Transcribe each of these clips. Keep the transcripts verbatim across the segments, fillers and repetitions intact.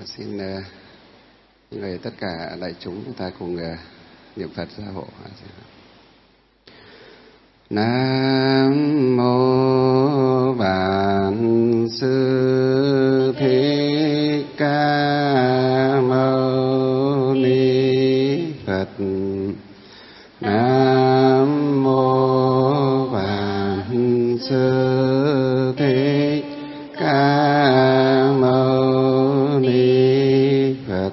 Xin uh, người tất cả đại chúng chúng ta cùng uh, niệm Phật gia hộ. Nam mô Bản Sư Thích Ca Mâu Ni Phật. Nam mô Bản Sư Thích Ca Mâu Ni Phật.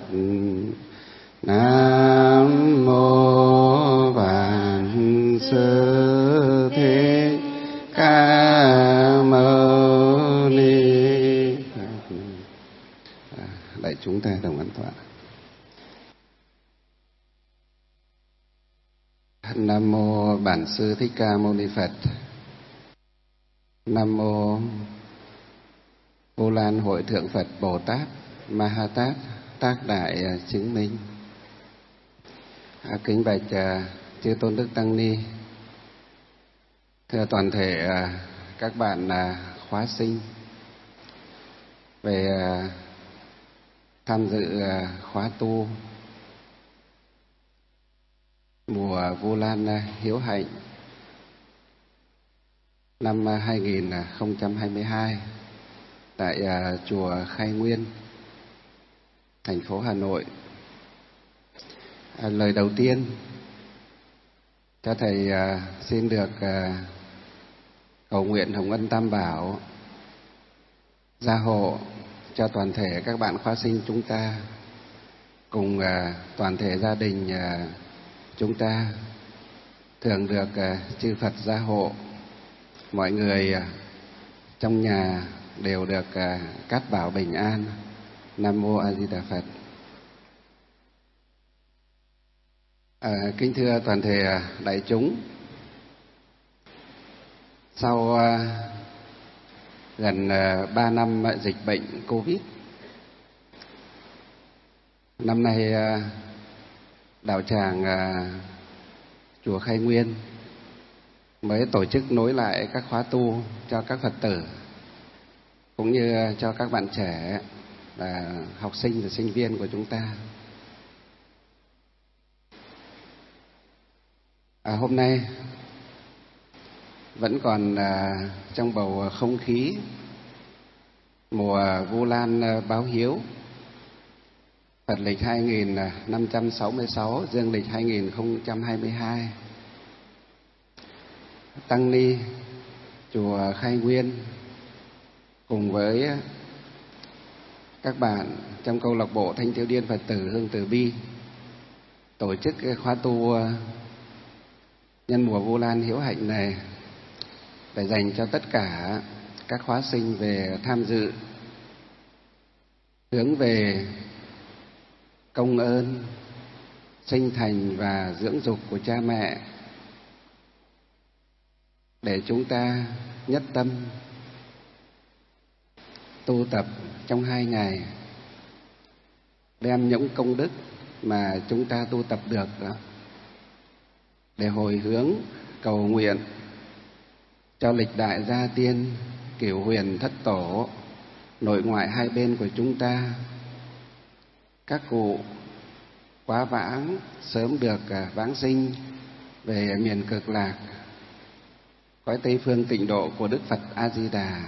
Nam mô Bản Sư Thích Ca Mâu Ni Phật. À, đại chúng ta đồng ấn tọa. Nam mô Bản Sư Thích Ca Mâu Ni Phật. Nam mô Vô Lan Hội Thượng Phật Bồ Tát Ma Ha Tát Tác Đại Chứng Minh. À, kính bạch uh, chư tôn đức tăng ni, thưa toàn thể uh, các bạn uh, khóa sinh về uh, tham dự uh, khóa tu mùa Vu Lan uh, Hiếu Hạnh năm uh, hai nghìn không trăm hai mươi hai tại uh, chùa Khai Nguyên, thành phố Hà Nội. À, lời đầu tiên cho thầy à, xin được à, cầu nguyện Hồng Ân Tam Bảo gia hộ cho toàn thể các bạn khóa sinh chúng ta cùng à, toàn thể gia đình à, chúng ta thường được à, chư Phật gia hộ, mọi người à, trong nhà đều được à, cát bảo bình an. Nam mô A Di Đà Phật. À, kính thưa toàn thể đại chúng, sau à, gần à, ba năm dịch bệnh Covid, năm nay à, đạo tràng à, chùa Khai Nguyên mới tổ chức nối lại các khóa tu cho các Phật tử cũng như cho các bạn trẻ và học sinh và sinh viên của chúng ta. À, hôm nay vẫn còn à, trong bầu không khí mùa Vu Lan à, báo hiếu, Phật lịch hai nghìn năm trăm sáu mươi sáu, dương lịch hai nghìn không trăm hai mươi hai. Tăng ni chùa Khai Nguyên cùng với các bạn trong câu lạc bộ Thanh Thiếu Niên Phật tử Hương Từ Bi tổ chức cái khóa tu nhân mùa Vu Lan Hiếu Hạnh này để dành cho tất cả các khóa sinh về tham dự, hướng về công ơn sinh thành và dưỡng dục của cha mẹ, để chúng ta nhất tâm tu tập trong hai ngày, đem những công đức mà chúng ta tu tập được đó để hồi hướng cầu nguyện cho lịch đại gia tiên, cửu huyền thất tổ, nội ngoại hai bên của chúng ta, các cụ quá vãng sớm được vãng sinh về miền Cực Lạc, cõi Tây phương tịnh độ của Đức Phật A Di Đà.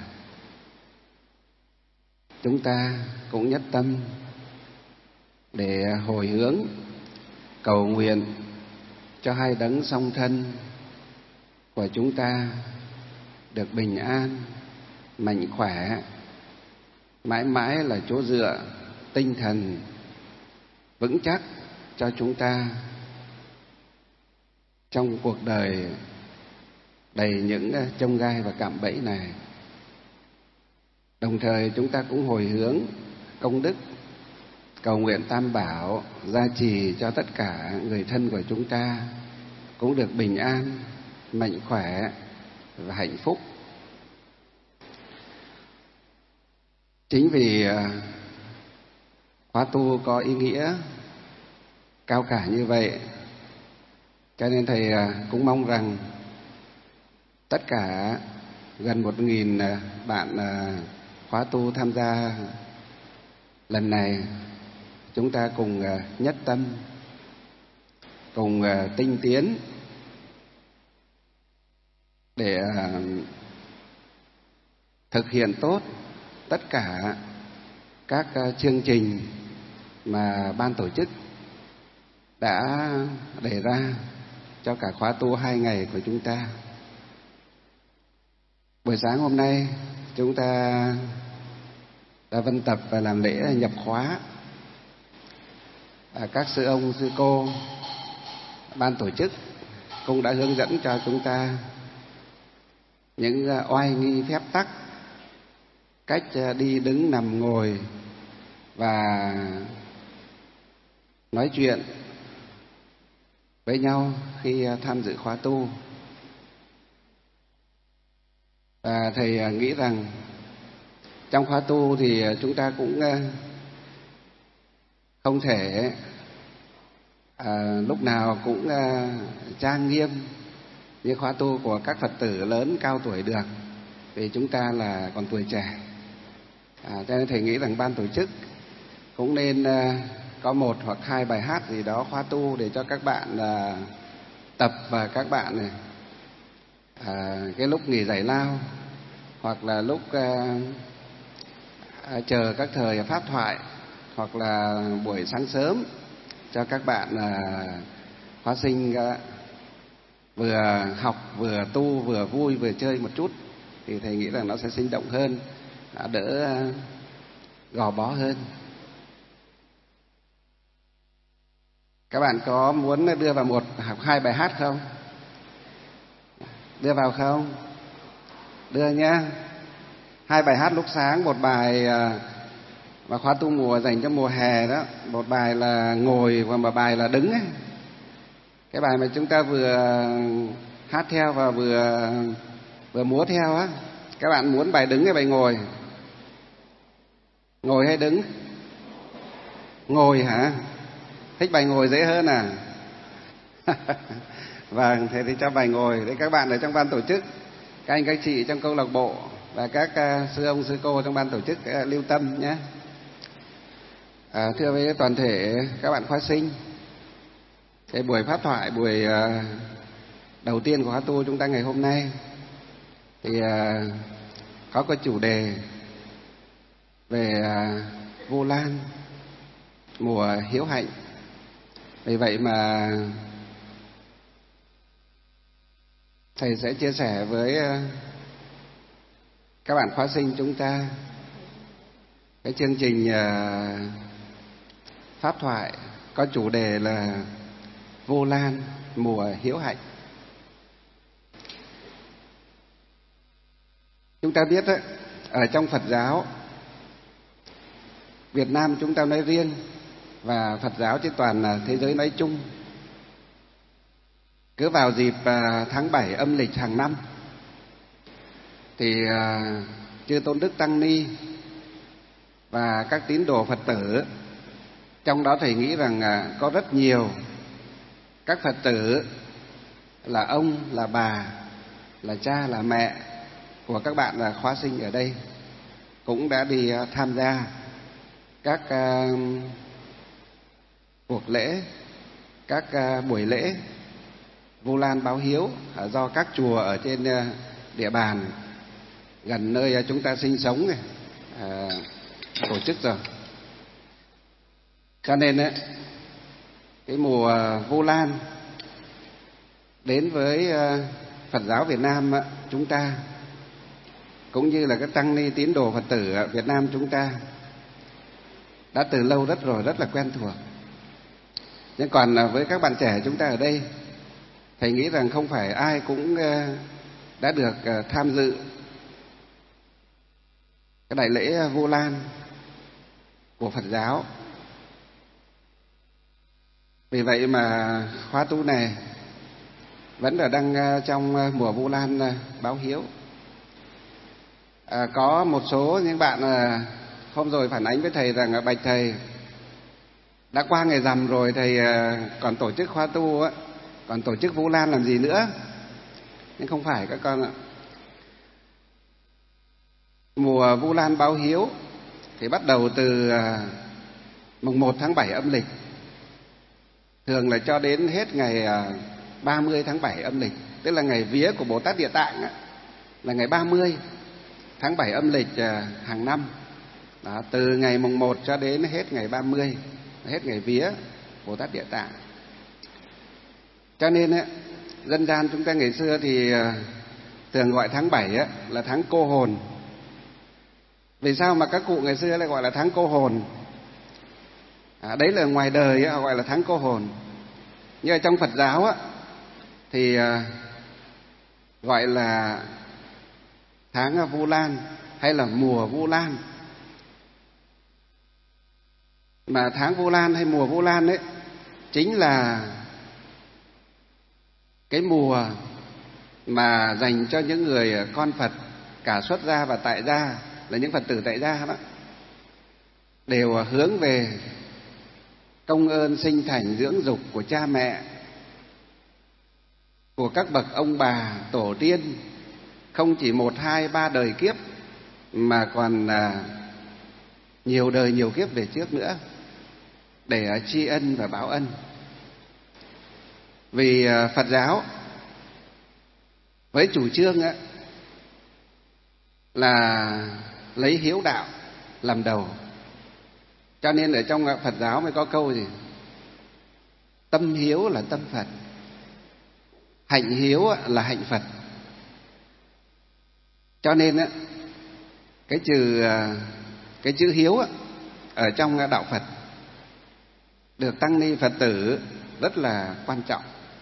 Chúng ta cũng nhất tâm để hồi hướng cầu nguyện cho hai đấng song thân của chúng ta được bình an, mạnh khỏe, mãi mãi là chỗ dựa tinh thần vững chắc cho chúng ta trong cuộc đời đầy những chông gai và cạm bẫy này. Đồng thời chúng ta cũng hồi hướng công đức cầu nguyện Tam Bảo gia trì cho tất cả người thân của chúng ta cũng được bình an, mạnh khỏe và hạnh phúc. Chính vì khóa tu có ý nghĩa cao cả như vậy, cho nên thầy cũng mong rằng tất cả gần một nghìn bạn khóa tu tham gia lần này chúng ta cùng nhất tâm, cùng tinh tiến để thực hiện tốt tất cả các chương trình mà ban tổ chức đã đề ra cho cả khóa tu hai ngày của chúng ta. Buổi sáng hôm nay chúng ta đã vân tập và làm lễ nhập khóa. Các sư ông, sư cô, ban tổ chức cũng đã hướng dẫn cho chúng ta những oai nghi phép tắc, cách đi đứng nằm ngồi và nói chuyện với nhau khi tham dự khóa tu. Và thầy nghĩ rằng trong khóa tu thì chúng ta cũng không thể à, lúc nào cũng à, trang nghiêm như khóa tu của các Phật tử lớn cao tuổi được, vì chúng ta là còn tuổi trẻ. À, cho nên thầy nghĩ rằng ban tổ chức cũng nên à, có một hoặc hai bài hát gì đó khóa tu để cho các bạn à, tập, và các bạn này à, cái lúc nghỉ giải lao hoặc là lúc à, à, chờ các thời pháp thoại, hoặc là buổi sáng sớm cho các bạn à, khóa sinh à, vừa học vừa tu vừa vui vừa chơi một chút, thì thầy nghĩ rằng nó sẽ sinh động hơn, đỡ à, gò bó hơn. Các bạn có muốn đưa vào một hoặc hai bài hát không? Đưa vào không? Đưa nhá. Hai bài hát lúc sáng, một bài mà khóa tu mùa dành cho mùa hè đó, một bài là ngồi và một bài là đứng ấy. Cái bài mà chúng ta vừa hát theo và vừa vừa múa theo á, các bạn muốn bài đứng hay bài ngồi? Ngồi hay đứng? Ngồi hả? Thích bài ngồi dễ hơn à? Vâng, thế thì cho bài ngồi để các bạn ở trong ban tổ chức, các anh các chị trong câu lạc bộ và các uh, sư ông sư cô trong ban tổ chức uh, lưu tâm nhé. À, thưa với toàn thể các bạn khóa sinh, cái buổi pháp thoại, buổi uh, đầu tiên của khóa tu chúng ta ngày hôm nay thì uh, có cái chủ đề về uh, Vu Lan mùa hiếu hạnh. Vì vậy mà thầy sẽ chia sẻ với các bạn khóa sinh chúng ta cái chương trình pháp thoại có chủ đề là Vu Lan mùa hiếu hạnh. Chúng ta biết đó, ở trong Phật giáo Việt Nam chúng ta nói riêng và Phật giáo trên toàn thế giới nói chung, cứ vào dịp tháng bảy âm lịch hàng năm thì chư Tôn Đức Tăng Ni và các tín đồ Phật tử, trong đó thầy nghĩ rằng có rất nhiều các Phật tử là ông, là bà, là cha, là mẹ của các bạn là khóa sinh ở đây, cũng đã đi tham gia các uh, cuộc lễ, các uh, buổi lễ Vu Lan báo hiếu do các chùa ở trên uh, địa bàn gần nơi uh, chúng ta sinh sống này uh, tổ chức rồi. Cho nên uh, cái mùa uh, Vu Lan đến với uh, Phật giáo Việt Nam uh, chúng ta, cũng như là các tăng ni tín đồ Phật tử ở Việt Nam chúng ta, đã từ lâu rất rồi, rất là quen thuộc. Nhưng còn với các bạn trẻ chúng ta ở đây, thầy nghĩ rằng không phải ai cũng đã được tham dự cái đại lễ Vu Lan của Phật giáo. Vì vậy mà khóa tu này vẫn là đang trong mùa Vu Lan báo hiếu. À, có một số những bạn hôm rồi phản ánh với thầy rằng bạch thầy, đã qua ngày rằm rồi, thầy còn tổ chức khóa tu á, còn tổ chức Vu Lan làm gì nữa? Nhưng không phải các con ạ. Mùa Vu Lan báo hiếu thì bắt đầu từ mùng một tháng bảy âm lịch, thường là cho đến hết ngày ba mươi tháng bảy âm lịch, tức là ngày vía của Bồ Tát Địa Tạng là ngày ba mươi tháng bảy âm lịch hàng năm. Đó, từ ngày mùng một cho đến hết ngày ba mươi, hết ngày vía Bồ Tát Địa Tạng. Cho nên ấy, dân gian chúng ta ngày xưa thì thường gọi tháng bảy ấy, là tháng cô hồn. Vì sao mà các cụ ngày xưa lại gọi là tháng cô hồn? À, đấy là ngoài đời ấy, họ gọi là tháng cô hồn. Nhưng ở trong Phật giáo ấy, thì gọi là tháng Vu Lan hay là mùa Vu Lan. Mà tháng Vu Lan hay mùa Vu Lan ấy chính là cái mùa mà dành cho những người con Phật, cả xuất gia và tại gia, là những Phật tử tại gia đó, đều hướng về công ơn sinh thành dưỡng dục của cha mẹ, của các bậc ông bà tổ tiên, không chỉ một hai ba đời kiếp mà còn là nhiều đời nhiều kiếp về trước nữa, để tri ân và báo ân. Vì Phật giáo với chủ trương á, là lấy hiếu đạo làm đầu, cho nên ở trong Phật giáo mới có câu gì: tâm hiếu là tâm Phật, hạnh hiếu là hạnh Phật. Cho nên á, cái chữ cái chữ hiếu á, ở trong đạo Phật được tăng ni Phật tử rất là quan trọng.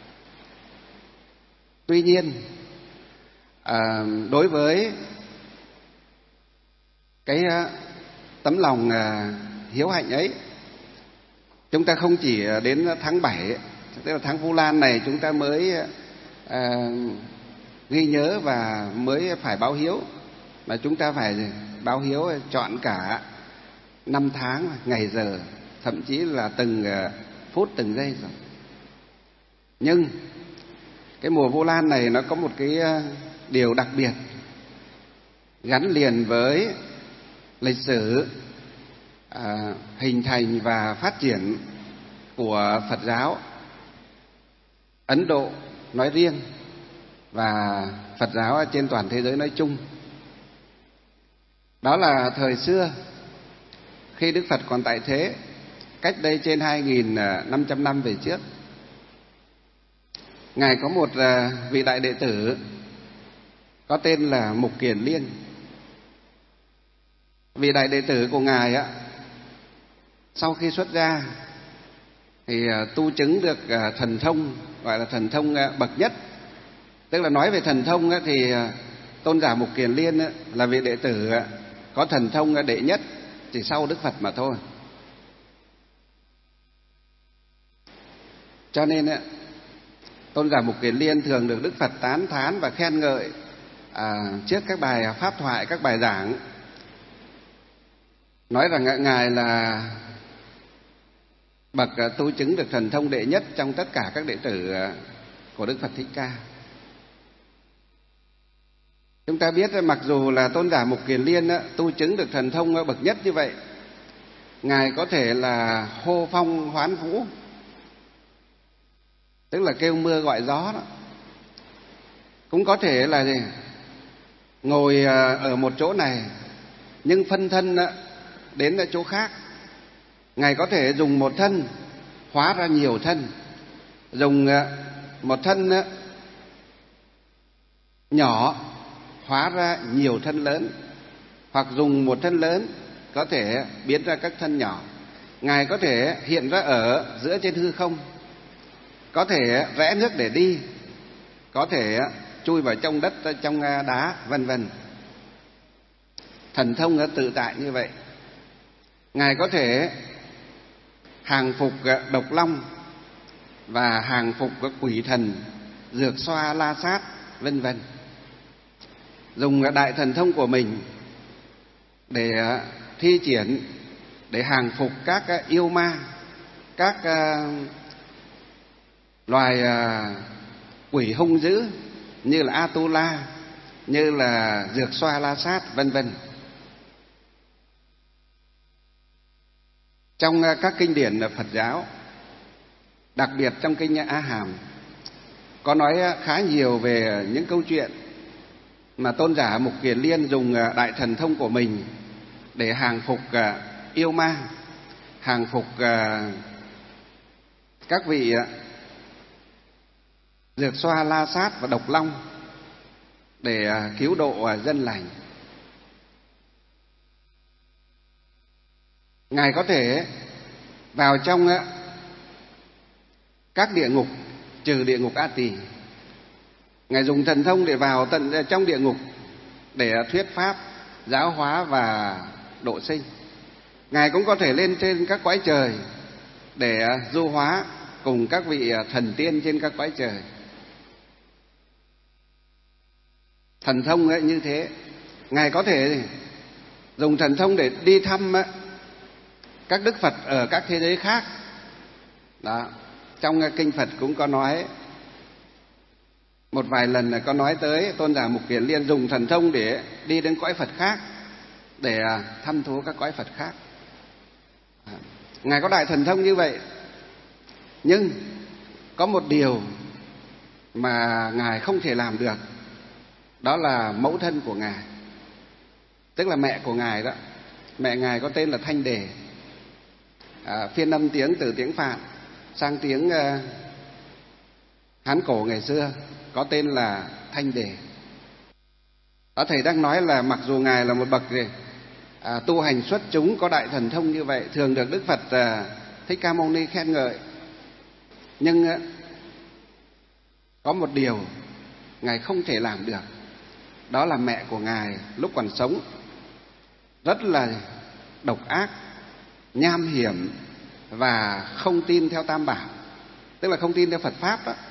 Tuy nhiên à, đối với cái tấm lòng hiếu hạnh ấy, chúng ta không chỉ đến tháng bảy, tức là tháng Vu Lan này, chúng ta mới à, ghi nhớ và mới phải báo hiếu, mà chúng ta phải báo hiếu chọn cả năm tháng, ngày giờ, thậm chí là từng phút từng giây rồi. Nhưng cái mùa Vu Lan này nó có một cái điều đặc biệt gắn liền với lịch sử à, hình thành và phát triển của Phật giáo Ấn Độ nói riêng và Phật giáo trên toàn thế giới nói chung. Đó là thời xưa, khi Đức Phật còn tại thế, cách đây trên hai nghìn năm trăm năm về trước, Ngài có một vị đại đệ tử có tên là Mục Kiền Liên. Vị đại đệ tử của Ngài á, sau khi xuất gia thì tu chứng được thần thông, gọi là thần thông bậc nhất. Tức là nói về thần thông thì tôn giả Mục Kiền Liên là vị đệ tử có thần thông đệ nhất, chỉ sau Đức Phật mà thôi. Cho nên tôn giả Mục Kiền Liên thường được Đức Phật tán thán và khen ngợi à, trước các bài pháp thoại, các bài giảng, nói rằng Ngài là bậc tu chứng được thần thông đệ nhất trong tất cả các đệ tử của Đức Phật Thích Ca. Chúng ta biết mặc dù là tôn giả Mục Kiền Liên tu chứng được thần thông bậc nhất như vậy, Ngài có thể là hô phong hoán vũ, tức là kêu mưa gọi gió đó. Cũng có thể là gì? Ngồi ở một chỗ này nhưng phân thân đến chỗ khác. Ngài có thể dùng một thân hóa ra nhiều thân, dùng một thân nhỏ hóa ra nhiều thân lớn, hoặc dùng một thân lớn có thể biến ra các thân nhỏ. Ngài có thể hiện ra ở giữa trên hư không, có thể rẽ nước để đi, có thể chui vào trong đất, trong đá, vân vân. Thần thông tự tại như vậy. Ngài có thể hàng phục độc long và hàng phục quỷ thần, dược xoa la sát, vân vân. Dùng đại thần thông của mình để thi triển, để hàng phục các yêu ma, các loài quỷ hung dữ như là Atula, như là dược xoa la sát, vân vân. Trong các kinh điển Phật giáo, đặc biệt trong kinh A Hàm, có nói khá nhiều về những câu chuyện mà tôn giả Mục Kiền Liên dùng đại thần thông của mình để hàng phục yêu ma, hàng phục các vị Dược Xoa, La Sát và Độc Long để cứu độ dân lành. Ngài có thể vào trong các địa ngục, trừ địa ngục A Tỳ. Ngài dùng thần thông để vào tận trong địa ngục để thuyết pháp, giáo hóa và độ sinh. Ngài cũng có thể lên trên các cõi trời để du hóa cùng các vị thần tiên trên các cõi trời. Thần thông ấy như thế. Ngài có thể dùng thần thông để đi thăm các đức Phật ở các thế giới khác. Đó. Trong kinh Phật cũng có nói, một vài lần là có nói tới tôn giả Mục Kiền Liên dùng thần thông để đi đến cõi Phật khác, để thăm thú các cõi Phật khác. Ngài có đại thần thông như vậy, nhưng có một điều mà Ngài không thể làm được, đó là mẫu thân của Ngài, tức là mẹ của Ngài đó. Mẹ Ngài có tên là Thanh Đề, à, phiên âm tiếng từ tiếng Phạn sang tiếng uh, Hán cổ ngày xưa có tên là Thanh Đề. Đó, thầy đang nói là mặc dù Ngài là một bậc gì, à, tu hành xuất chúng, có đại thần thông như vậy, thường được Đức Phật uh, Thích Ca Mâu Ni khen ngợi, nhưng uh, có một điều Ngài không thể làm được, đó là mẹ của Ngài lúc còn sống rất là độc ác, nham hiểm và không tin theo Tam Bảo, tức là không tin theo Phật Pháp đó.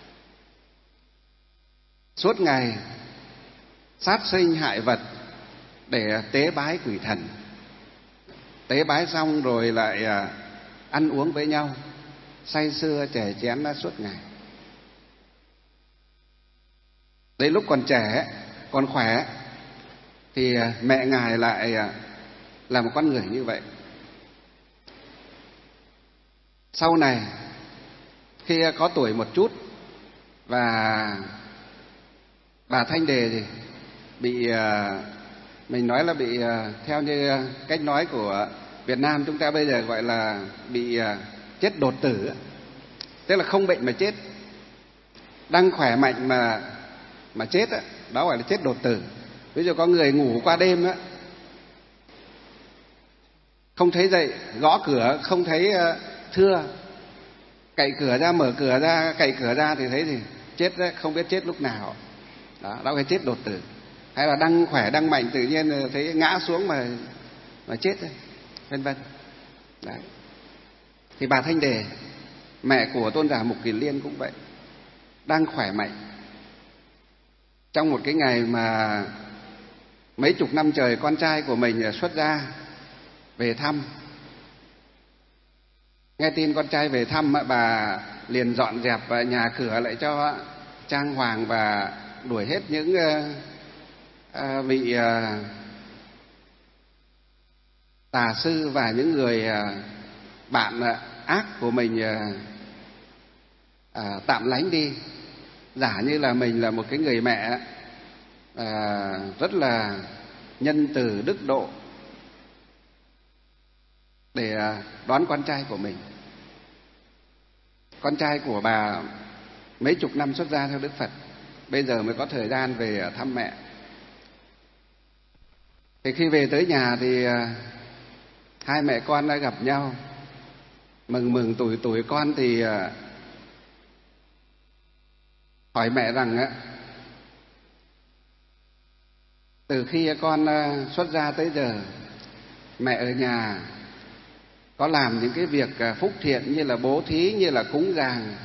Suốt ngày sát sinh hại vật để tế bái quỷ thần. Tế bái xong rồi lại ăn uống với nhau, say sưa chè chén suốt ngày. Đấy, lúc còn trẻ, còn khỏe thì mẹ Ngài lại là một con người như vậy. Sau này khi có tuổi một chút và bà Thanh Đề thì bị, mình nói là bị, theo như cách nói của Việt Nam chúng ta bây giờ gọi là bị chết đột tử, tức là không bệnh mà chết, đang khỏe mạnh mà mà chết đó, đó gọi là chết đột tử. Ví dụ có người ngủ qua đêm á, không thấy dậy, gõ cửa không thấy thưa, cậy cửa ra, mở cửa ra, cậy cửa ra thì thấy gì chết đấy, không biết chết lúc nào. Đó, đó phải chết đột tử. Hay là đang khỏe, đang mạnh, tự nhiên thấy ngã xuống mà mà chết đấy, vân vân. Đấy. Thì bà Thanh Đề, mẹ của tôn giả Mục Kiền Liên cũng vậy, đang khỏe mạnh. Trong một cái ngày mà mấy chục năm trời con trai của mình xuất gia về thăm, nghe tin con trai về thăm, bà liền dọn dẹp nhà cửa lại cho trang hoàng và đuổi hết những vị tà sư và những người bạn ác của mình tạm lánh đi, giả như là mình là một cái người mẹ rất là nhân từ đức độ để đón con trai của mình. Con trai của bà mấy chục năm xuất gia theo Đức Phật, bây giờ mới có thời gian về thăm mẹ. Thì khi về tới nhà thì hai mẹ con đã gặp nhau, mừng mừng tuổi tuổi. Con thì hỏi mẹ rằng từ khi con xuất gia tới giờ, mẹ ở nhà có làm những cái việc phúc thiện như là bố thí, như là cúng dường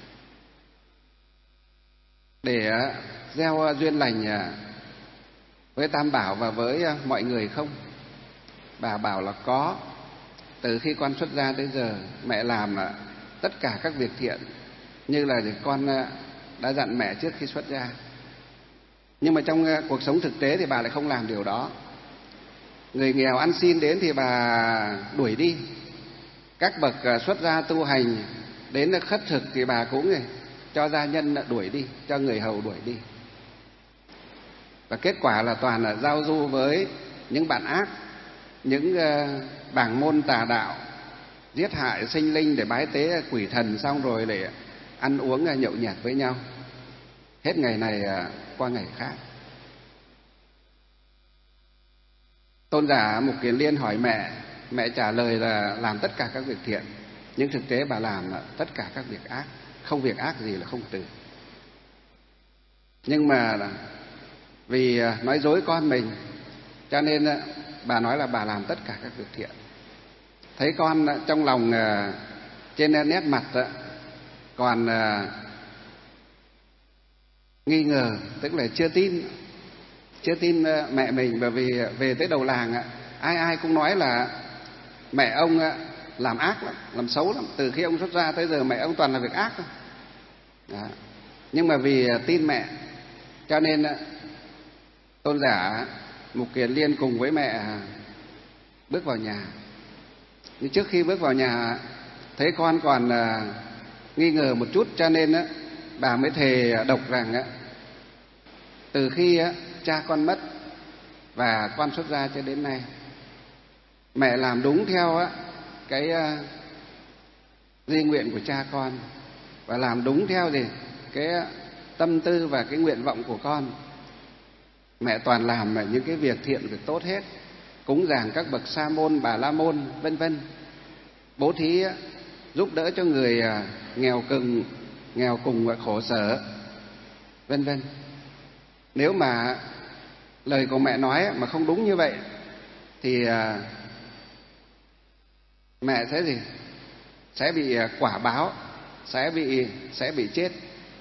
để gieo duyên lành với Tam Bảo và với mọi người không? Bà bảo là có. Từ khi con xuất gia tới giờ, mẹ làm tất cả các việc thiện như là con đã dặn mẹ trước khi xuất gia. Nhưng mà trong cuộc sống thực tế thì bà lại không làm điều đó. Người nghèo ăn xin đến thì bà đuổi đi, Các bậc xuất gia tu hành đến khất thực thì bà cũng cho gia nhân đuổi đi, cho người hầu đuổi đi. Và kết quả là toàn là giao du với những bạn ác, những bảng môn tà đạo, giết hại sinh linh để bái tế quỷ thần, xong rồi để ăn uống nhậu nhẹt với nhau, hết ngày này qua ngày khác. Tôn giả Mục Kiền Liên hỏi mẹ, mẹ trả lời là làm tất cả các việc thiện, nhưng thực tế bà làm tất cả các việc ác, không việc ác gì là không từ. Nhưng mà vì nói dối con mình, cho nên bà nói là bà làm tất cả các việc thiện. Thấy con trong lòng trên nét mặt còn nghi ngờ, tức là chưa tin, chưa tin mẹ mình. Bởi vì về tới đầu làng ai ai cũng nói là mẹ ông làm ác lắm, làm xấu lắm. Từ khi ông xuất gia tới giờ mẹ ông toàn là việc ác thôi. Đó. Nhưng mà vì tin mẹ cho nên Tôn giả Mục Kiền Liên cùng với mẹ bước vào nhà. Nhưng trước khi bước vào nhà thấy con còn nghi ngờ một chút, cho nên bà mới thề độc rằng từ khi cha con mất và con xuất gia cho đến nay, mẹ làm đúng theo cái di nguyện của cha con, và làm đúng theo gì cái tâm tư và cái nguyện vọng của con. Mẹ toàn làm những cái việc thiện, việc tốt hết, cúng dường các bậc sa môn, bà la môn, vân vân, bố thí giúp đỡ cho người nghèo cùng, nghèo cùng và khổ sở, vân vân. Nếu mà lời của mẹ nói mà không đúng như vậy thì mẹ sẽ gì? Sẽ bị quả báo, sẽ bị sẽ bị chết.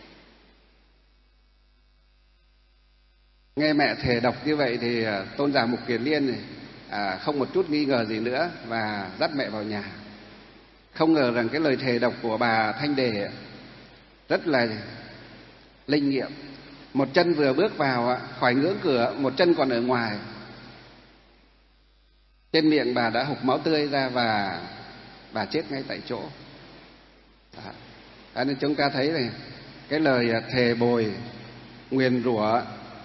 Nghe mẹ thề độc như vậy thì Tôn giả Mục Kiền Liên này, à, không một chút nghi ngờ gì nữa và dắt mẹ vào nhà. Không ngờ rằng cái lời thề độc của bà Thanh Đề rất là linh nghiệm. Một chân vừa bước vào khỏi ngưỡng cửa, một chân còn ở ngoài, trên miệng bà đã hộc máu tươi ra và bà chết ngay tại chỗ. Đó. Đó nên chúng ta thấy này, cái lời thề bồi, nguyền rủa,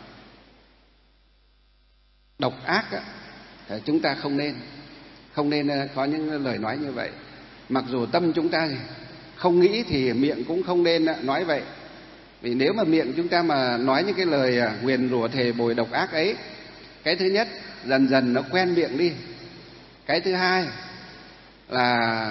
độc ác á, chúng ta không nên không nên có những lời nói như vậy. Mặc dù tâm chúng ta không nghĩ thì miệng cũng không nên nói vậy. Vì nếu mà miệng chúng ta mà nói những cái lời nguyền rủa thề bồi độc ác ấy, cái thứ nhất dần dần nó quen miệng đi. Cái thứ hai là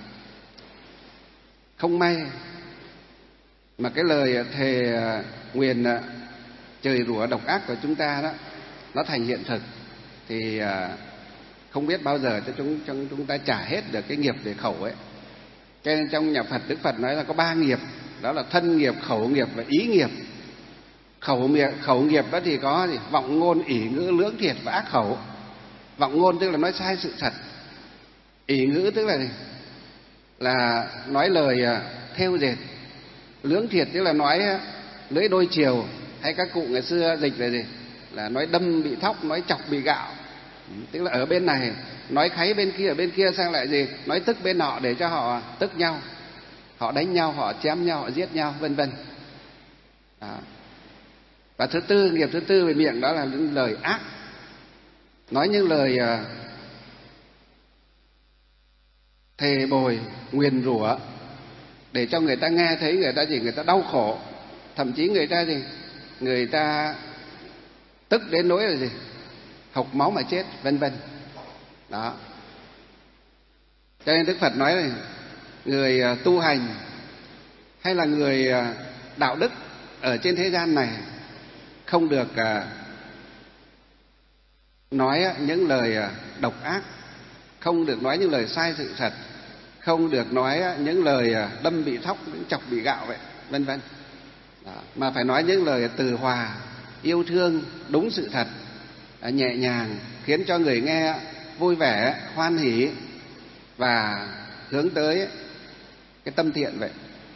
không may mà cái lời thề nguyền chửi rủa độc ác của chúng ta đó nó thành hiện thực, thì không biết bao giờ cho chúng, chúng, chúng ta trả hết được cái nghiệp về khẩu ấy. Cho nên trong nhà Phật, Đức Phật nói là có ba nghiệp, đó là thân nghiệp, khẩu nghiệp và ý nghiệp. Khẩu nghiệp, khẩu nghiệp đó thì có gì? Vọng ngôn, ỷ ngữ, lưỡng thiệt và ác khẩu. Vọng ngôn tức là nói sai sự thật. Ỷ ngữ tức là gì? Là nói lời thêu dệt. Lưỡng thiệt tức là nói lưỡi đôi chiều, hay các cụ ngày xưa dịch là gì? Là nói đâm bị thóc, nói chọc bị gạo. Tức là ở bên này nói kháy bên kia, ở bên kia sang lại gì? Nói tức bên họ để cho họ tức nhau, họ đánh nhau, họ chém nhau, họ giết nhau, vân vân. Và thứ tư, nghiệp thứ tư về miệng đó là những lời ác, nói những lời thề bồi, nguyền rủa để cho người ta nghe thấy người ta gì? Người ta đau khổ, thậm chí người ta gì? Người ta tức đến nỗi là gì? Hộc máu mà chết, vân vân. Đó. Cho nên Đức Phật nói là người tu hành hay là người đạo đức ở trên thế gian này không được nói những lời độc ác, không được nói những lời sai sự thật, không được nói những lời đâm bị thóc, những chọc bị gạo vậy, vân vân. Mà phải nói những lời từ hòa, yêu thương, đúng sự thật, nhẹ nhàng, khiến cho người nghe vui vẻ, hoan hỉ và hướng tới cái tâm thiện vậy.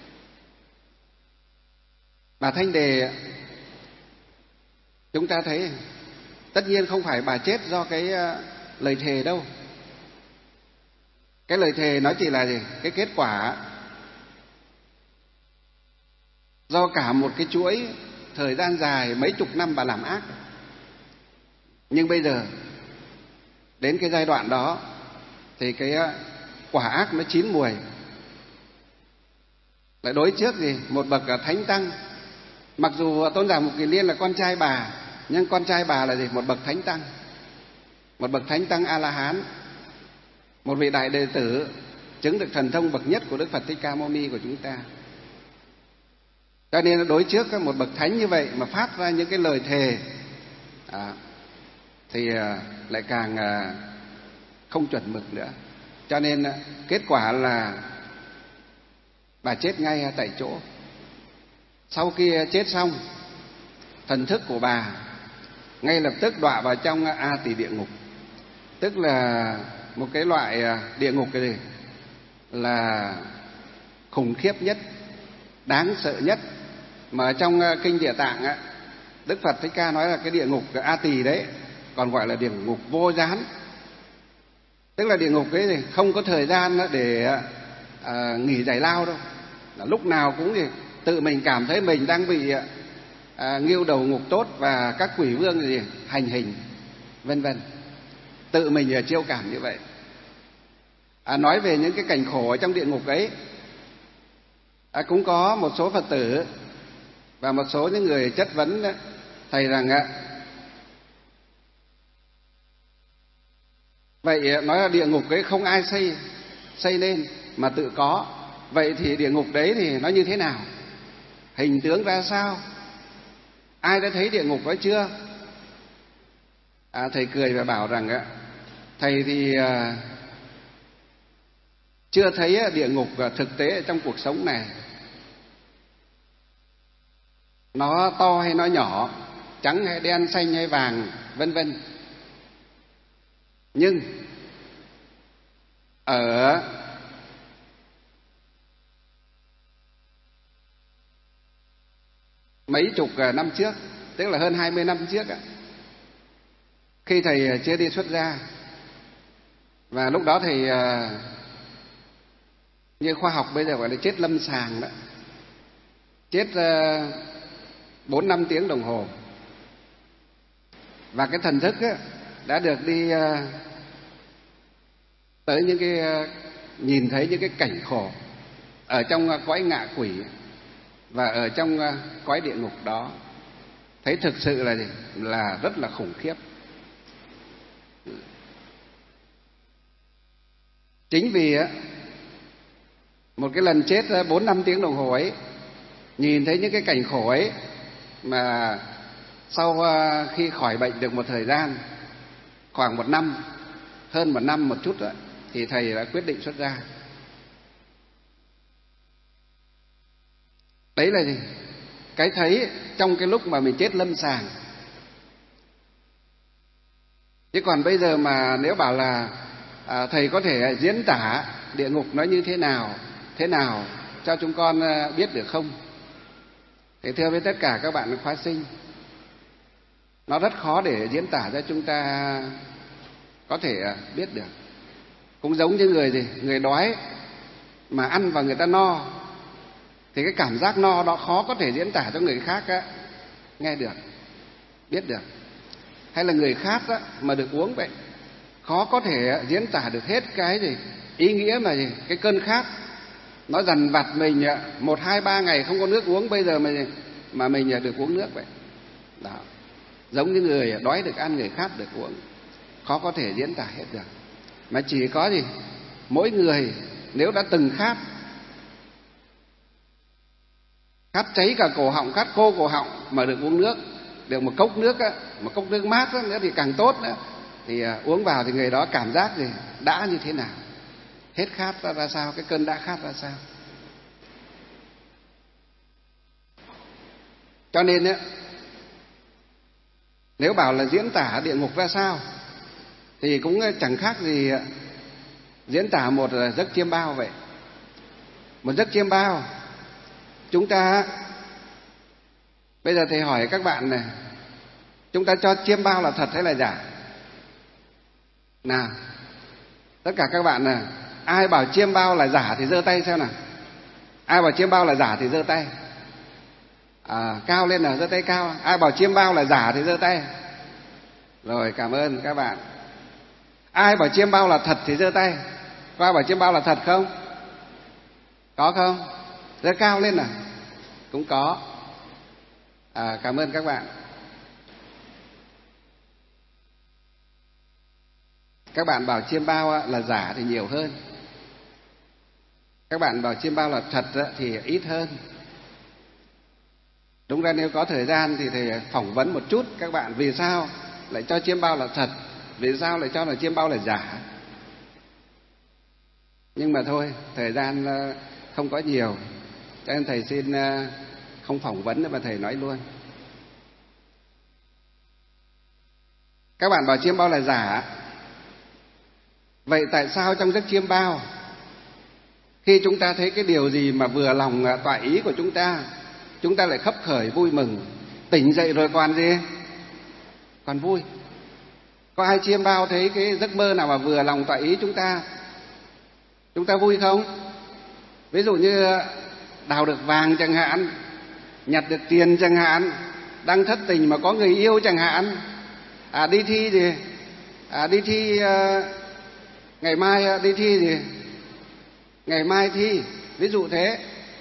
Bà Thanh Đề chúng ta thấy tất nhiên không phải bà chết do cái lời thề đâu. Cái lời thề nó chỉ là gì? Cái kết quả do cả một cái chuỗi thời gian dài mấy chục năm bà làm ác. Nhưng bây giờ đến cái giai đoạn đó thì cái quả ác nó chín mùi. Lại đối trước gì? Một bậc thánh tăng. Mặc dù Tôn giả Mục Kiền Liên là con trai bà, nhưng con trai bà là gì? Một bậc thánh tăng. Một bậc thánh tăng A-la-hán, một vị đại đệ tử chứng được thần thông bậc nhất của Đức Phật Thích Ca Mâu Ni của chúng ta. Cho nên đối trước một bậc thánh như vậy mà phát ra những cái lời thề à, thì lại càng không chuẩn mực nữa. Cho nên kết quả là bà chết ngay tại chỗ. Sau khi chết xong, thần thức của bà ngay lập tức đọa vào trong A Tỳ địa ngục, tức là một cái loại địa ngục cái gì là khủng khiếp nhất, đáng sợ nhất. Mà trong kinh Địa Tạng á, Đức Phật Thích Ca nói là cái địa ngục A Tỳ đấy còn gọi là địa ngục vô gián. Tức là địa ngục ấy thì không có thời gian để à, nghỉ giải lao đâu. Là lúc nào cũng thì tự mình cảm thấy mình đang bị à, nghiêu đầu ngục tốt và các quỷ vương gì hành hình, vân vân. Tự mình chiêu cảm như vậy. À, nói về những cái cảnh khổ ở trong địa ngục ấy, à, cũng có một số Phật tử và một số những người chất vấn đó, thầy rằng ạ, vậy nói là địa ngục ấy không ai xây xây lên mà tự có, vậy thì địa ngục đấy thì nó như thế nào, hình tướng ra sao, ai đã thấy địa ngục đó chưa? À, thầy cười và bảo rằng ạ, thầy thì à, chưa thấy địa ngục thực tế trong cuộc sống này, nó to hay nó nhỏ, trắng hay đen, xanh hay vàng, vân vân. Nhưng ở mấy chục năm trước, tức là hơn hai mươi năm trước, khi thầy chưa đi xuất gia, và lúc đó thầy như khoa học bây giờ gọi là chết lâm sàng đó, chết bốn năm tiếng đồng hồ, và cái thần thức á, đã được đi tới những cái, nhìn thấy những cái cảnh khổ ở trong cõi ngạ quỷ và ở trong cõi địa ngục đó, thấy thực sự là gì? Là rất là khủng khiếp. Chính vì á, một cái lần chết bốn năm tiếng đồng hồ ấy, nhìn thấy những cái cảnh khổ ấy, mà sau khi khỏi bệnh được một thời gian, khoảng một năm, hơn một năm một chút rồi, thì thầy đã quyết định xuất gia. Đấy là gì? Cái thấy trong cái lúc mà mình chết lâm sàng. Chứ còn bây giờ mà nếu bảo là à, thầy có thể diễn tả địa ngục nó như thế nào, thế nào cho chúng con biết được không? Thì thưa với tất cả các bạn khóa sinh, nó rất khó để diễn tả cho chúng ta có thể biết được. Cũng giống như người gì, người đói mà ăn và người ta no, thì cái cảm giác no đó khó có thể diễn tả cho người khác á, nghe được, biết được. Hay là người khát á, mà được uống vậy, khó có thể diễn tả được hết cái gì ý nghĩa mà gì, cái cơn khát nó dằn vặt mình một hai ba ngày không có nước uống, bây giờ mà mà mình được uống nước vậy. Đó, giống như người đói được ăn, người khát được uống, khó có thể diễn tả hết được. Mà chỉ có gì, mỗi người nếu đã từng khát, khát cháy cả cổ họng, khát khô cổ họng mà được uống nước, được một cốc nước á, một cốc nước mát đó, nữa thì càng tốt nữa, thì uống vào thì người đó cảm giác gì, đã như thế nào, hết khát ra, ra sao, cái cơn đã khát ra sao. Cho nên á, nếu bảo là diễn tả địa ngục ra sao thì cũng chẳng khác gì diễn tả một giấc chiêm bao vậy. Một giấc chiêm bao, chúng ta bây giờ thầy hỏi các bạn này, chúng ta cho chiêm bao là thật hay là giả? Nào, tất cả các bạn này, Ai bảo chiêm bao là giả thì giơ tay xem nào. Ai bảo chiêm bao là giả thì giơ tay. À, cao lên nào, giơ tay cao. Ai bảo chiêm bao là giả thì giơ tay. Rồi, cảm ơn các bạn. Ai bảo chiêm bao là thật thì giơ tay. Có ai bảo chiêm bao là thật không? Có không? Giơ cao lên nào. Cũng có. À, cảm ơn các bạn. Các bạn bảo chiêm bao là giả thì nhiều hơn. Các bạn bảo chiêm bao là thật thì ít hơn. Đúng ra nếu có thời gian thì thầy phỏng vấn một chút các bạn vì sao lại cho chiêm bao là thật, vì sao lại cho là chiêm bao là giả. Nhưng mà thôi, thời gian không có nhiều, cho nên thầy xin không phỏng vấn nữa mà thầy nói luôn. Các bạn bảo chiêm bao là giả. Vậy tại sao trong giấc chiêm bao, khi chúng ta thấy cái điều gì mà vừa lòng tọa ý của chúng ta, chúng ta lại khấp khởi vui mừng, tỉnh dậy rồi còn gì? Còn vui. Có ai chiêm bao thấy cái giấc mơ nào mà vừa lòng tọa ý chúng ta, chúng ta vui không? Ví dụ như đào được vàng chẳng hạn, nhặt được tiền chẳng hạn, đang thất tình mà có người yêu chẳng hạn, à đi thi gì, à đi thi uh, ngày mai đi thi gì, ngày mai thi, ví dụ thế.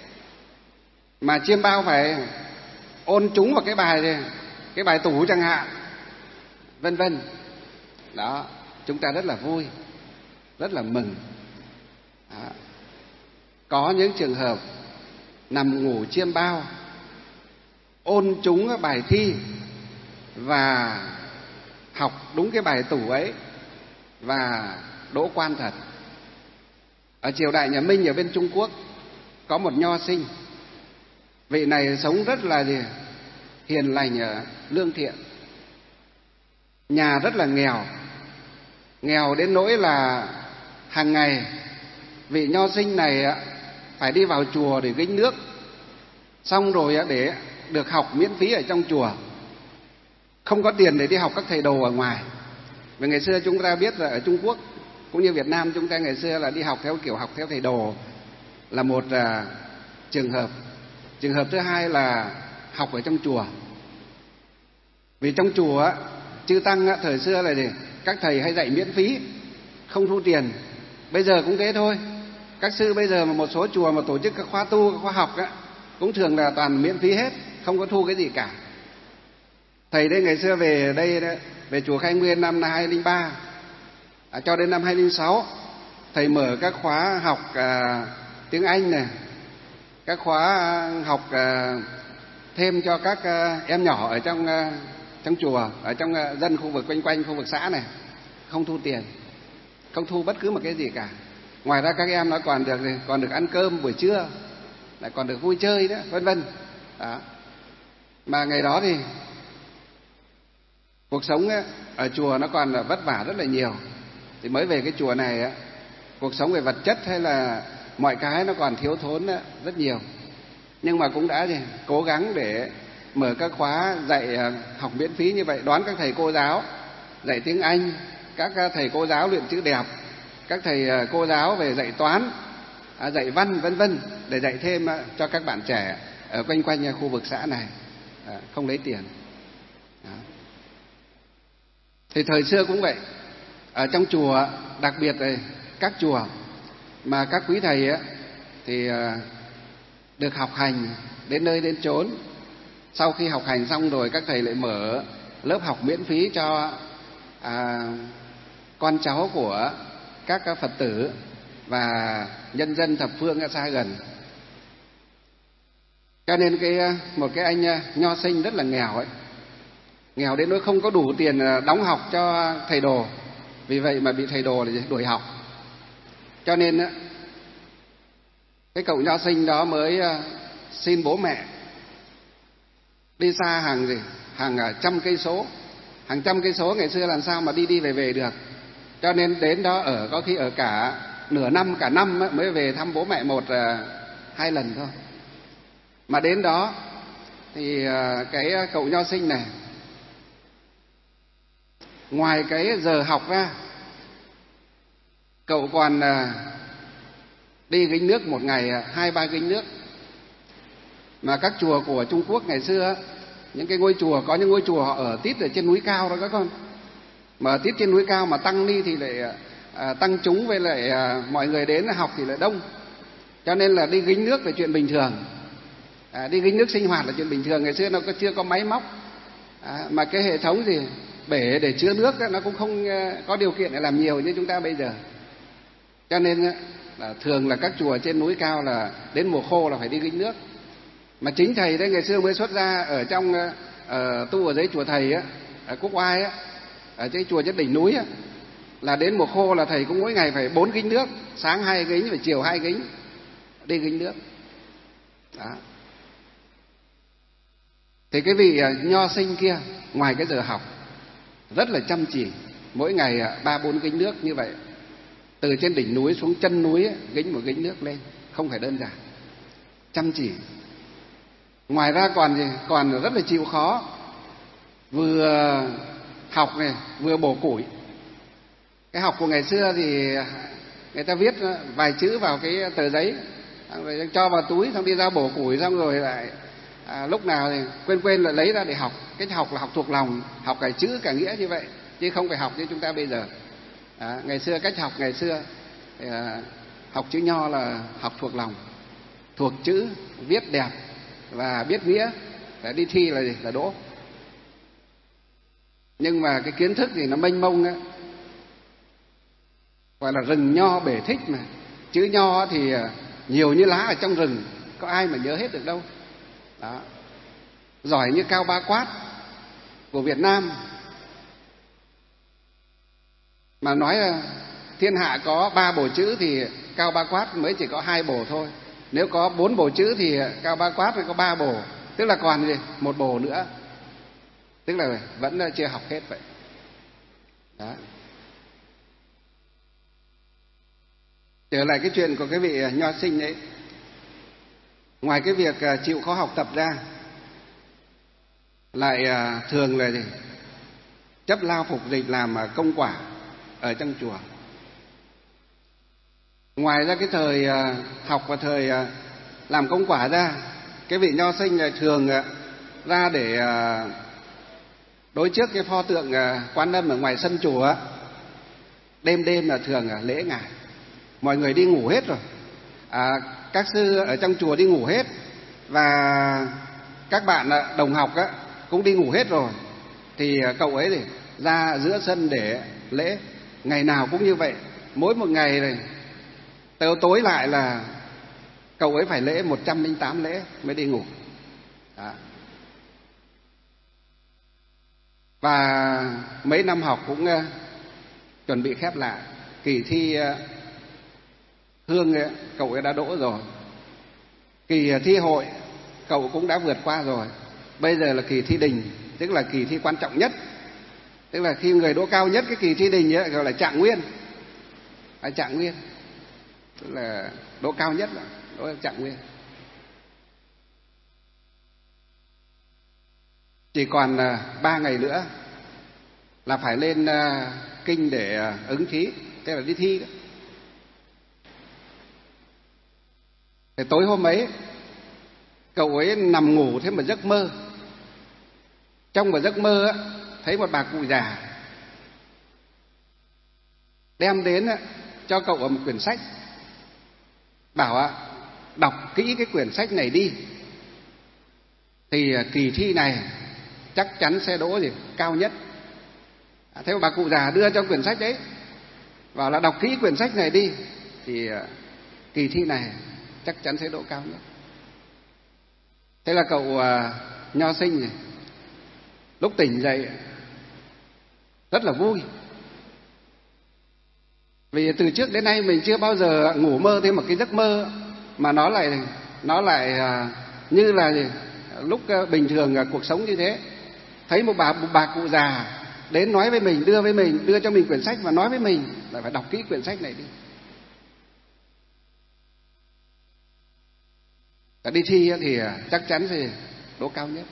Mà chiêm bao phải ôn trúng vào cái bài gì, cái bài tủ chẳng hạn, vân vân. Đó, chúng ta rất là vui, rất là mừng. Đó. Có những trường hợp nằm ngủ chiêm bao, ôn trúng bài thi và học đúng cái bài tủ ấy và đỗ quan thật. Ở triều đại nhà Minh ở bên Trung Quốc có một nho sinh. Vị này sống rất là gì? Hiền lành, lương thiện. Nhà rất là nghèo. Nghèo đến nỗi là hàng ngày vị nho sinh này phải đi vào chùa để gánh nước, xong rồi để được học miễn phí ở trong chùa. Không có tiền để đi học các thầy đồ ở ngoài. Vì ngày xưa chúng ta biết là ở Trung Quốc cũng như Việt Nam chúng ta ngày xưa là đi học theo kiểu học theo thầy đồ là một uh, trường hợp. Trường hợp thứ hai là học ở trong chùa. Vì trong chùa chư tăng thời xưa là gì? Các thầy hay dạy miễn phí, không thu tiền. Bây giờ cũng thế thôi. Các sư bây giờ mà một số chùa mà tổ chức các khóa tu, các khóa học á, cũng thường là toàn miễn phí hết, không có thu cái gì cả. Thầy đây ngày xưa về đây, về chùa Khai Nguyên năm hai không không ba à, cho đến năm hai không không sáu, thầy mở các khóa học à, tiếng Anh này, các khóa học à, thêm cho các à, em nhỏ ở trong à, trong chùa, ở trong à, dân khu vực quanh quanh khu vực xã này, không thu tiền, không thu bất cứ một cái gì cả. Ngoài ra các em nó còn được còn được ăn cơm buổi trưa, lại còn được vui chơi nữa, vân vân. Đó. Mà ngày đó thì cuộc sống ở chùa nó còn vất vả rất là nhiều. Thì mới về cái chùa này, cuộc sống về vật chất hay là mọi cái nó còn thiếu thốn rất nhiều. Nhưng mà cũng đã gì, cố gắng để mở các khóa dạy học miễn phí như vậy, đón các thầy cô giáo dạy tiếng Anh, các thầy cô giáo luyện chữ đẹp, các thầy cô giáo về dạy toán, dạy văn, vân vân, để dạy thêm cho các bạn trẻ ở quanh quanh khu vực xã này, không lấy tiền. Đó. Thì thời xưa cũng vậy. Ở trong chùa, đặc biệt là các chùa mà các quý thầy ấy, thì được học hành đến nơi đến chốn. Sau khi học hành xong rồi các thầy lại mở lớp học miễn phí cho à, con cháu của các Phật tử và nhân dân thập phương ở xa gần. Cho nên cái một cái anh nho sinh rất là nghèo ấy, nghèo đến nỗi không có đủ tiền đóng học cho thầy đồ, vì vậy mà bị thầy đồ đuổi học. Cho nên cái cậu nho sinh đó mới xin bố mẹ đi xa hàng gì hàng trăm cây số, hàng trăm cây số ngày xưa làm sao mà đi đi về về được. Cho nên đến đó ở có khi ở cả nửa năm, cả năm mới về thăm bố mẹ một hai lần thôi. Mà đến đó thì cái cậu nho sinh này, ngoài cái giờ học ra, cậu còn đi gánh nước một ngày hai ba gánh nước. Mà các chùa của Trung Quốc ngày xưa, những cái ngôi chùa, có những ngôi chùa họ ở tít ở trên núi cao đó các con, mà ở tít trên núi cao mà tăng ni thì lại à, tăng chúng với lại à, mọi người đến học thì lại đông, cho nên là đi gánh nước là chuyện bình thường. À, đi gánh nước sinh hoạt là chuyện bình thường. Ngày xưa nó có, chưa có máy móc, à, mà cái hệ thống gì bể để chứa nước đó, nó cũng không có điều kiện để làm nhiều như chúng ta bây giờ. Cho nên là thường là các chùa trên núi cao là đến mùa khô là phải đi gánh nước. Mà chính thầy đấy ngày xưa mới xuất ra ở trong ở tu ở dưới chùa thầy á, ở Quốc Oai á, ở trên chùa trên đỉnh núi á, là đến mùa khô là thầy cũng mỗi ngày phải bốn gánh nước, sáng hai gánh và chiều hai gánh, đi gánh nước. Đó. Thì cái vị nho sinh kia ngoài cái giờ học rất là chăm chỉ, mỗi ngày ba bốn gánh nước như vậy, từ trên đỉnh núi xuống chân núi ấy, gánh một gánh nước lên, không phải đơn giản, chăm chỉ. Ngoài ra còn gì? Còn rất là chịu khó, vừa học này vừa bổ củi. Cái học của ngày xưa thì người ta viết vài chữ vào cái tờ giấy, rồi cho vào túi, xong đi ra bổ củi, xong rồi lại à, lúc nào thì quên quên lại lấy ra để học. Cái học là học thuộc lòng, học cả chữ cả nghĩa như vậy, chứ không phải học như chúng ta bây giờ. À, ngày xưa cách học ngày xưa thì, à, học chữ nho là học thuộc lòng, thuộc chữ, viết đẹp và biết nghĩa, để đi thi là gì? Là đỗ. Nhưng mà cái kiến thức thì nó mênh mông á, gọi là rừng nho bể thích mà. Chữ nho thì nhiều như lá ở trong rừng, có ai mà nhớ hết được đâu. Đó. Giỏi như Cao Bá Quát của Việt Nam, mà nói là thiên hạ có ba bộ chữ thì Cao Bá Quát mới chỉ có hai bộ thôi. Nếu có bốn bộ chữ thì Cao Bá Quát mới có ba bộ, tức là còn gì? Một bộ nữa, tức là vẫn chưa học hết vậy. Đó. Trở lại cái chuyện của cái vị nho sinh ấy, ngoài cái việc chịu khó học tập ra, lại thường là gì? Chấp lao phục dịch làm công quả ở trong chùa. Ngoài ra cái thời học và thời làm công quả ra, cái vị nho sinh này thường ra để đối trước cái pho tượng Quan Âm ở ngoài sân chùa. Đêm đêm là thường lễ ngài, mọi người đi ngủ hết rồi, à, các sư ở trong chùa đi ngủ hết, và các bạn đồng học á, cũng đi ngủ hết rồi, thì cậu ấy thì ra giữa sân để lễ. Ngày nào cũng như vậy, mỗi một ngày này tới tối lại là cậu ấy phải lễ một trăm lẻ tám lễ mới đi ngủ. Đó. Và mấy năm học cũng uh, chuẩn bị khép lại. Kỳ thi uh, hương ấy, cậu ấy đã đỗ rồi. Kỳ uh, thi hội cậu cũng đã vượt qua rồi. Bây giờ là kỳ thi đình, tức là kỳ thi quan trọng nhất, tức là khi người đỗ cao nhất cái kỳ thi đình ấy, gọi là trạng nguyên. Là trạng nguyên, tức là đỗ cao nhất là đỗ là trạng nguyên. Chỉ còn ba ngày nữa là phải lên kinh để ứng thí, tức là đi thi đó. Thì tối hôm ấy cậu ấy nằm ngủ thấy một giấc mơ. Trong một giấc mơ á, thấy một bà cụ già đem đến cho cậu một quyển sách, bảo ạ, đọc kỹ cái quyển sách này đi, thì kỳ thi này chắc chắn sẽ đỗ gì cao nhất. À, thế bà cụ già đưa cho quyển sách đấy, bảo là đọc kỹ quyển sách này đi, thì kỳ thi này chắc chắn sẽ đỗ cao nhất. Thế là cậu uh, nho sinh này, lúc tỉnh dậy rất là vui, vì từ trước đến nay mình chưa bao giờ ngủ mơ thêm một cái giấc mơ mà nó lại nó lại uh, như là gì? Lúc uh, bình thường uh, cuộc sống như thế, thấy một bà một bà cụ già đến nói với mình, đưa với mình, đưa cho mình quyển sách và nói với mình là phải đọc kỹ quyển sách này đi. Và đi thi thì chắc chắn sẽ đỗ cao nhất.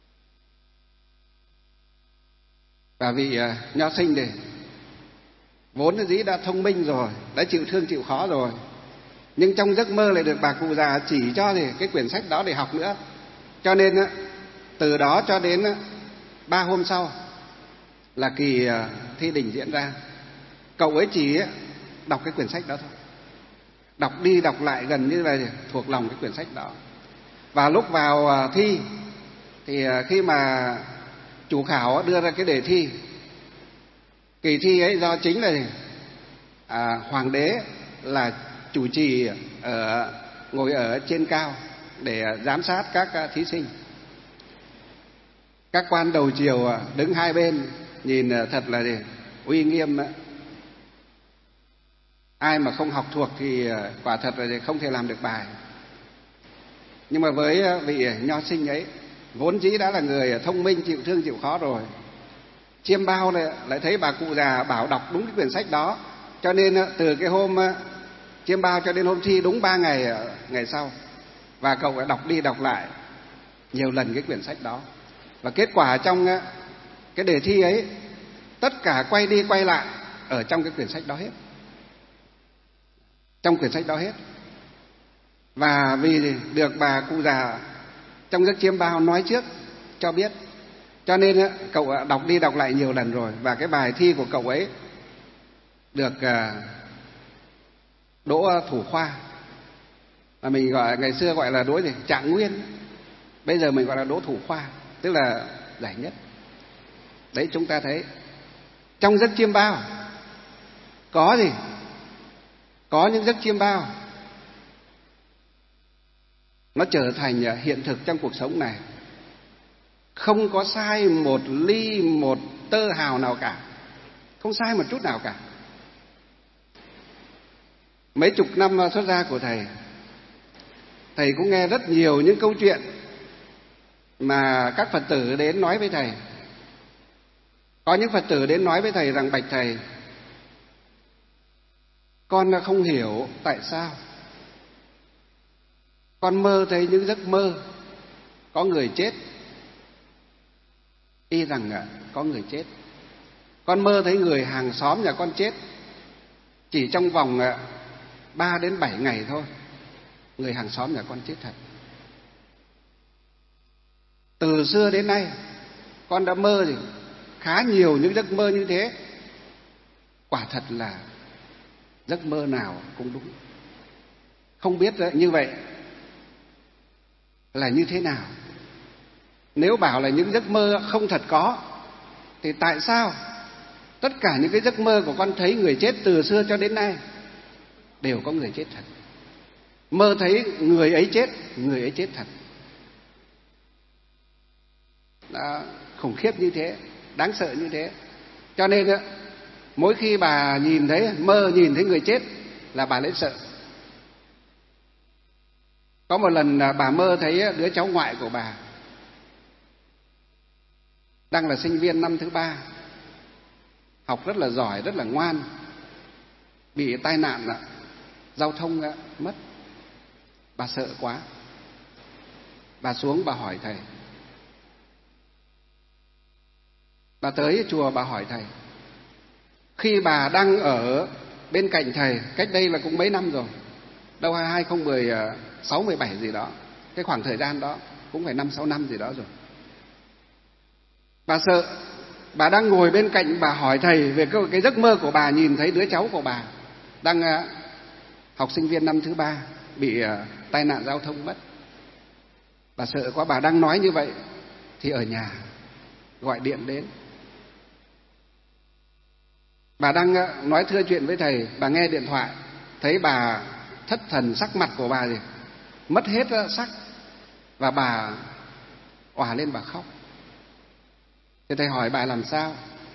Và vị nho sinh này vốn dĩ đã thông minh rồi, đã chịu thương chịu khó rồi, nhưng trong giấc mơ lại được bà cụ già chỉ cho thì cái quyển sách đó để học nữa. Cho nên từ đó cho đến ba hôm sau là kỳ thi đình diễn ra, cậu ấy chỉ đọc cái quyển sách đó thôi, đọc đi đọc lại gần như là thuộc lòng cái quyển sách đó. Và lúc vào thi thì khi mà chủ khảo đưa ra cái đề thi, kỳ thi ấy do chính là à, hoàng đế là chủ trì ở ngồi ở trên cao để giám sát các thí sinh. Các quan đầu triều đứng hai bên nhìn thật là uy nghiêm. Ai mà không học thuộc thì quả thật là không thể làm được bài. Nhưng mà với vị nho sinh ấy, vốn dĩ đã là người thông minh, chịu thương chịu khó rồi, chiêm bao lại, lại thấy bà cụ già bảo đọc đúng cái quyển sách đó, cho nên từ cái hôm chiêm bao cho đến hôm thi đúng ba ngày ngày sau, và cậu đã đọc đi đọc lại nhiều lần cái quyển sách đó. Và kết quả trong cái đề thi ấy, tất cả quay đi quay lại ở trong cái quyển sách đó hết, trong quyển sách đó hết. Và vì được bà cụ già trong giấc chiêm bao nói trước cho biết, cho nên cậu đọc đi đọc lại nhiều lần rồi. Và cái bài thi của cậu ấy được đỗ thủ khoa, mà mình gọi ngày xưa gọi là đỗ gì trạng nguyên, bây giờ mình gọi là đỗ thủ khoa, tức là giải nhất. Đấy, chúng ta thấy trong giấc chiêm bao có gì, có những giấc chiêm bao nó trở thành hiện thực trong cuộc sống này, không có sai một ly một tơ hào nào cả, không sai một chút nào cả. Mấy chục năm xuất gia của thầy, thầy cũng nghe rất nhiều những câu chuyện mà các Phật tử đến nói với thầy. Có những Phật tử đến nói với thầy rằng: bạch thầy, con không hiểu tại sao con mơ thấy những giấc mơ có người chết, y rằng có người chết. Con mơ thấy người hàng xóm nhà con chết, chỉ trong vòng ba đến bảy ngày thôi, người hàng xóm nhà con chết thật. Từ xưa đến nay con đã mơ gì khá nhiều những giấc mơ như thế. Quả thật là giấc mơ nào cũng đúng. Không biết như vậy là như thế nào. Nếu bảo là những giấc mơ không thật có, thì tại sao tất cả những cái giấc mơ của con thấy người chết từ xưa cho đến nay đều có người chết thật? Mơ thấy người ấy chết, người ấy chết thật. Đó, khủng khiếp như thế, đáng sợ như thế. Cho nên mỗi khi bà nhìn thấy, mơ nhìn thấy người chết là bà lấy sợ. Có một lần bà mơ thấy đứa cháu ngoại của bà đang là sinh viên năm thứ ba, học rất là giỏi, rất là ngoan, bị tai nạn giao thông mất. Bà sợ quá, bà xuống bà hỏi thầy. Bà tới chùa bà hỏi thầy. Khi bà đang ở bên cạnh thầy, cách đây là cũng mấy năm rồi, đâu hai không một sáu mười bảy gì đó, cái khoảng thời gian đó cũng phải năm sáu năm gì đó rồi. Bà sợ, bà đang ngồi bên cạnh, bà hỏi thầy về cái, cái giấc mơ của bà nhìn thấy đứa cháu của bà đang uh, học sinh viên năm thứ ba bị uh, tai nạn giao thông mất. Bà sợ quá, bà đang nói như vậy thì ở nhà gọi điện đến. Bà đang uh, nói thưa chuyện với thầy, bà nghe điện thoại, thấy bà thất thần, sắc mặt của bà gì mất hết uh, sắc, và bà òa lên bà khóc. Thì thầy hỏi bà làm sao?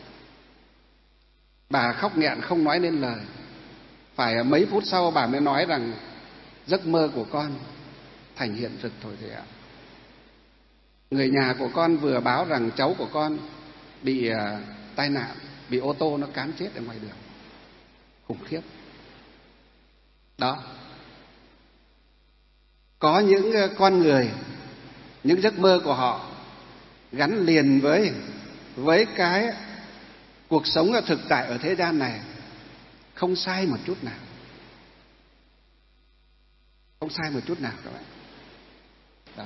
Bà khóc nghẹn không nói nên lời. Phải mấy phút sau bà mới nói rằng giấc mơ của con thành hiện thực thôi thầy ạ. Người nhà của con vừa báo rằng cháu của con bị uh, tai nạn, bị ô tô nó cán chết ở ngoài đường. Khủng khiếp. Đó. Có những uh, con người, những giấc mơ của họ gắn liền với với cái cuộc sống thực tại ở thế gian này. không sai một chút nào. Không sai một chút nào các bạn. Đó.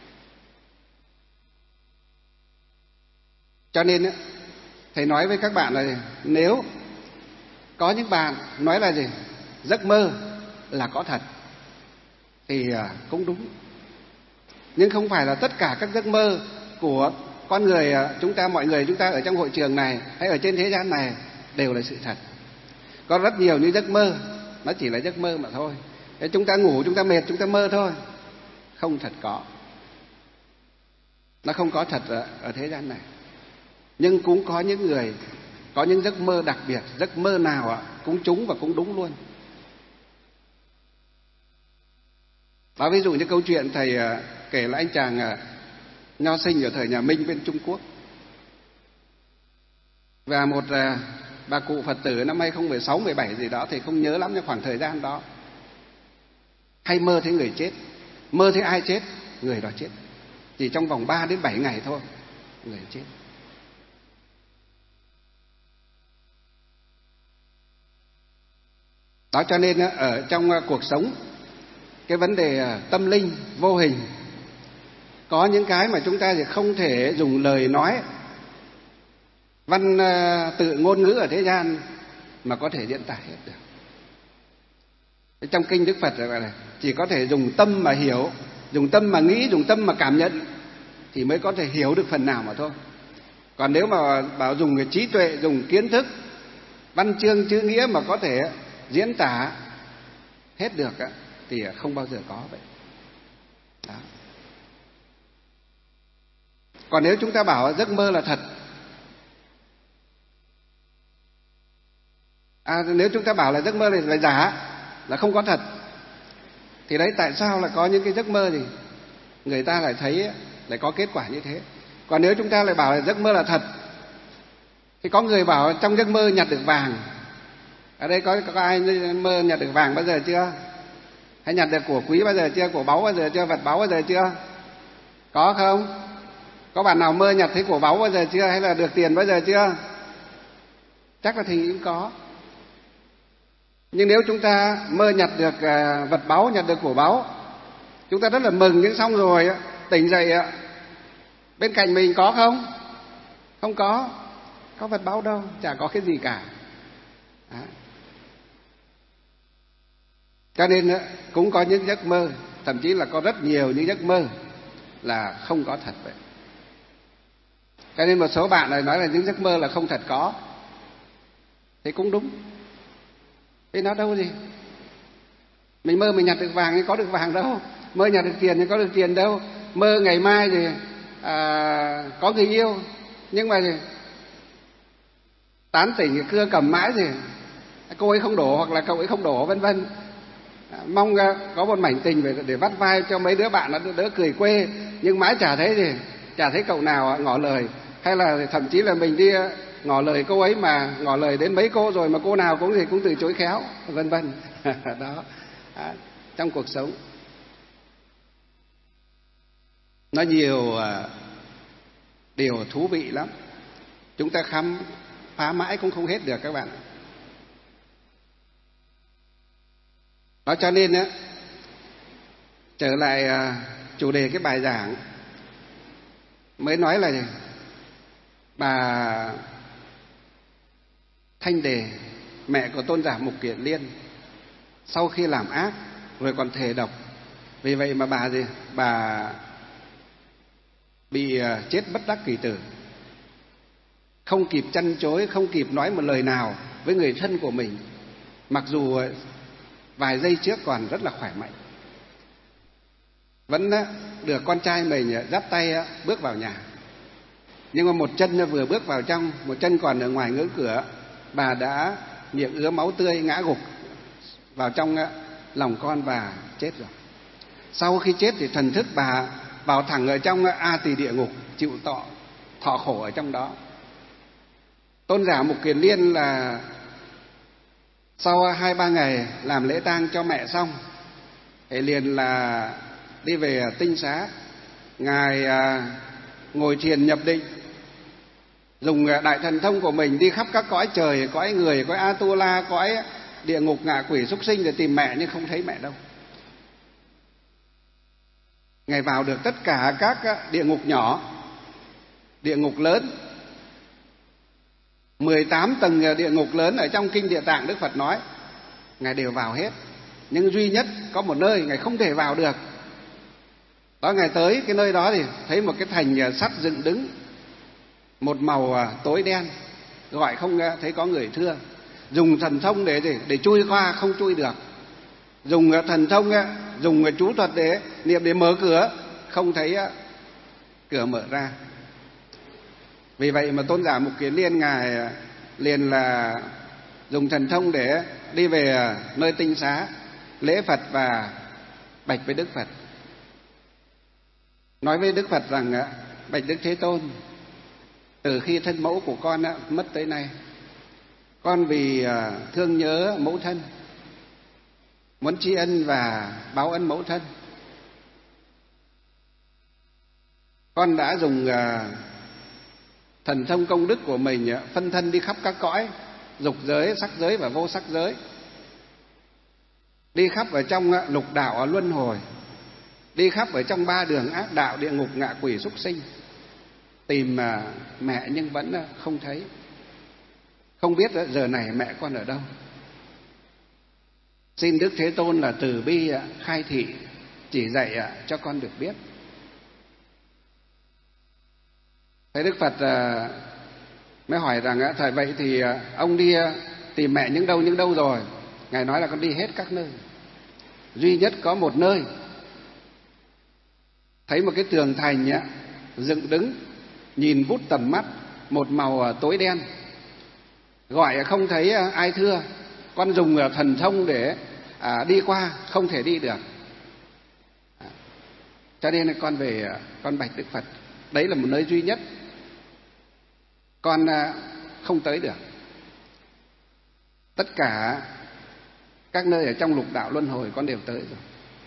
Cho nên á, thầy nói với các bạn là nếu có những bạn nói là gì? Giấc mơ là có thật thì cũng đúng. Nhưng không phải là tất cả các giấc mơ của con người chúng ta, mọi người chúng ta ở trong hội trường này hay ở trên thế gian này đều là sự thật. Có rất nhiều những giấc mơ nó chỉ là giấc mơ mà thôi. Thế chúng ta ngủ, chúng ta mệt, chúng ta mơ thôi. Không thật có. Nó không có thật ở, ở thế gian này. Nhưng cũng có những người có những giấc mơ đặc biệt. Giấc mơ nào cũng trúng và cũng đúng luôn. Đó, ví dụ như câu chuyện thầy kể là anh chàng nho sinh ở thời nhà Minh bên Trung Quốc. Và một bà cụ Phật tử năm hai không một sáu mười bảy gì đó thì không nhớ lắm, nhưng khoảng thời gian đó hay mơ thấy người chết. Mơ thấy ai chết? Người đó chết. Chỉ trong vòng ba đến bảy ngày thôi, người chết. Đó, cho nên ở trong cuộc sống, cái vấn đề tâm linh vô hình, có những cái mà chúng ta thì không thể dùng lời nói, văn tự ngôn ngữ ở thế gian mà có thể diễn tả hết được. Trong kinh Đức Phật là chỉ có thể dùng tâm mà hiểu, dùng tâm mà nghĩ, dùng tâm mà cảm nhận thì mới có thể hiểu được phần nào mà thôi. Còn nếu mà bảo dùng cái trí tuệ, dùng kiến thức, văn chương chữ nghĩa mà có thể diễn tả hết được thì không bao giờ có vậy. Đó. Còn nếu chúng ta bảo giấc mơ là thật, à, nếu chúng ta bảo là giấc mơ này là giả, là không có thật, thì đấy tại sao là có những cái giấc mơ thì người ta lại thấy lại có kết quả như thế. Còn nếu chúng ta lại bảo là giấc mơ là thật, thì có người bảo trong giấc mơ nhặt được vàng. Ở đây có, có ai mơ nhặt được vàng bao giờ chưa? Hay nhặt được của quý bao giờ chưa? Của báu bao giờ chưa? Vật báu bao giờ chưa? Có không? Có bạn nào mơ nhặt thấy của báu bao giờ chưa? Hay là được tiền bao giờ chưa? Chắc là thì cũng có. Nhưng nếu chúng ta mơ nhặt được vật báu, nhặt được của báu, chúng ta rất là mừng, nhưng xong rồi tỉnh dậy bên cạnh mình có không? Không có. Có vật báu đâu, chả có cái gì cả. Đó. Cho nên cũng có những giấc mơ, thậm chí là có rất nhiều những giấc mơ là không có thật vậy. Cho nên một số bạn lại nói là những giấc mơ là không thật có, thì cũng đúng. Thế nó đâu gì? Mình mơ mình nhặt được vàng nhưng có được vàng đâu. Mơ nhặt được tiền nhưng có được tiền đâu. Mơ ngày mai thì à, có người yêu, nhưng mà thì tán tỉnh cưa cầm mãi thì cô ấy không đổ hoặc là cậu ấy không đổ, vân vân. À, mong có một mảnh tình để, để vắt vai cho mấy đứa bạn nó đỡ cười quê, nhưng mãi chả thấy gì, chả thấy cậu nào ngỏ lời. Hay là thậm chí là mình đi ngỏ lời cô ấy mà ngỏ lời đến mấy cô rồi mà cô nào cũng gì cũng từ chối khéo, vân vân. Đó. À, trong cuộc sống nó nhiều à, điều thú vị lắm, chúng ta khám phá mãi cũng không hết được các bạn. Đó, cho nên á, trở lại à, chủ đề cái bài giảng mới nói là bà Thanh Đề, mẹ của tôn giả Mục Kiền Liên, sau khi làm ác rồi còn thề độc, vì vậy mà bà gì bà bị chết bất đắc kỳ tử, không kịp chăn chối, không kịp nói một lời nào với người thân của mình, mặc dù vài giây trước còn rất là khỏe mạnh. Vẫn được con trai mình dắt tay bước vào nhà, nhưng mà một chân vừa bước vào trong, một chân còn ở ngoài ngưỡng cửa, bà đã miệng ứa máu tươi ngã gục vào trong lòng con và chết rồi. Sau khi chết thì thần thức bà vào thẳng ở trong A Tỳ địa ngục, chịu tọ thọ khổ ở trong đó. Tôn giả Mục Kiền Liên là sau hai ba ngày làm lễ tang cho mẹ xong thì liền là đi về tinh xá. Ngài ngồi thiền nhập định, dùng đại thần thông của mình đi khắp các cõi trời, cõi người, cõi Atula, cõi địa ngục ngạ quỷ súc sinh để tìm mẹ nhưng không thấy mẹ đâu. Ngài vào được tất cả các địa ngục nhỏ, địa ngục lớn, mười tám tầng địa ngục lớn ở trong kinh Địa Tạng Đức Phật nói, Ngài đều vào hết. Nhưng duy nhất có một nơi Ngài không thể vào được. Đó, Ngài tới cái nơi đó thì thấy một cái thành sắt dựng đứng, một màu tối đen, gọi không thấy có người thưa. Dùng thần thông để để, để chui qua không chui được. Dùng thần thông, dùng chú thuật để niệm để mở cửa, không thấy cửa mở ra. Vì vậy mà Tôn giả Mục Kiền Liên Ngài liền là dùng thần thông để đi về nơi tinh xá, lễ Phật và bạch với Đức Phật. Nói với Đức Phật rằng: bạch Đức Thế Tôn, từ khi thân mẫu của con mất tới nay, con vì thương nhớ mẫu thân, muốn tri ân và báo ân mẫu thân, con đã dùng thần thông công đức của mình phân thân đi khắp các cõi, dục giới, sắc giới và vô sắc giới, đi khắp ở trong lục đạo luân hồi, đi khắp ở trong ba đường ác đạo, địa ngục, ngạ quỷ, súc sinh, tìm mẹ nhưng vẫn không thấy. Không biết giờ này mẹ con ở đâu. Xin Đức Thế Tôn là từ bi khai thị, chỉ dạy cho con được biết. Thế Đức Phật mới hỏi rằng: thời vậy thì ông đi tìm mẹ những đâu những đâu rồi? Ngài nói là con đi hết các nơi, duy nhất có một nơi thấy một cái tường thành dựng đứng, nhìn vút tầm mắt, một màu tối đen, gọi không thấy ai thưa. Con dùng thần thông để à, đi qua, không thể đi được. Cho nên con về con bạch Đức Phật, đấy là một nơi duy nhất con không tới được. Tất cả các nơi ở trong lục đạo luân hồi con đều tới rồi.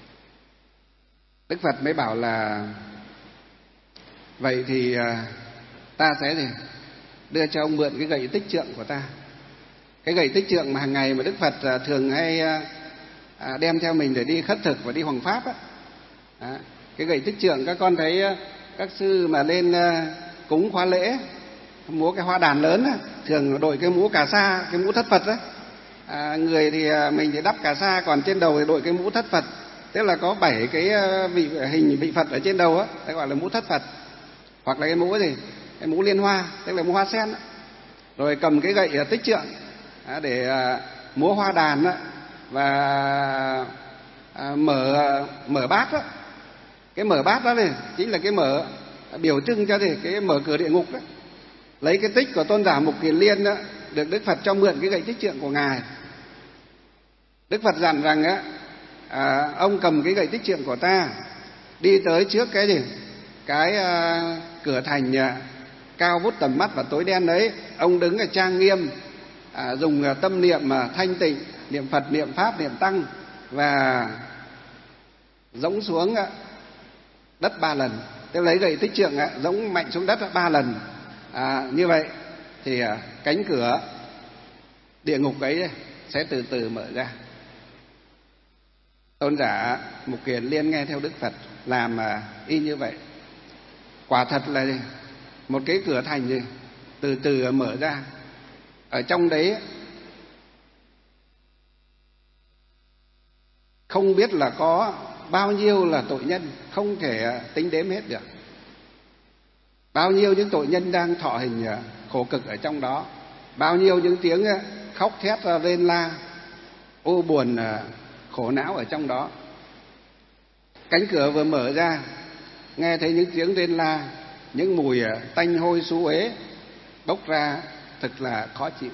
Đức Phật mới bảo là: vậy thì ta sẽ gì? Đưa cho ông mượn cái gậy tích trượng của ta. Cái gậy tích trượng mà hàng ngày mà Đức Phật thường hay đem theo mình để đi khất thực và đi hoằng pháp á. Cái gậy tích trượng, các con thấy các sư mà lên cúng khóa lễ múa cái hoa đàn lớn á, thường đội cái mũ cà sa, cái mũ thất Phật á. À, người thì mình thì đắp cà sa, còn trên đầu thì đội cái mũ thất Phật, tức là có bảy cái vị hình vị Phật ở trên đầu á, đấy gọi là mũ thất Phật. Hoặc là cái mũ gì? Cái mũ liên hoa, tức là mũ hoa sen á. Rồi cầm cái gậy tích trượng để múa hoa đàn á, và mở mở bát á. Cái mở bát đó thì chính là cái mở biểu trưng cho thì cái mở cửa địa ngục đó. Lấy cái tích của Tôn giả Mục Kiền Liên đó, được Đức Phật cho mượn cái gậy tích trượng của Ngài. Đức Phật dặn rằng á, à, ông cầm cái gậy tích trượng của ta, đi tới trước cái gì? Cái uh, cửa thành uh, cao vút tầm mắt và tối đen đấy, ông đứng ở trang nghiêm, à, dùng uh, tâm niệm uh, thanh tịnh, niệm Phật, niệm Pháp, niệm Tăng, và dẫng xuống uh, đất ba lần. Tức lấy gậy tích trượng uh, dẫng mạnh xuống đất uh, ba lần. À, như vậy thì uh, cánh cửa địa ngục ấy sẽ từ từ mở ra. Tôn giả Mục Kiền Liên nghe theo Đức Phật làm uh, y như vậy. Quả thật là gì? Một cái cửa thành gì? Từ từ mở ra. Ở trong đấy không biết là có bao nhiêu là tội nhân, không thể tính đếm hết được. Bao nhiêu những tội nhân đang thọ hình khổ cực ở trong đó, bao nhiêu những tiếng khóc thét rên la ô buồn khổ não ở trong đó. Cánh cửa vừa mở ra, nghe thấy những tiếng rên la, những mùi tanh hôi xú uế bốc ra thật là khó chịu.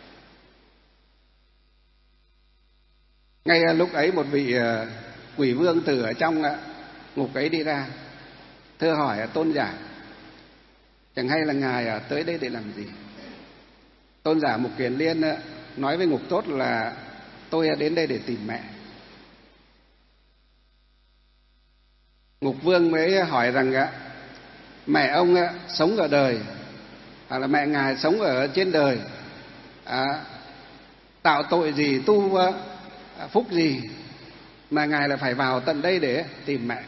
Ngay lúc ấy một vị quỷ vương từ ở trong ngục ấy đi ra, thưa hỏi tôn giả, chẳng hay là ngài tới đây để làm gì? Tôn giả Mục Kiền Liên nói với ngục tốt là: tôi đến đây để tìm mẹ. Ngục vương mới hỏi rằng: mẹ ông sống ở đời, hoặc là mẹ ngài sống ở trên đời, à, tạo tội gì, tu phúc gì mà Ngài là phải vào tận đây để tìm mẹ.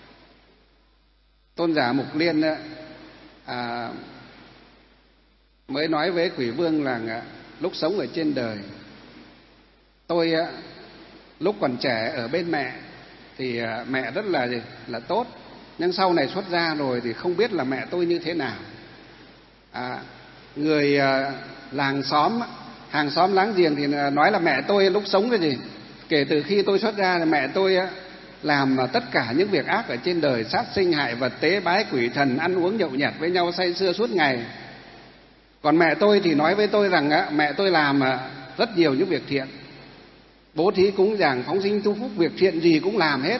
Tôn giả Mục Liên à, mới nói với Quỷ Vương là lúc sống ở trên đời, tôi lúc còn trẻ ở bên mẹ thì mẹ rất là là tốt, nhưng sau này xuất gia rồi thì không biết là mẹ tôi như thế nào. À, người làng xóm, hàng xóm láng giềng thì nói là mẹ tôi lúc sống cái gì, kể từ khi tôi xuất gia là mẹ tôi làm tất cả những việc ác ở trên đời, sát sinh hại vật, tế bái quỷ thần, ăn uống nhậu nhẹt với nhau say sưa suốt ngày. Còn mẹ tôi thì nói với tôi rằng mẹ tôi làm rất nhiều những việc thiện, bố thí cúng dường, phóng sinh tu phúc, việc thiện gì cũng làm hết.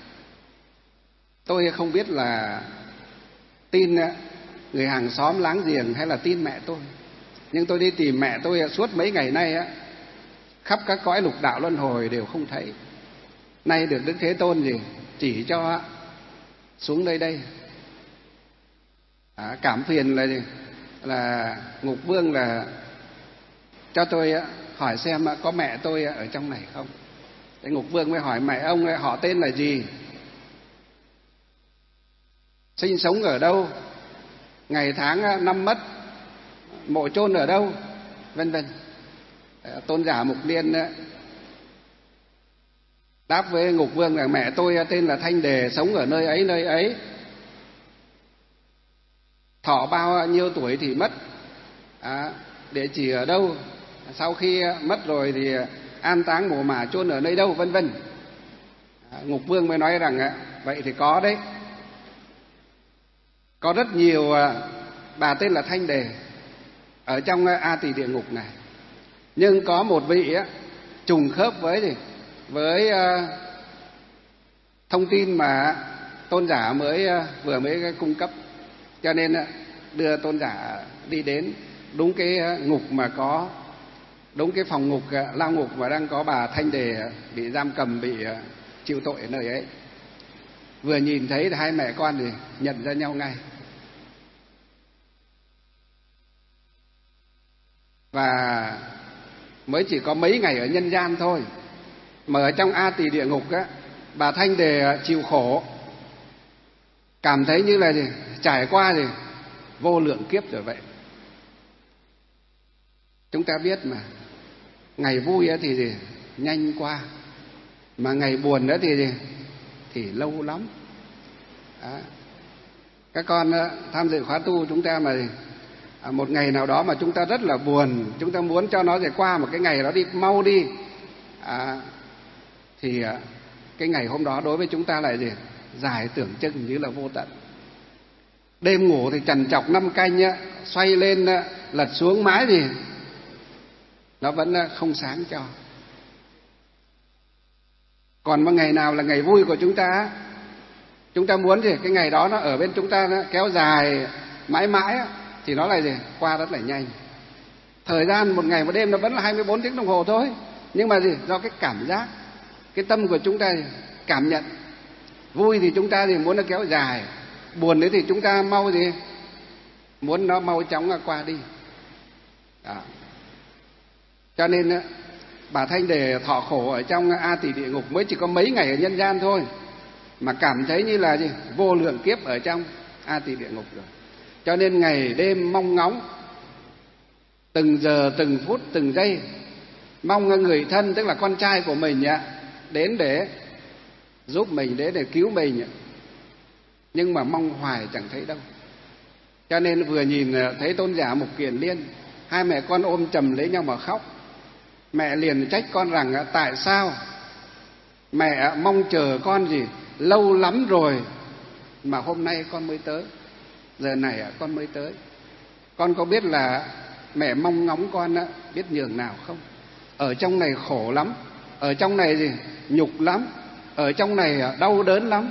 Tôi không biết là tin người hàng xóm láng giềng hay là tin mẹ tôi, nhưng tôi đi tìm mẹ tôi suốt mấy ngày nay á, khắp các cõi lục đạo luân hồi đều không thấy. Nay được Đức Thế Tôn gì chỉ cho xuống nơi đây. À, cảm phiền là gì? Là Ngục Vương là cho tôi hỏi xem có mẹ tôi ở trong này không. Thế Ngục Vương mới hỏi mẹ ông họ tên là gì, sinh sống ở đâu, ngày tháng năm mất, mộ chôn ở đâu, vân vân. Tôn giả Mục Liên đáp với Ngục Vương là mẹ tôi tên là Thanh Đề, sống ở nơi ấy nơi ấy, thọ bao nhiêu tuổi thì mất, à, địa chỉ ở đâu, sau khi mất rồi thì an táng mồ mả chôn ở nơi đâu, vân vân. À, Ngục Vương mới nói rằng vậy thì có đấy, có rất nhiều bà tên là Thanh Đề ở trong A Tỳ địa ngục này, nhưng có một vị trùng khớp với gì với thông tin mà tôn giả mới vừa mới cung cấp, cho nên đưa tôn giả đi đến đúng cái ngục mà có, đúng cái phòng ngục lao ngục mà đang có bà Thanh Đề bị giam cầm, bị chịu tội ở nơi ấy. Vừa nhìn thấy hai mẹ con thì nhận ra nhau ngay. Và mới chỉ có mấy ngày ở nhân gian thôi mà ở trong A Tỳ địa ngục á, bà Thanh Đề chịu khổ, cảm thấy như là gì trải qua gì vô lượng kiếp rồi vậy. Chúng ta biết mà, ngày vui thì gì nhanh qua, mà ngày buồn đó thì gì thì lâu lắm. Đó. Các con tham dự khóa tu chúng ta mà một ngày nào đó mà chúng ta rất là buồn, chúng ta muốn cho nó sẽ qua một cái ngày đó đi mau đi, à, thì cái ngày hôm đó đối với chúng ta lại gì dài tưởng chừng như là vô tận. Đêm ngủ thì trằn trọc năm canh á, xoay lên lật xuống mãi gì nó vẫn không sáng cho. Còn một ngày nào là ngày vui của chúng ta, chúng ta muốn gì cái ngày đó nó ở bên chúng ta, nó kéo dài mãi mãi thì nó lại gì qua rất là nhanh. Thời gian một ngày một đêm nó vẫn là hai mươi bốn tiếng đồng hồ thôi, nhưng mà gì do cái cảm giác, cái tâm của chúng ta cảm nhận. Vui thì chúng ta thì muốn nó kéo dài, buồn đấy thì chúng ta mau gì muốn nó mau chóng qua đi. Đó. Cho nên bà Thanh Đề thọ khổ ở trong A Tỳ địa ngục mới chỉ có mấy ngày ở nhân gian thôi mà cảm thấy như là gì vô lượng kiếp ở trong A Tỳ địa ngục rồi. Cho nên ngày đêm mong ngóng, từng giờ từng phút từng giây mong người thân, tức là con trai của mình đến để giúp mình, đến để cứu mình, nhưng mà mong hoài chẳng thấy đâu. Cho nên vừa nhìn thấy tôn giả Mục Kiền Liên, hai mẹ con ôm chầm lấy nhau mà khóc. Mẹ liền trách con rằng tại sao mẹ mong chờ con gì lâu lắm rồi mà hôm nay con mới tới, giờ này con mới tới. Con có biết là mẹ mong ngóng con biết nhường nào không? Ở trong này khổ lắm, ở trong này gì nhục lắm, ở trong này đau đớn lắm.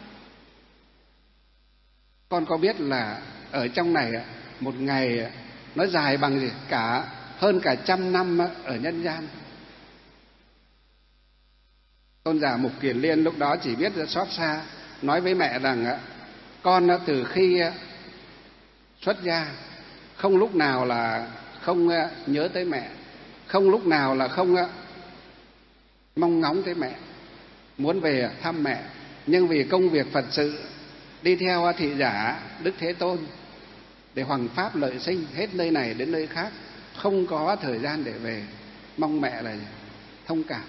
Con có biết là ở trong này một ngày nó dài bằng gì cả hơn cả trăm năm ở nhân gian. Tôn giả Mục Kiền Liên lúc đó chỉ biết xót xa, nói với mẹ rằng con từ khi xuất gia không lúc nào là không nhớ tới mẹ, không lúc nào là không mong ngóng tới mẹ, muốn về thăm mẹ. Nhưng vì công việc Phật sự, đi theo thị giả Đức Thế Tôn để hoằng pháp lợi sinh, hết nơi này đến nơi khác, không có thời gian để về. Mong mẹ là thông cảm.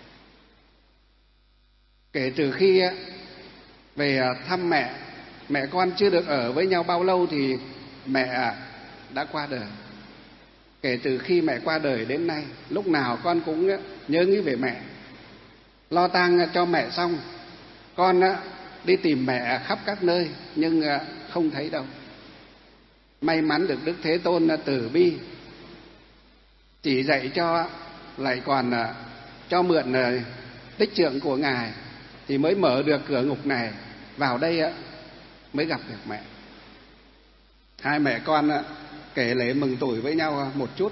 Kể từ khi về thăm mẹ, mẹ con chưa được ở với nhau bao lâu thì mẹ đã qua đời. Kể từ khi mẹ qua đời đến nay, lúc nào con cũng nhớ nghĩ về mẹ. Lo tang cho mẹ xong, con đi tìm mẹ khắp các nơi nhưng không thấy đâu. May mắn được Đức Thế Tôn từ bi chỉ dạy cho, lại còn cho mượn tích trượng của Ngài thì mới mở được cửa ngục này, vào đây mới gặp được mẹ. Hai mẹ con kể lễ mừng tuổi với nhau một chút.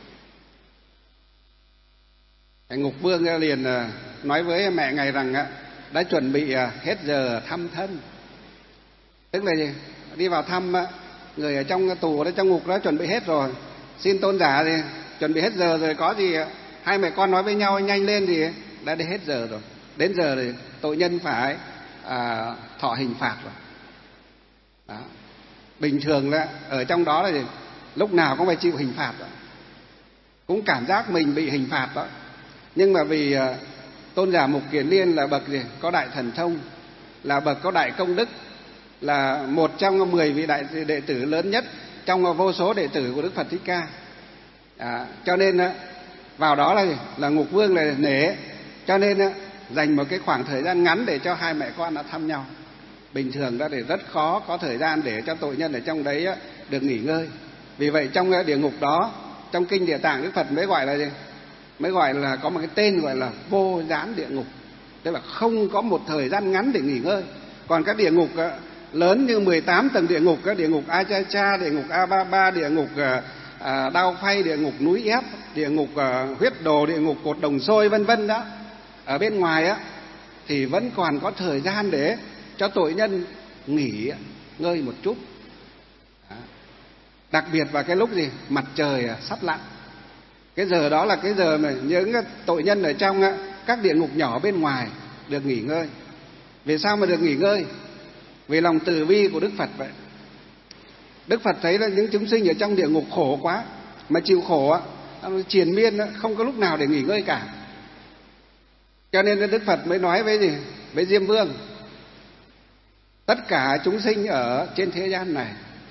Ngục Vương liền nói với mẹ Ngài rằng đã chuẩn bị hết giờ thăm thân. Tức là gì? Đi vào thăm người ở trong tù đó, trong ngục đó chuẩn bị hết rồi. Xin tôn giả thì chuẩn bị hết giờ rồi, có gì hai mẹ con nói với nhau nhanh lên thì đã đi hết giờ rồi. Đến giờ thì tội nhân phải à, thọ hình phạt rồi. Đó. Bình thường là ở trong đó là gì? Lúc nào cũng phải chịu hình phạt đó. Cũng cảm giác mình bị hình phạt đó. Nhưng mà vì à, tôn giả Mục Kiền Liên là bậc gì? Có đại thần thông, là bậc có đại công đức, là một trong mười vị đại đệ tử lớn nhất trong vô số đệ tử của Đức Phật Thích Ca. À, cho nên vào đó là là Ngục Vương là nể, cho nên dành một cái khoảng thời gian ngắn để cho hai mẹ con đã thăm nhau. Bình thường đó thì rất khó có thời gian để cho tội nhân ở trong đấy được nghỉ ngơi. Vì vậy trong địa ngục đó, trong kinh Địa Tạng Đức Phật mới gọi là gì? Mới gọi là có một cái tên gọi là vô gián địa ngục, tức là không có một thời gian ngắn để nghỉ ngơi. Còn các địa ngục lớn như mười tám tầng địa ngục, các địa ngục A Cha Cha, địa ngục A Ba Ba, địa ngục à, Đao Phay, địa ngục Núi Ép, địa ngục à, Huyết Đồ, địa ngục Cột Đồng Sôi vân vân đó, ở bên ngoài á thì vẫn còn có thời gian để cho tội nhân nghỉ ngơi một chút. Đó. Đặc biệt vào cái lúc gì mặt trời sắp lặn, cái giờ đó là cái giờ mà những tội nhân ở trong các địa ngục nhỏ bên ngoài được nghỉ ngơi. Vì sao mà được nghỉ ngơi? Vì lòng từ bi của Đức Phật vậy. Đức Phật thấy là những chúng sinh ở trong địa ngục khổ quá, mà chịu khổ á, triền miên không có lúc nào để nghỉ ngơi cả. Cho nên Đức Phật mới nói với gì? Với Diêm Vương, tất cả chúng sinh ở trên thế gian này,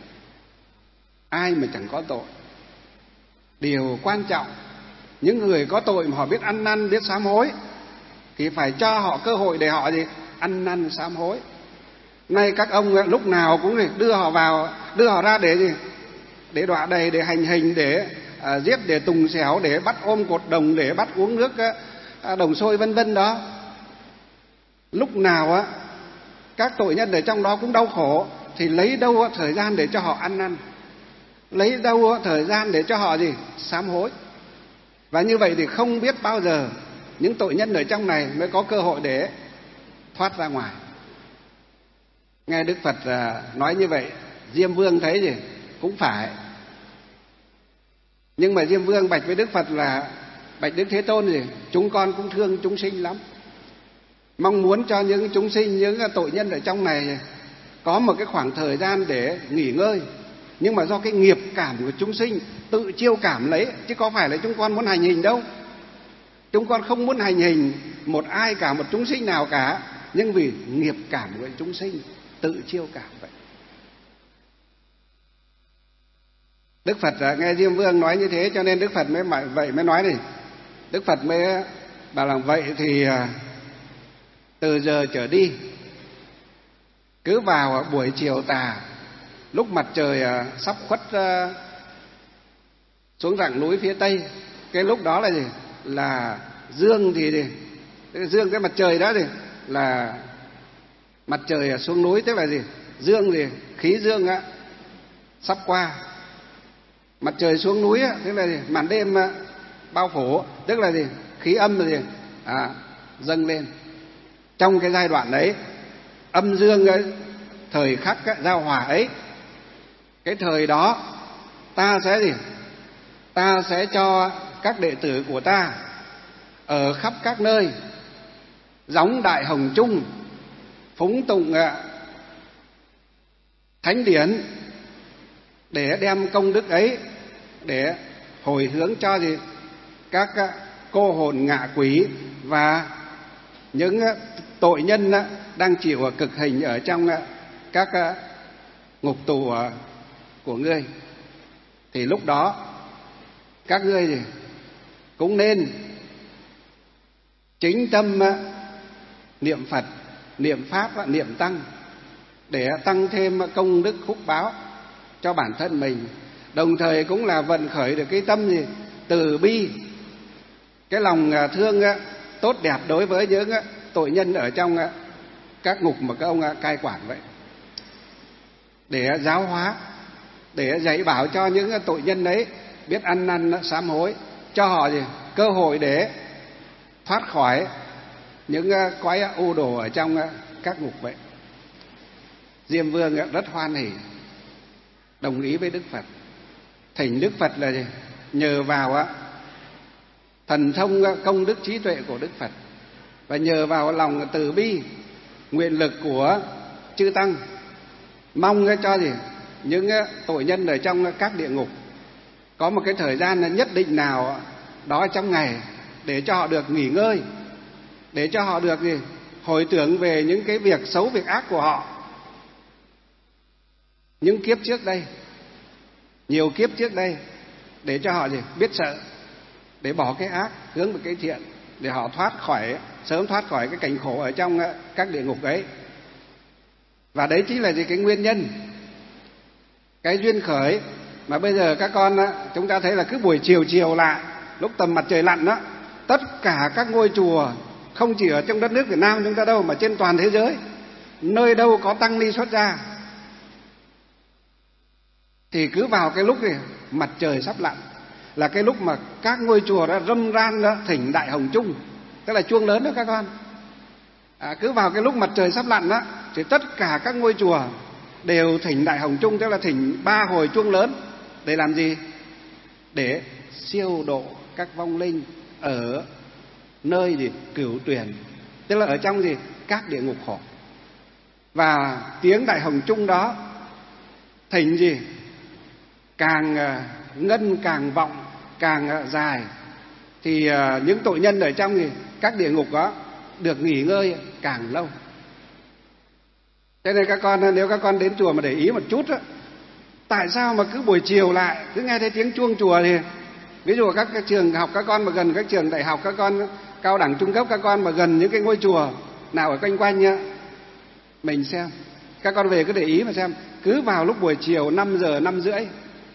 ai mà chẳng có tội. Điều quan trọng, những người có tội mà họ biết ăn năn, biết sám hối thì phải cho họ cơ hội để họ gì? Ăn năn sám hối. Nay các ông lúc nào cũng đưa họ vào, đưa họ ra để gì? Để đọa đầy, để hành hình, để à, giết, để tùng xẻo, để bắt ôm cột đồng, để bắt uống nước à, đồng sôi vân vân đó. Lúc nào á các tội nhân ở trong đó cũng đau khổ thì lấy đâu thời gian để cho họ ăn năn, lấy đâu thời gian để cho họ gì? Sám hối. Và như vậy thì không biết bao giờ những tội nhân ở trong này mới có cơ hội để thoát ra ngoài. Nghe Đức Phật nói như vậy, Diêm Vương thấy gì? Cũng phải. Nhưng mà Diêm Vương bạch với Đức Phật là: bạch Đức Thế Tôn gì? Chúng con cũng thương chúng sinh lắm, mong muốn cho những chúng sinh, những tội nhân ở trong này có một cái khoảng thời gian để nghỉ ngơi. Nhưng mà do cái nghiệp cảm của chúng sinh tự chiêu cảm lấy, chứ có phải là chúng con muốn hành hình đâu. Chúng con không muốn hành hình một ai cả, một chúng sinh nào cả, nhưng vì nghiệp cảm của chúng sinh tự chiêu cảm vậy. Đức Phật nghe Diêm Vương nói như thế, cho nên Đức Phật mới vậy mới nói này. Đức Phật mới bảo là vậy thì từ giờ trở đi, cứ vào buổi chiều tà, lúc mặt trời sắp khuất xuống rặng núi phía tây, cái lúc đó là gì? Là dương thì gì? Dương cái mặt trời đó thì là mặt trời xuống núi, tức là gì? Dương gì? Khí dương á sắp qua. Mặt trời xuống núi á, tức là gì? Màn đêm bao phủ, tức là gì? Khí âm là gì? À, dâng lên. Trong cái giai đoạn đấy, âm dương ấy, thời khắc ấy, giao hòa ấy, cái thời đó ta sẽ gì? Ta sẽ cho các đệ tử của ta ở khắp các nơi gióng đại hồng chung, phúng tụng thánh điển để đem công đức ấy để hồi hướng cho gì các cô hồn ngạ quỷ và những tội nhân đang chịu cực hình ở trong các ngục tù của ngươi. Thì lúc đó các ngươi thì cũng nên chính tâm niệm Phật, niệm Pháp, niệm Tăng để tăng thêm công đức phúc báo cho bản thân mình, đồng thời cũng là vận khởi được cái tâm gì từ bi, cái lòng thương tốt đẹp đối với những tội nhân ở trong các ngục mà các ông cai quản vậy, để giáo hóa, để dạy bảo cho những tội nhân ấy biết ăn năn sám hối, cho họ gì cơ hội để thoát khỏi những cõi u đồ ở trong các ngục vậy. Diêm Vương rất hoan hỉ đồng ý với Đức Phật, thỉnh Đức Phật là gì? Nhờ vào thần thông công đức trí tuệ của Đức Phật và nhờ vào lòng từ bi nguyện lực của chư tăng, mong cho gì những tội nhân ở trong các địa ngục có một cái thời gian nhất định nào đó trong ngày để cho họ được nghỉ ngơi, để cho họ được gì hồi tưởng về những cái việc xấu việc ác của họ những kiếp trước đây, nhiều kiếp trước đây, để cho họ gì biết sợ, để bỏ cái ác hướng về cái thiện, để họ thoát khỏi, sớm thoát khỏi cái cảnh khổ ở trong các địa ngục ấy. Và đấy chính là gì cái nguyên nhân, cái duyên khởi mà bây giờ các con chúng ta thấy là cứ buổi chiều chiều lại, lúc tầm mặt trời lặn đó, tất cả các ngôi chùa không chỉ ở trong đất nước Việt Nam chúng ta đâu, mà trên toàn thế giới, nơi đâu có tăng ni xuất gia thì cứ vào cái lúc này mặt trời sắp lặn là cái lúc mà các ngôi chùa đã râm ran đó, thỉnh đại hồng chung, tức là chuông lớn đó các con. À, cứ vào cái lúc mặt trời sắp lặn đó thì tất cả các ngôi chùa đều thỉnh đại hồng chung, tức là thỉnh ba hồi chuông lớn để làm gì? Để siêu độ các vong linh ở nơi gì cửu tuyển, tức là ở trong gì các địa ngục khổ. Và tiếng đại hồng chung đó thỉnh gì càng ngân càng vọng càng dài thì những tội nhân ở trong gì các địa ngục đó được nghỉ ngơi càng lâu. Thế nên các con, nếu các con đến chùa mà để ý một chút đó, tại sao mà cứ buổi chiều lại cứ nghe thấy tiếng chuông chùa thì ví dụ các cái trường học các con mà gần các trường đại học, các con cao đẳng trung cấp, các con mà gần những cái ngôi chùa nào ở quanh quanh nhá, mình xem, các con về cứ để ý mà xem, cứ vào lúc buổi chiều năm giờ, năm rưỡi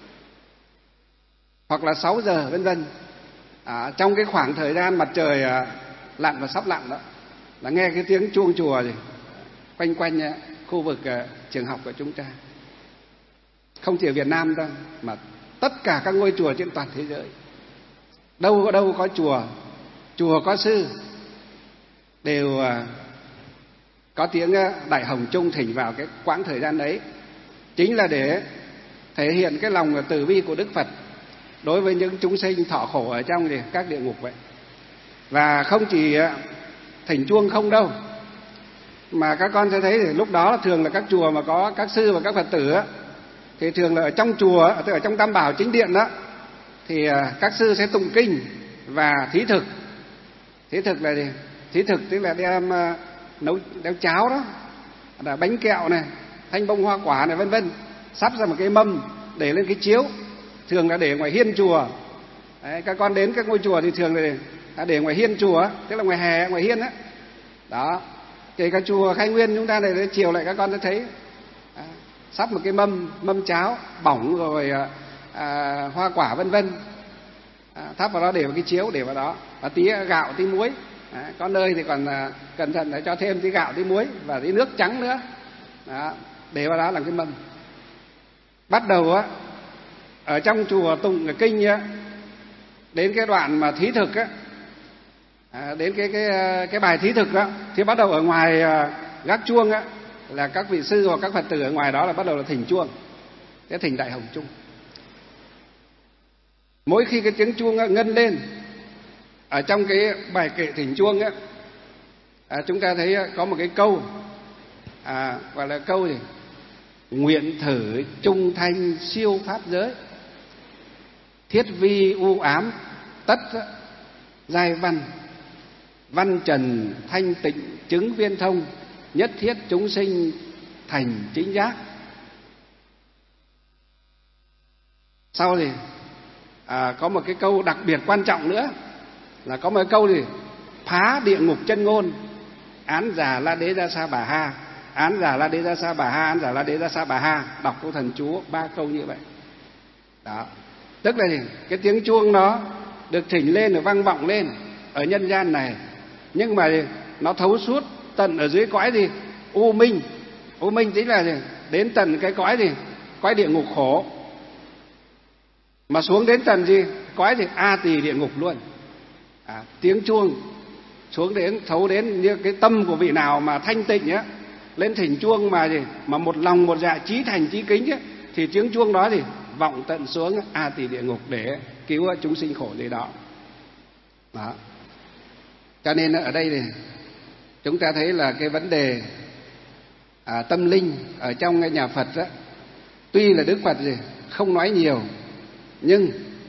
hoặc là sáu giờ vân vân, à, trong cái khoảng thời gian mặt trời à, lặn và sắp lặn đó, là nghe cái tiếng chuông chùa gì quanh quanh à, khu vực à, trường học của chúng ta. Không chỉ ở Việt Nam đâu, mà tất cả các ngôi chùa trên toàn thế giới, đâu có đâu có chùa, chùa có sư đều à, có tiếng à, đại hồng chung thỉnh vào cái quãng thời gian đấy, chính là để thể hiện cái lòng từ bi của Đức Phật đối với những chúng sinh thọ khổ ở trong thì các địa ngục vậy. Và không chỉ thỉnh chuông không đâu, mà các con sẽ thấy thì lúc đó thường là các chùa mà có các sư và các Phật tử á, thì thường là ở trong chùa, tức ở trong Tam Bảo chính điện đó, thì các sư sẽ tụng kinh và thí thực. Thí thực là gì? Thí thực tức là đem nấu đem cháo đó, là bánh kẹo này, thanh bông hoa quả này vân vân, sắp ra một cái mâm để lên cái chiếu, thường là để ngoài hiên chùa. Đấy, các con đến các ngôi chùa thì thường là để, để ngoài hiên chùa, tức là ngoài hè, ngoài hiên á. Đó, kể cả chùa Khai Nguyên chúng ta này, chiều lại các con sẽ thấy à, sắp một cái mâm mâm cháo bỏng rồi à, hoa quả vân vân, à, thắp vào đó để vào cái chiếu, để vào đó và tí gạo tí muối. À, có nơi thì còn à, cẩn thận để cho thêm tí gạo tí muối và tí nước trắng nữa. Đó, để vào đó làm cái mâm. Bắt đầu á ở trong chùa tụng cái kinh á, đến cái đoạn mà thí thực á, à, đến cái cái cái bài thí thực đó, thì bắt đầu ở ngoài à, gác chuông á, là các vị sư hoặc các Phật tử ở ngoài đó là bắt đầu là thỉnh chuông, cái thỉnh đại hồng chung. Mỗi khi cái tiếng chuông ngân lên ở trong cái bài kệ thỉnh chuông ấy, à, chúng ta thấy có một cái câu à, gọi là câu gì? Nguyện thử trung thanh siêu pháp giới, thiết vi u ám tất giai văn, văn trần thanh tịnh chứng viên thông, nhất thiết chúng sinh thành chính giác. Sau thì à, có một cái câu đặc biệt quan trọng nữa, là có một cái câu gì? Phá địa ngục chân ngôn, án giả la đế ra sa bà ha, án giả la đế ra sa bà ha, án giả la đế ra sa bà ha. Đọc câu thần chú ba câu như vậy. Đó, tức là gì? Cái tiếng chuông nó được thỉnh lên, được vang vọng lên ở nhân gian này, nhưng mà nó thấu suốt tận ở dưới cõi gì? U minh. U minh chính là gì? Đến tận cái cõi gì? Cõi địa ngục khổ, mà xuống đến tận gì? Cõi gì? A tỳ địa ngục luôn. À, tiếng chuông xuống đến thấu đến như cái tâm của vị nào mà thanh tịnh á, lên thỉnh chuông mà gì? Mà một lòng một dạ chí thành chí kính á, thì tiếng chuông đó gì? Vọng tận xuống A tỳ địa ngục để cứu chúng sinh khổ dưới đó. Đó. Cho nên ở đây thì chúng ta thấy là cái vấn đề à, tâm linh ở trong cái nhà Phật đó, tuy là Đức Phật gì không nói nhiều, nhưng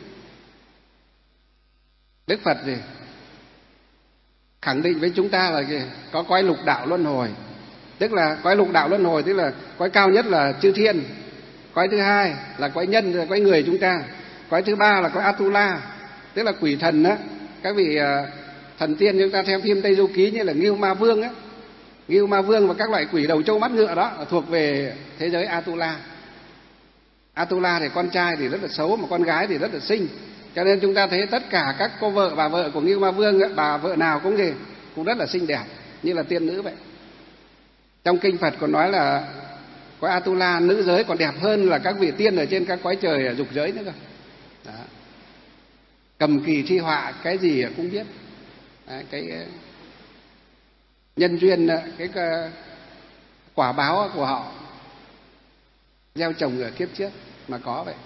Đức Phật gì khẳng định với chúng ta là gì? Có cõi lục đạo luân hồi. Tức là cõi lục đạo luân hồi, tức là cõi cao nhất là chư thiên, cõi thứ hai là cõi nhân, là cõi người chúng ta, cõi thứ ba là cõi Atula, tức là quỷ thần á. Các vị thần tiên chúng ta xem phim Tây Du Ký như là Ngưu Ma Vương á, Ngưu Ma Vương và các loại quỷ đầu trâu mắt ngựa đó thuộc về thế giới Atula. Atula thì con trai thì rất là xấu, mà con gái thì rất là xinh. Cho nên chúng ta thấy tất cả các cô vợ, bà vợ của Ngưu Ma Vương ấy, bà vợ nào cũng gì cũng rất là xinh đẹp, như là tiên nữ vậy. Trong kinh Phật còn nói là cõi Atula nữ giới còn đẹp hơn là các vị tiên ở trên các cõi trời dục giới nữa cơ. Đó. Cầm kỳ thi họa cái gì cũng biết. Đấy, cái nhân duyên, cái quả báo của họ gieo trồng ở kiếp trước mà có vậy.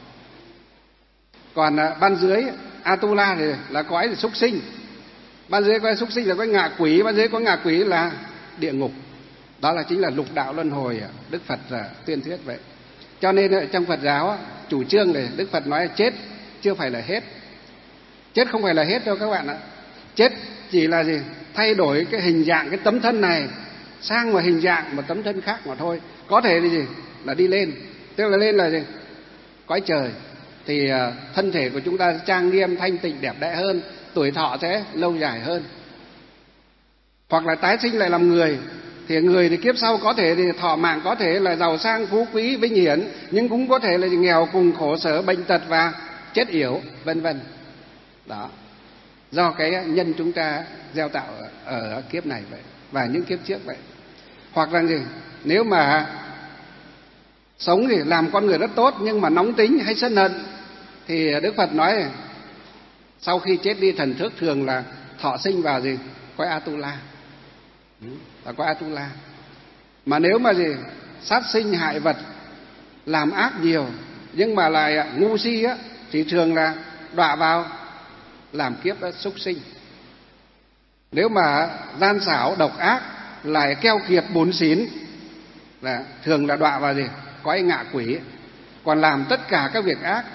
Còn ban dưới Atula thì là cõi súc sinh, ban dưới cõi súc sinh là cõi ngạ quỷ, ban dưới có ngạ quỷ là địa ngục. Đó là chính là lục đạo luân hồi Đức Phật là tuyên thuyết vậy. Cho nên trong Phật giáo chủ trương này Đức Phật nói chết chưa phải là hết. Chết không phải là hết đâu các bạn ạ. Chết chỉ là gì? Thay đổi cái hình dạng cái tấm thân này sang một hình dạng một tấm thân khác mà thôi. Có thể là gì? Là đi lên. Tức là lên là gì? Cõi trời. Thì thân thể của chúng ta trang nghiêm, thanh tịnh, đẹp đẽ hơn, tuổi thọ sẽ lâu dài hơn. Hoặc là tái sinh lại làm người. Thì người thì kiếp sau có thể thì thọ mạng, có thể là giàu sang phú quý vinh hiển, nhưng cũng có thể là nghèo cùng khổ sở bệnh tật và chết yểu, vân vân. Đó, do cái nhân chúng ta gieo tạo ở, ở kiếp này vậy và những kiếp trước vậy. Hoặc là gì? Nếu mà sống thì làm con người rất tốt nhưng mà nóng tính hay sân hận, thì Đức Phật nói sau khi chết đi thần thức thường là thọ sinh vào gì? Cõi Atula. Là cõi Atula. Mà nếu mà gì? Sát sinh hại vật, làm ác nhiều nhưng mà lại ngu si á, thì thường là đọa vào làm kiếp đó, súc sinh. Nếu mà gian xảo độc ác, lại keo kiệt bủn xỉn, là thường là đọa vào gì? Cõi ngạ quỷ. Còn làm tất cả các việc ác,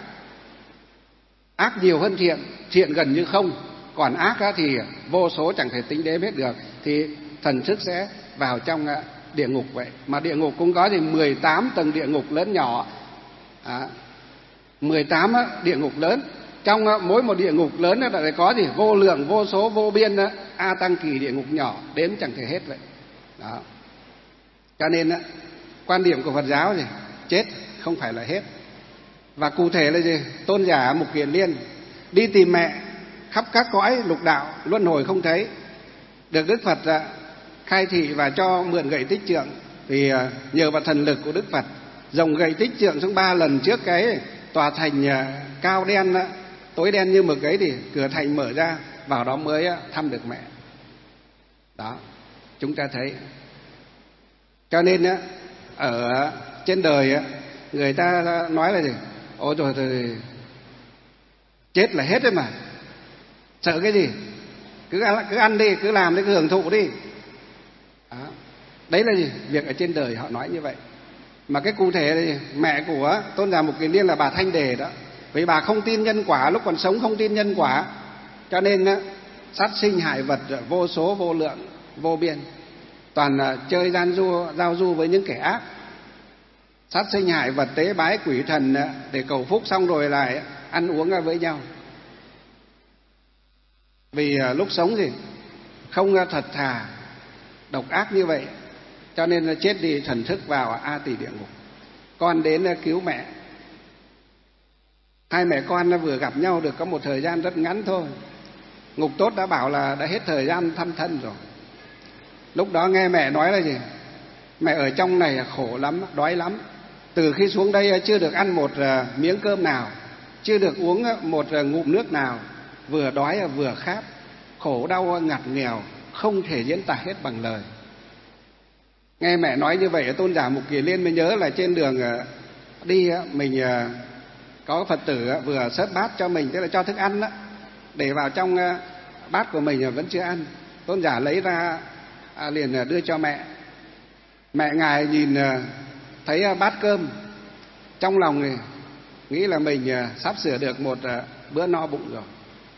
ác nhiều hơn thiện, thiện gần như không, còn ác á thì vô số chẳng thể tính đếm hết được, thì thần thức sẽ vào trong địa ngục vậy. Mà địa ngục cũng có thì mười tám tầng địa ngục lớn nhỏ, à, mười tám địa ngục lớn. Trong mỗi một địa ngục lớn lại có gì? Vô lượng, vô số, vô biên A Tăng kỳ địa ngục nhỏ, đếm chẳng thể hết vậy. Đó. Cho nên quan điểm của Phật giáo gì? Chết không phải là hết. Và cụ thể là gì? Tôn giả Mục Kiền Liên đi tìm mẹ khắp các cõi lục đạo luân hồi không thấy, được Đức Phật khai thị và cho mượn gậy tích trượng. Vì nhờ vào thần lực của Đức Phật, dòng gậy tích trượng xuống ba lần trước cái tòa thành cao đen, tối đen như mực ấy, thì cửa thành mở ra, vào đó mới thăm được mẹ. Đó, chúng ta thấy. Cho nên ở trên đời người ta nói là gì? Ôi trời ơi, chết là hết đấy mà, sợ cái gì, cứ ăn, cứ ăn đi, cứ làm đi, cứ hưởng thụ đi. Đó. Đấy là gì? Việc ở trên đời họ nói như vậy. Mà cái cụ thể là mẹ của Tôn giả Mục Kiền Liên là bà Thanh Đề đó. Vì bà không tin nhân quả, lúc còn sống không tin nhân quả, cho nên sát sinh hại vật vô số vô lượng vô biên, toàn là chơi gian du, giao du với những kẻ ác, sát sinh hại vật, tế bái quỷ thần để cầu phúc, xong rồi lại ăn uống với nhau. Vì lúc sống thì không thật thà, độc ác như vậy, cho nên chết đi thần thức vào A Tỳ địa ngục. Con đến cứu mẹ. Hai mẹ con vừa gặp nhau được có một thời gian rất ngắn thôi, Ngục Tốt đã bảo là đã hết thời gian thăm thân rồi. Lúc đó nghe mẹ nói là gì? Mẹ ở trong này khổ lắm, đói lắm. Từ khi xuống đây chưa được ăn một miếng cơm nào, chưa được uống một ngụm nước nào, vừa đói vừa khát, khổ đau ngặt nghèo, không thể diễn tả hết bằng lời. Nghe mẹ nói như vậy, Tôn giả Mục Kiền Liên mới nhớ là trên đường đi mình có Phật tử vừa xớt bát cho mình, tức là cho thức ăn đó, để vào trong bát của mình vẫn chưa ăn. Tôn giả lấy ra liền đưa cho mẹ. Mẹ ngài nhìn thấy bát cơm, trong lòng này nghĩ là mình sắp sửa được một bữa no bụng rồi.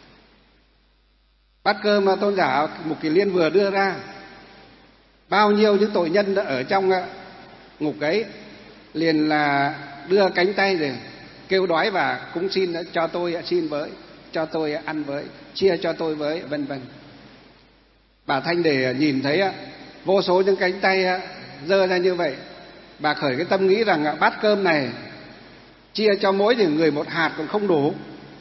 Bát cơm mà Tôn giả Mục Kiền Liên vừa đưa ra, bao nhiêu những tội nhân ở trong ngục ấy liền là đưa cánh tay rồi kêu đói và cũng xin cho tôi xin với, cho tôi ăn với, chia cho tôi với, vân vân. Bà Thanh Đề nhìn thấy vô số những cánh tay giơ ra như vậy, bà khởi cái tâm nghĩ rằng bát cơm này chia cho mỗi người một hạt còn không đủ,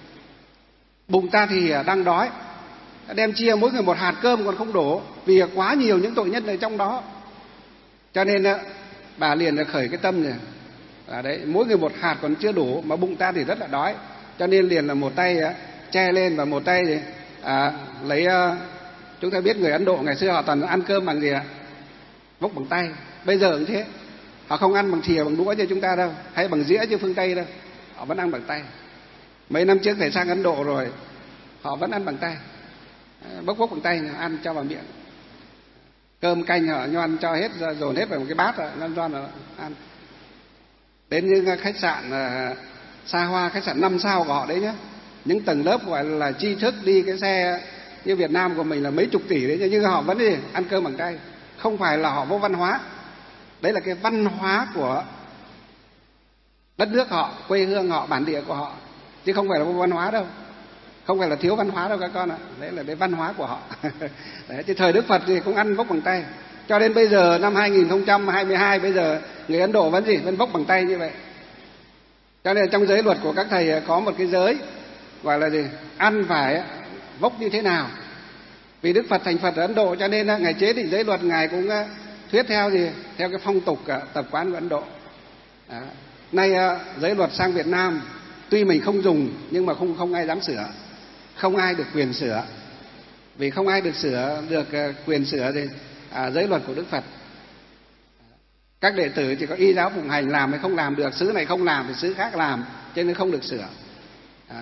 bụng ta thì đang đói, đem chia mỗi người một hạt cơm còn không đủ, vì quá nhiều những tội nhân ở trong đó. Cho nên bà liền khởi cái tâm này, à đấy, mỗi người một hạt còn chưa đủ mà bụng ta thì rất là đói, cho nên liền là một tay che lên và một tay thì, à, lấy, chúng ta biết người Ấn Độ ngày xưa họ toàn ăn cơm bằng gì ạ? Vốc bằng tay. Bây giờ cũng thế, họ không ăn bằng thìa bằng đũa như chúng ta đâu, hay bằng dĩa như phương Tây đâu, họ vẫn ăn bằng tay. Mấy năm trước thầy sang Ấn Độ rồi, họ vẫn ăn bằng tay, bốc bốc bằng tay, ăn cho vào miệng. Cơm canh họ nhoan cho hết, dồn hết vào một cái bát rồi nhoan nhoan rồi ăn. Đến những khách sạn uh, xa hoa, khách sạn năm sao của họ đấy nhé, những tầng lớp gọi là tri thức đi cái xe như Việt Nam của mình là mấy chục tỷ đấy, nhưng họ vẫn đi ăn cơm bằng tay. Không phải là họ vô văn hóa, đấy là cái văn hóa của đất nước họ, quê hương họ, bản địa của họ, chứ không phải là vô văn hóa đâu, không phải là thiếu văn hóa đâu các con ạ. Đấy là cái văn hóa của họ. Đấy, thì thời Đức Phật thì cũng ăn vốc bằng tay, cho đến bây giờ năm hai nghìn không trăm hai mươi hai, bây giờ người Ấn Độ vẫn gì vẫn vốc bằng tay như vậy. Cho nên trong giới luật của các thầy có một cái giới gọi là gì, ăn phải vốc như thế nào. Vì Đức Phật thành Phật ở Ấn Độ, cho nên ngài chế định giới luật, ngài cũng thuyết theo gì, theo cái phong tục tập quán của Ấn Độ. Đó. Nay giới luật sang Việt Nam, tuy mình không dùng nhưng mà không không ai dám sửa, không ai được quyền sửa, vì không ai được sửa được quyền sửa thì à, giới luật của Đức Phật. Các đệ tử chỉ có y giáo phụng hành, làm hay không làm được, xứ này không làm thì xứ khác làm, cho nên không được sửa. Đó.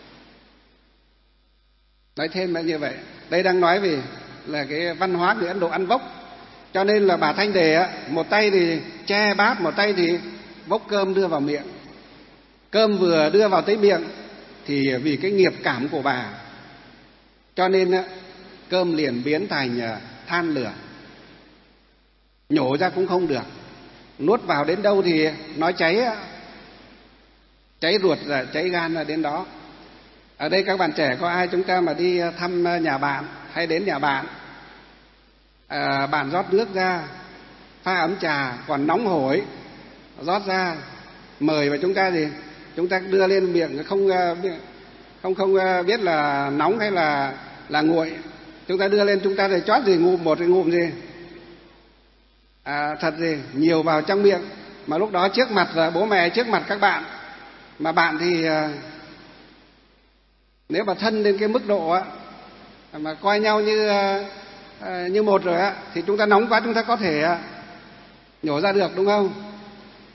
Nói thêm là như vậy. Đây đang nói về là cái văn hóa người Ấn Độ ăn vốc. Cho nên là bà Thanh Đề một tay thì che bát, một tay thì vốc cơm đưa vào miệng. Cơm vừa đưa vào tới miệng thì vì cái nghiệp cảm của bà, cho nên cơm liền biến thành than lửa, nhổ ra cũng không được, nuốt vào đến đâu thì nó cháy, cháy ruột là cháy gan là đến đó. Ở đây các bạn trẻ có ai chúng ta mà đi thăm nhà bạn hay đến nhà bạn, à, bạn rót nước ra, pha ấm trà còn nóng hổi, rót ra mời, và chúng ta gì chúng ta đưa lên miệng, không không không biết là nóng hay là là nguội, chúng ta đưa lên, chúng ta thì chót gì ngụm một cái ngụm gì à, thật gì nhiều vào trong miệng. Mà lúc đó trước mặt là bố mẹ, trước mặt các bạn, mà bạn thì à, nếu mà thân đến cái mức độ á, mà coi nhau như à, như một rồi á, thì chúng ta nóng quá chúng ta có thể à, nhổ ra được, đúng không?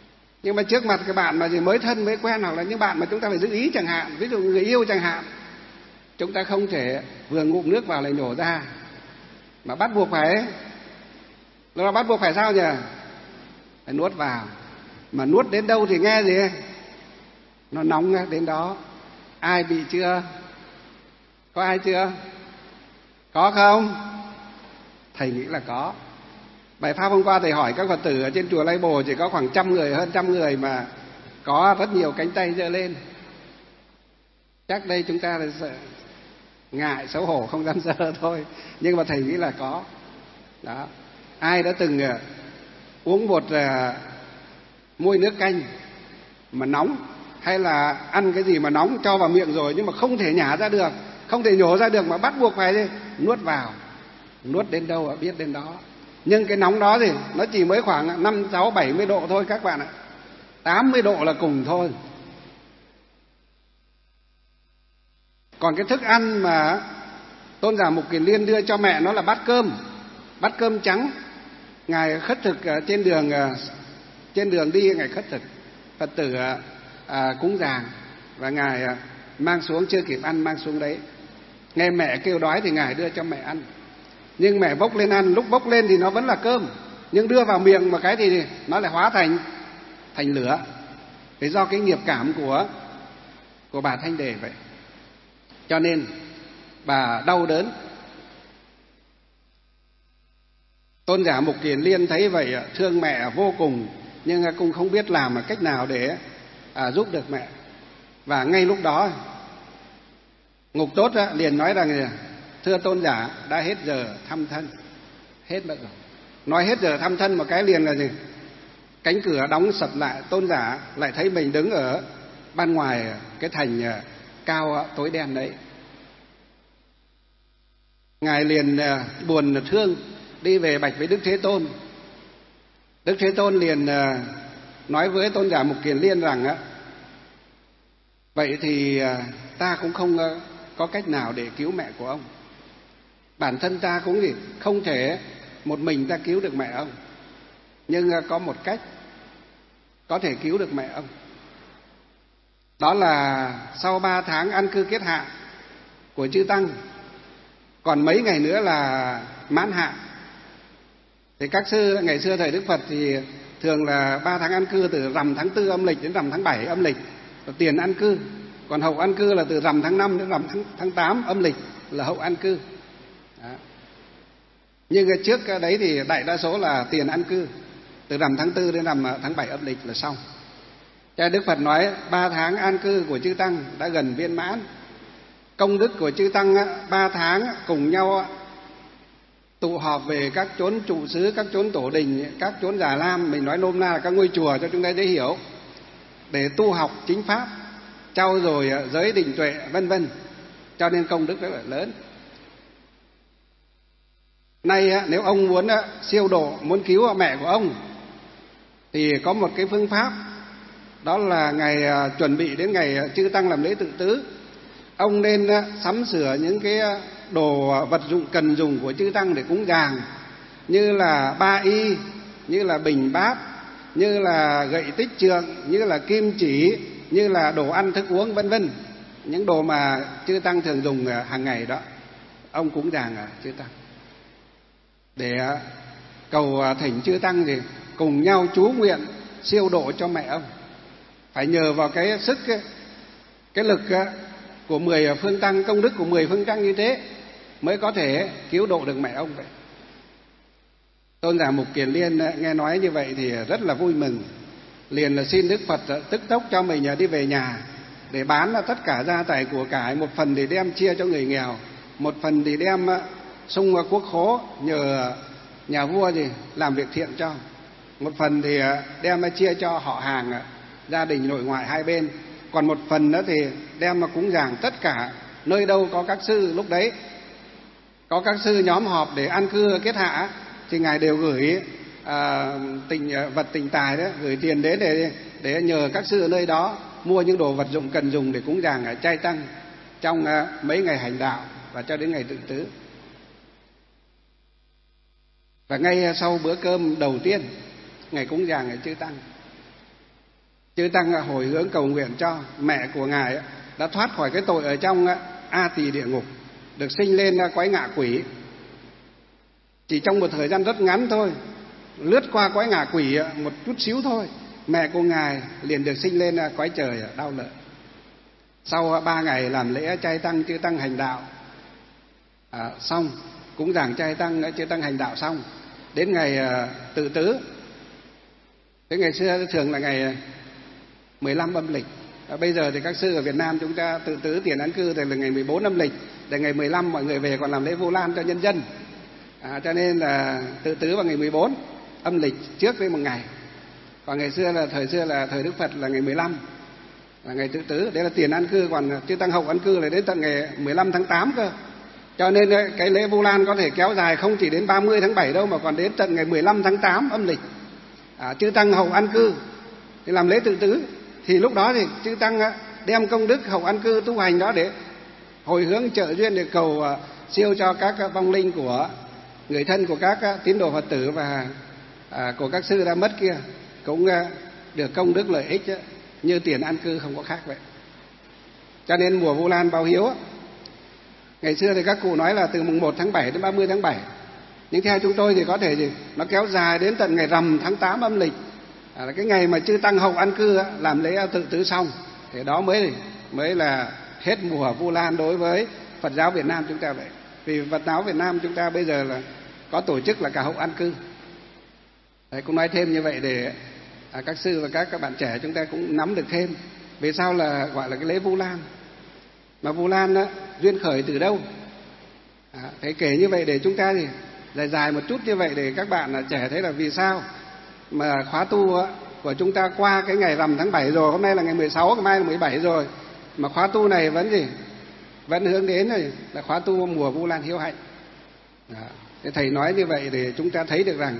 Nhưng mà trước mặt cái bạn mà gì mới thân mới quen, hoặc là những bạn mà chúng ta phải giữ ý chẳng hạn, ví dụ người yêu chẳng hạn, chúng ta không thể vừa ngụm nước vào lại nhổ ra, mà bắt buộc phải, nó bắt buộc phải sao nhỉ? Phải nuốt vào. Mà nuốt đến đâu thì nghe gì? Nó nóng đến đó. Ai bị chưa? Có ai chưa? Có không? Thầy nghĩ là có. Bài pháp hôm qua thầy hỏi các Phật tử ở trên chùa Lai Bồ chỉ có khoảng trăm người, hơn trăm người mà có rất nhiều cánh tay giơ lên. Chắc đây chúng ta là sợ, ngại xấu hổ không dám giơ thôi, nhưng mà thầy nghĩ là có. Đó. Ai đã từng uh, uống một uh, muôi nước canh mà nóng, hay là ăn cái gì mà nóng cho vào miệng rồi nhưng mà không thể nhả ra được, không thể nhổ ra được, mà bắt buộc phải nuốt vào. Nuốt đến đâu biết đến đó. Nhưng cái nóng đó thì nó chỉ mới khoảng năm, sáu, bảy mươi độ thôi các bạn ạ. tám mươi độ là cùng thôi. Còn cái thức ăn mà Tôn giả Mục Kiền Liên đưa cho mẹ nó là bát cơm, bát cơm trắng. Ngài khất thực trên đường, trên đường đi Ngài khất thực, Phật tử à, cúng dường, và Ngài mang xuống, chưa kịp ăn mang xuống đấy. Nghe mẹ kêu đói thì Ngài đưa cho mẹ ăn. Nhưng mẹ bốc lên ăn, lúc bốc lên thì nó vẫn là cơm, nhưng đưa vào miệng một cái thì nó lại hóa thành thành lửa. Thế do cái nghiệp cảm của của bà Thanh Đề vậy. Cho nên bà đau đớn. Tôn giả Mục Kiền Liên thấy vậy thương mẹ vô cùng, nhưng cũng không biết làm cách nào để à, giúp được mẹ. Và ngay lúc đó Ngục Tốt liền nói rằng: thưa tôn giả, đã hết giờ thăm thân. Hết mất rồi. Nói hết giờ thăm thân một cái liền là gì? Cánh cửa đóng sập lại, tôn giả lại thấy mình đứng ở ban ngoài cái thành cao tối đen đấy. Ngài liền buồn thương đi về bạch với Đức Thế Tôn. Đức Thế Tôn liền nói với tôn giả Mục Kiền Liên rằng: vậy thì ta cũng không có cách nào để cứu mẹ của ông. Bản thân ta cũng gì không thể một mình ta cứu được mẹ ông, nhưng có một cách có thể cứu được mẹ ông. Đó là sau ba tháng an cư kết hạ của chư tăng, còn mấy ngày nữa là mãn hạ. Thì các sư ngày xưa thời Đức Phật thì thường là ba tháng an cư từ rằm tháng tư âm lịch đến rằm tháng bảy âm lịch là tiền an cư, còn hậu an cư là từ rằm tháng năm đến rằm tháng, tháng tám âm lịch là hậu an cư. Đó. Nhưng trước đấy thì đại đa số là tiền an cư, từ rằm tháng tư đến rằm tháng bảy âm lịch là xong. Cho Đức Phật nói ba tháng an cư của chư tăng đã gần viên mãn. Công đức của chư tăng ba tháng cùng nhau tụ họp về các chốn trụ xứ, các chốn tổ đình, các chốn già lam, mình nói nôm na là các ngôi chùa cho chúng ta dễ hiểu, để tu học chính pháp, trau dồi giới định tuệ vân vân. Cho nên công đức rất là lớn. Nay nếu ông muốn siêu độ, muốn cứu mẹ của ông thì có một cái phương pháp, đó là ngày chuẩn bị đến ngày chư tăng làm lễ tự tứ, ông nên sắm sửa những cái đồ vật dụng cần dùng của chư tăng để cúng dường, như là ba y, như là bình bát, như là gậy tích trượng, như là kim chỉ, như là đồ ăn thức uống vân vân, những đồ mà chư tăng thường dùng hàng ngày đó, ông cúng dường chư tăng để cầu thỉnh chư tăng gì cùng nhau chú nguyện siêu độ cho mẹ ông. Phải nhờ vào cái sức, cái, cái lực của mười phương tăng, công đức của mười phương tăng như thế mới có thể cứu độ được mẹ ông vậy. Tôn giả Mục Kiền Liên nghe nói như vậy thì rất là vui mừng, liền là xin Đức Phật tức tốc cho mình đi về nhà để bán tất cả gia tài của cải, một phần thì đem chia cho người nghèo, một phần thì đem sung quốc khố nhờ nhà vua gì làm việc thiện cho, một phần thì đem chia cho họ hàng, gia đình nội ngoại hai bên, còn một phần nữa thì đem mà cúng dường tất cả nơi đâu có các sư. Lúc đấy có các sư nhóm họp để an cư kết hạ thì ngài đều gửi à, tình vật tình tài đó, gửi tiền đến để để nhờ các sư ở nơi đó mua những đồ vật dụng cần dùng để cúng dường ở trai tăng trong à, mấy ngày hành đạo và cho đến ngày tự tứ. Và ngay sau bữa cơm đầu tiên ngày cúng dường ở chư tăng Chư Tăng hồi hướng cầu nguyện cho mẹ của Ngài đã thoát khỏi cái tội ở trong A Tỳ địa ngục, được sinh lên cõi ngạ quỷ. Chỉ trong một thời gian rất ngắn thôi, lướt qua cõi ngạ quỷ một chút xíu thôi, mẹ của Ngài liền được sinh lên cõi trời Đau Lợi. Sau ba ngày làm lễ trai tăng, chư Tăng hành đạo à, xong, cúng dường trai tăng, chư Tăng hành đạo xong, đến ngày à, tự tứ. Cái ngày xưa thường là ngày mười lăm âm lịch. À, bây giờ thì các sư ở Việt Nam chúng ta tự tứ tiền an cư thì là ngày mười bốn âm lịch, để ngày mười lăm mọi người về còn làm lễ Vu Lan cho nhân dân. À, cho nên là tự tứ vào ngày mười bốn âm lịch trước với một ngày. Còn ngày xưa là thời xưa là thời Đức Phật là ngày mười lăm là ngày tự tứ, đấy là tiền an cư. Còn chư Tăng hậu an cư là đến tận ngày mười lăm tháng tám cơ. Cho nên cái lễ Vu Lan có thể kéo dài không chỉ đến ba mươi tháng bảy đâu, mà còn đến tận ngày mười lăm tháng tám âm lịch. À, chư Tăng hậu an cư thì làm lễ tự tứ, thì lúc đó thì chư Tăng đem công đức hậu an cư tu hành đó để hồi hướng trợ duyên, để cầu siêu cho các vong linh của người thân của các tín đồ Phật tử và à, của các sư đã mất kia, cũng được công đức lợi ích như tiền an cư, không có khác vậy. Cho nên mùa Vu Lan báo hiếu, ngày xưa thì các cụ nói là từ mùng một tháng bảy đến ba mươi tháng bảy, nhưng theo chúng tôi thì có thể gì nó kéo dài đến tận ngày rằm tháng tám âm lịch, à, là cái ngày mà chư Tăng hậu an cư làm lễ tự tứ xong, thì đó mới mới là hết mùa Vu Lan đối với Phật giáo Việt Nam chúng ta vậy. Vì Phật giáo Việt Nam chúng ta bây giờ là có tổ chức là cả hậu an cư. Đấy, cũng nói thêm như vậy để à, các sư và các các bạn trẻ chúng ta cũng nắm được thêm vì sao là gọi là cái lễ Vu Lan. Mà Vu Lan đó, duyên khởi từ đâu? À, thế kể như vậy để chúng ta thì dài dài một chút như vậy để các bạn là trẻ thấy là vì sao mà khóa tu á, của chúng ta qua cái ngày rằm tháng bảy rồi, hôm nay là ngày mười sáu, ngày mai là mười bảy rồi, mà khóa tu này vẫn gì vẫn hướng đến rồi là khóa tu mùa Vu Lan hiếu hạnh. Đó. Thế thầy nói như vậy để chúng ta thấy được rằng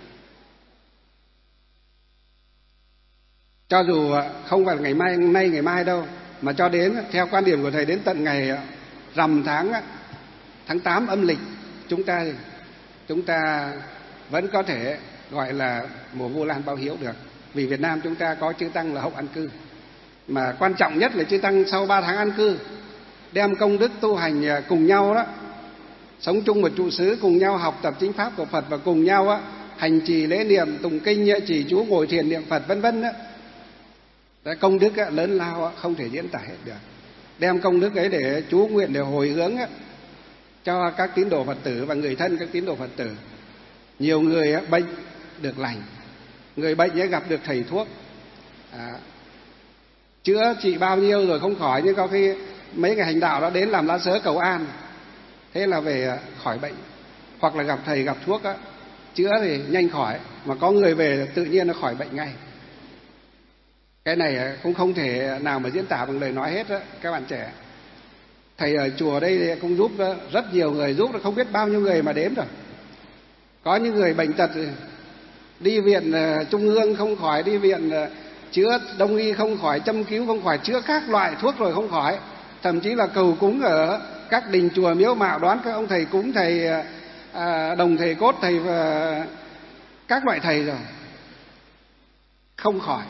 cho dù không phải là ngày mai nay ngày mai đâu, mà cho đến theo quan điểm của thầy đến tận ngày rằm tháng tháng tám âm lịch, chúng ta chúng ta vẫn có thể gọi là mùa Vu Lan báo hiếu được. Vì Việt Nam chúng ta có chư Tăng là hậu an cư, mà quan trọng nhất là chư Tăng sau ba tháng an cư đem công đức tu hành cùng nhau đó, sống chung một trụ xứ, cùng nhau học tập chính pháp của Phật và cùng nhau á, hành trì lễ niệm, tụng kinh, trì chú, ngồi thiền niệm Phật vân vân đó. Đấy, công đức á, lớn lao á, không thể diễn tả hết được. Đem công đức ấy để chú nguyện, để hồi hướng á, cho các tín đồ Phật tử và người thân các tín đồ Phật tử. Nhiều người á, bệnh được lành, người bệnh ấy gặp được thầy thuốc, à, chữa trị bao nhiêu rồi không khỏi, nhưng có khi mấy ngày hành đạo đó đến làm lá sớ cầu an, thế là về khỏi bệnh. Hoặc là gặp thầy gặp thuốc á, chữa thì nhanh khỏi, mà có người về tự nhiên nó khỏi bệnh ngay. Cái này cũng không thể nào mà diễn tả bằng lời nói hết á các bạn trẻ. Thầy ở chùa đây cũng giúp rất nhiều người, giúp không biết bao nhiêu người mà đếm rồi. Có những người bệnh tật đi viện trung ương không khỏi, đi viện chữa đông y không khỏi, châm cứu không khỏi, chữa các loại thuốc rồi không khỏi, thậm chí là cầu cúng ở các đình chùa miếu mạo, đoán các ông thầy cúng, thầy à, đồng thầy cốt, thầy và các loại thầy rồi không khỏi.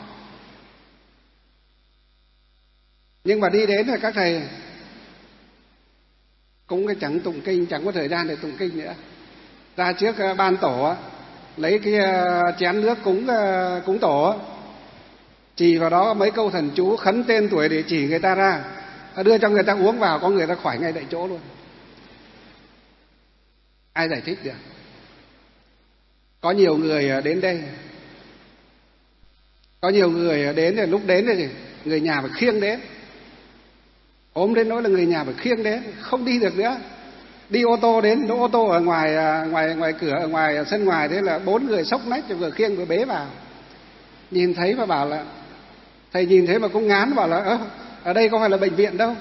Nhưng mà đi đến là các thầy cũng cái chẳng tụng kinh, chẳng có thời gian để tụng kinh nữa, ra trước ban tổ lấy cái chén nước cúng cúng tổ, chỉ vào đó mấy câu thần chú khấn tên tuổi để chỉ người ta ra, đưa cho người ta uống vào, có người ta khỏi ngay tại chỗ luôn. Ai giải thích được? Có nhiều người đến đây, có nhiều người đến thì lúc đến thì người nhà phải khiêng đến, ốm đến nỗi là người nhà phải khiêng đến, không đi được nữa. Đi ô tô đến, đỗ ô tô ở ngoài ngoài ngoài cửa, ở ngoài sân ngoài, thế là bốn người xốc nách vừa khiêng vừa bế vào. Nhìn thấy mà bảo là, thầy nhìn thấy mà cũng ngán, bảo là ơ, ở đây có phải là bệnh viện đâu,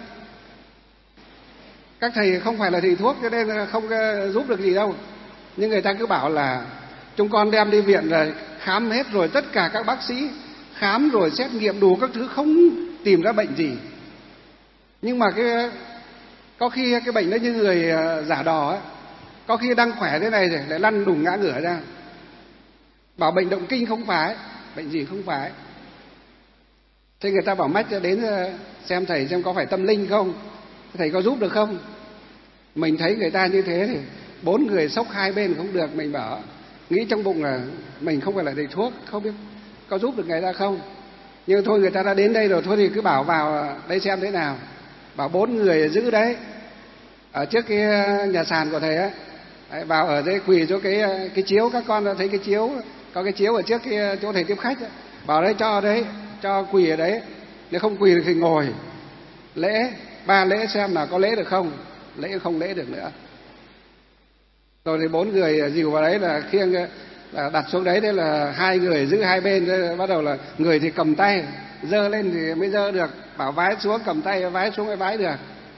các thầy không phải là thầy thuốc cho nên không giúp được gì đâu. Nhưng người ta cứ bảo là chúng con đem đi viện rồi khám hết rồi, tất cả các bác sĩ khám rồi xét nghiệm đủ các thứ không tìm ra bệnh gì. Nhưng mà cái có khi cái bệnh đó như người giả đò ấy, có khi đang khỏe thế này rồi lại lăn đùng ngã ngửa ra, bảo bệnh động kinh không phải, bệnh gì không phải. Thế người ta bảo mách đến xem thầy xem có phải tâm linh không, thầy có giúp được không. Mình thấy người ta như thế thì bốn người xốc hai bên không được, mình bảo nghĩ trong bụng là mình không phải là thầy thuốc, không biết có giúp được người ta không. Nhưng thôi người ta đã đến đây rồi, thôi thì cứ bảo vào đây xem thế nào. Bảo bốn người giữ đấy ở trước cái nhà sàn của thầy ấy, đấy, vào ở đây quỳ chỗ cái cái chiếu, các con thấy cái chiếu, có cái chiếu ở trước cái chỗ thầy tiếp khách ấy. Bảo đấy cho đấy, cho quỳ ở đấy, nếu không quỳ thì ngồi lễ ba lễ xem là có lễ được không, lễ không lễ được nữa. Rồi thì bốn người dìu vào đấy là khiêng là đặt xuống đấy, thế là hai người giữ hai bên, thế bắt đầu là người thì cầm tay giơ lên thì mới giơ được, bảo vái xuống cầm tay vái xuống mới vái được.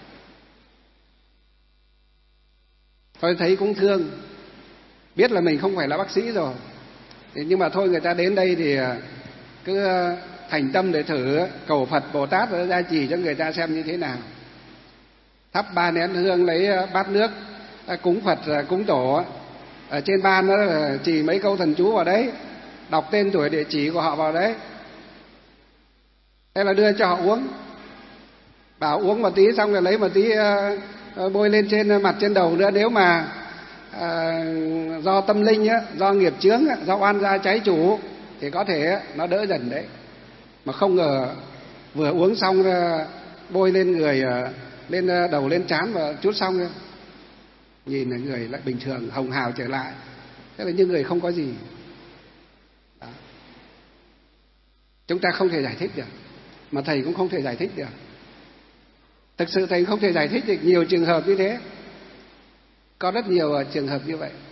Tôi thấy cũng thương, biết là mình không phải là bác sĩ rồi, nhưng mà thôi người ta đến đây thì cứ thành tâm để thử, cầu Phật Bồ Tát gia trì cho người ta xem như thế nào. Thắp ba nén hương, lấy bát nước cúng Phật cúng tổ, ở trên ban đó là chỉ mấy câu thần chú vào đấy, đọc tên tuổi địa chỉ của họ vào đấy, thế là đưa cho họ uống. Bảo uống một tí xong rồi lấy một tí uh, bôi lên trên mặt trên đầu nữa. Nếu mà uh, do tâm linh á, do nghiệp chướng á, do oan gia cháy chủ thì có thể á, nó đỡ dần đấy. Mà không ngờ vừa uống xong uh, bôi lên người, uh, lên uh, đầu lên trán và chút xong rồi, nhìn là người lại bình thường, hồng hào trở lại, thế là như người không có gì. Đó. Chúng ta không thể giải thích được, mà thầy cũng không thể giải thích được. Thực sự thầy không thể giải thích được nhiều trường hợp như thế, có rất nhiều trường hợp như vậy.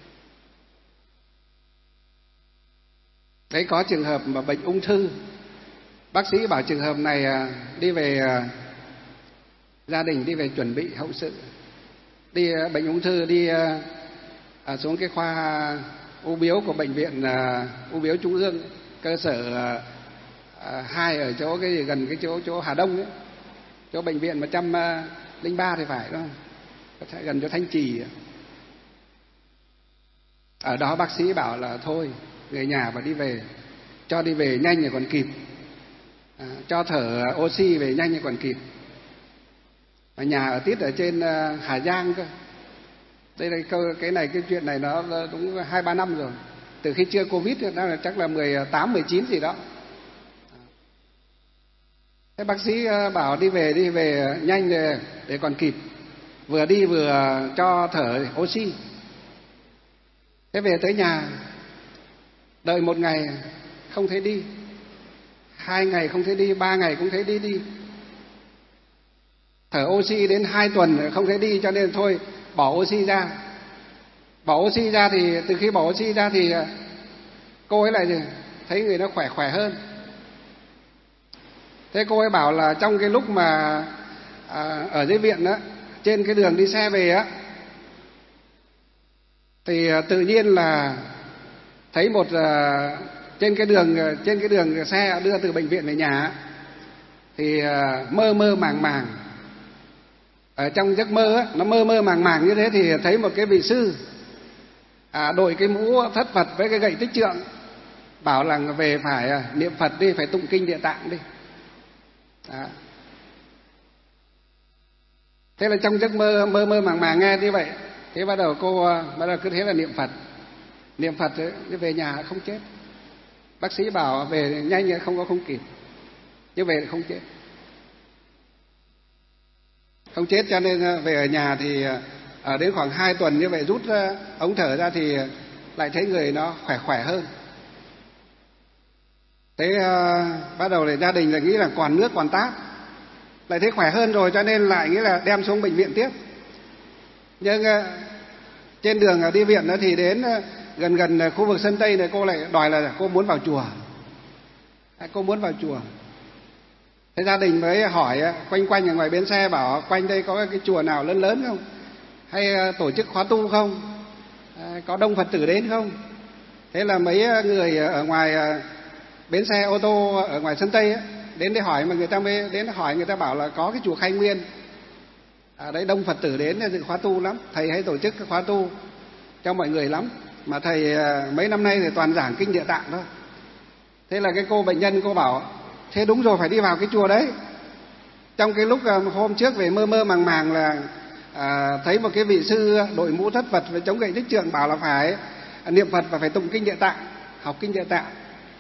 Đấy, có trường hợp mà bệnh ung thư, bác sĩ bảo trường hợp này đi về, gia đình đi về chuẩn bị hậu sự, đi bệnh ung thư, đi à, xuống cái khoa u bướu của bệnh viện à, u bướu Trung ương cơ sở à, hai ở chỗ cái gần cái chỗ chỗ Hà Đông ấy, chỗ bệnh viện một trăm lẻ ba thì phải, đúng không, gần chỗ Thanh Trì. Ở đó bác sĩ bảo là thôi người nhà mà đi về, cho đi về nhanh thì còn kịp, à, cho thở oxy về nhanh thì còn kịp. Mà nhà ở tít ở trên Hà Giang cơ. Đây là câu cái này cái chuyện này nó đúng hai ba năm rồi, từ khi chưa Covid đó là chắc là mười tám mười chín gì đó. Thế bác sĩ bảo đi về đi về nhanh để, để còn kịp, vừa đi vừa cho thở oxy. Thế về tới nhà, đợi một ngày không thấy đi, hai ngày không thấy đi, ba ngày cũng thấy đi đi, thở oxy đến hai tuần không thấy đi, cho nên thôi bỏ oxy ra. Bỏ oxy ra thì từ khi bỏ oxy ra thì cô ấy lại thấy người nó khỏe khỏe hơn. Thế cô ấy bảo là trong cái lúc mà à, ở dưới viện đó, trên cái đường đi xe về á, thì tự nhiên là thấy một à, trên cái đường trên cái đường xe đưa từ bệnh viện về nhà thì à, mơ mơ màng màng, ở trong giấc mơ á, nó mơ mơ màng màng như thế thì thấy một cái vị sư à, đội cái mũ thất Phật với cái gậy tích trượng, bảo là về phải à, niệm Phật đi, phải tụng kinh Địa Tạng đi. Đó. Thế là trong giấc mơ mơ mơ màng màng nghe như vậy, thế bắt đầu cô bắt đầu cứ thế là niệm Phật, niệm Phật ấy, về nhà không chết. Bác sĩ bảo về nhanh không có không kịp, nhưng về không chết, không chết cho nên về ở nhà thì ở đến khoảng hai tuần như vậy rút ống thở ra thì lại thấy người nó khỏe khỏe hơn. Thế uh, bắt đầu thì gia đình là nghĩ là còn nước còn tát, lại thấy khỏe hơn rồi cho nên lại nghĩ là đem xuống bệnh viện tiếp. Nhưng uh, trên đường đi viện đó thì đến uh, gần gần khu vực sân Tây này cô lại đòi là cô muốn vào chùa, cô muốn vào chùa. Thế gia đình mới hỏi quanh quanh ở ngoài bến xe, bảo quanh đây có cái chùa nào lớn lớn không, hay uh, tổ chức khóa tu không, uh, có đông Phật tử đến không. Thế là mấy người ở ngoài uh, bến xe ô tô ở ngoài sân Tây ấy, đến để hỏi, mà người ta mới đến hỏi, người ta bảo là có cái chùa Khai Nguyên, ở đấy đông Phật tử đến dự khóa tu lắm, thầy hay tổ chức cái khóa tu cho mọi người lắm, mà thầy mấy năm nay thì toàn giảng kinh Địa Tạng thôi. Thế là cái cô bệnh nhân cô bảo Thế đúng rồi, phải đi vào cái chùa đấy. Trong cái lúc hôm trước về mơ mơ màng màng là à, thấy một cái vị sư đội mũ thất Phật và chống gậy thích trượng bảo là phải niệm Phật và phải tụng kinh Địa Tạng, học kinh Địa Tạng.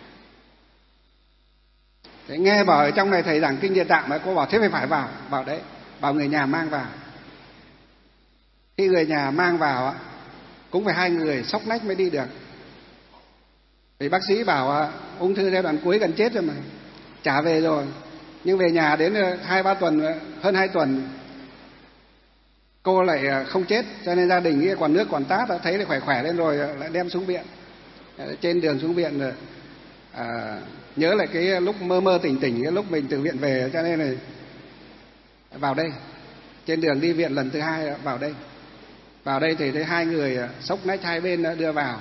Thế nghe bảo ở trong này thầy giảng kinh Địa Tạng mà cô bảo thế phải phải vào, vào đấy, bảo người nhà mang vào. Khi người nhà mang vào cũng phải hai người xốc nách mới đi được. Vì bác sĩ bảo ung thư giai đoạn cuối gần chết rồi mà, trả về rồi. Nhưng về nhà đến hai ba tuần, hơn hai tuần cô lại không chết, cho nên gia đình nghĩ còn nước còn tát, thấy lại khỏe khỏe lên rồi lại đem xuống viện. Trên đường xuống viện à, nhớ lại cái lúc mơ mơ tỉnh tỉnh, cái lúc mình từ viện về, cho nên là vào đây. Trên đường đi viện lần thứ hai vào đây. Vào đây thì thấy hai người xốc nách hai bên đưa vào.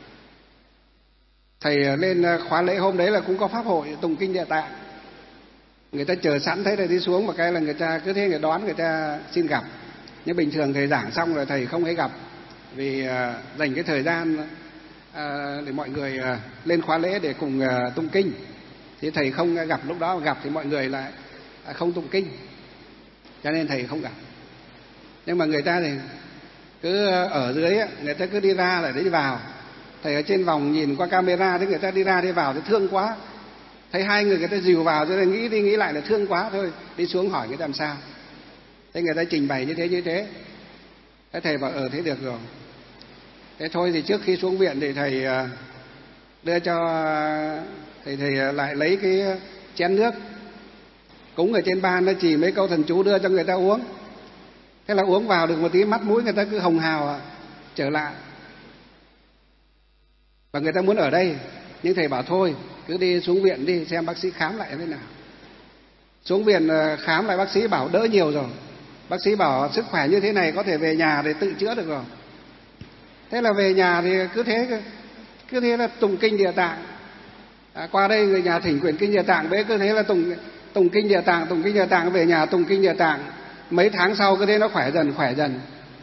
Thầy lên khóa lễ hôm đấy là cũng có pháp hội tụng kinh Địa Tạng. Người ta chờ sẵn, thấy thầy đi xuống một cái là người ta cứ thế người đón, người ta xin gặp. Nhưng bình thường thầy giảng xong rồi thầy không ấy gặp, vì uh, dành cái thời gian uh, để mọi người uh, lên khóa lễ để cùng uh, tụng kinh. Thì thầy không gặp, lúc đó gặp thì mọi người lại uh, không tụng kinh, cho nên thầy không gặp. Nhưng mà người ta thì cứ ở dưới, người ta cứ đi ra lại đi vào. Thầy ở trên vòng nhìn qua camera thấy người ta đi ra đi vào thì thương quá. Thấy hai người người ta dìu vào cho nên nghĩ đi nghĩ lại là thương quá thôi, đi xuống hỏi người ta làm sao. Thế người ta trình bày như thế như thế. Thế thầy bảo ờ thế được rồi. Thế thôi thì trước khi xuống viện thì thầy đưa cho thầy thầy lại lấy cái chén nước cúng ở trên ban, nó chỉ mấy câu thần chú đưa cho người ta uống. Thế là uống vào được một tí, mắt mũi người ta cứ hồng hào trở lại. Và người ta muốn ở đây, nhưng thầy bảo thôi cứ đi xuống viện đi, xem bác sĩ khám lại thế nào. Xuống viện khám lại bác sĩ bảo đỡ nhiều rồi. Bác sĩ bảo sức khỏe như thế này có thể về nhà để tự chữa được rồi. Thế là về nhà thì cứ thế cứ thế là tụng kinh Địa Tạng. À, qua đây người nhà thỉnh quyển kinh Địa Tạng, bế cứ thế là tụng tụng kinh Địa Tạng, tụng kinh Địa Tạng, về nhà tụng kinh Địa Tạng. Mấy tháng sau cứ thế nó khỏe dần khỏe dần.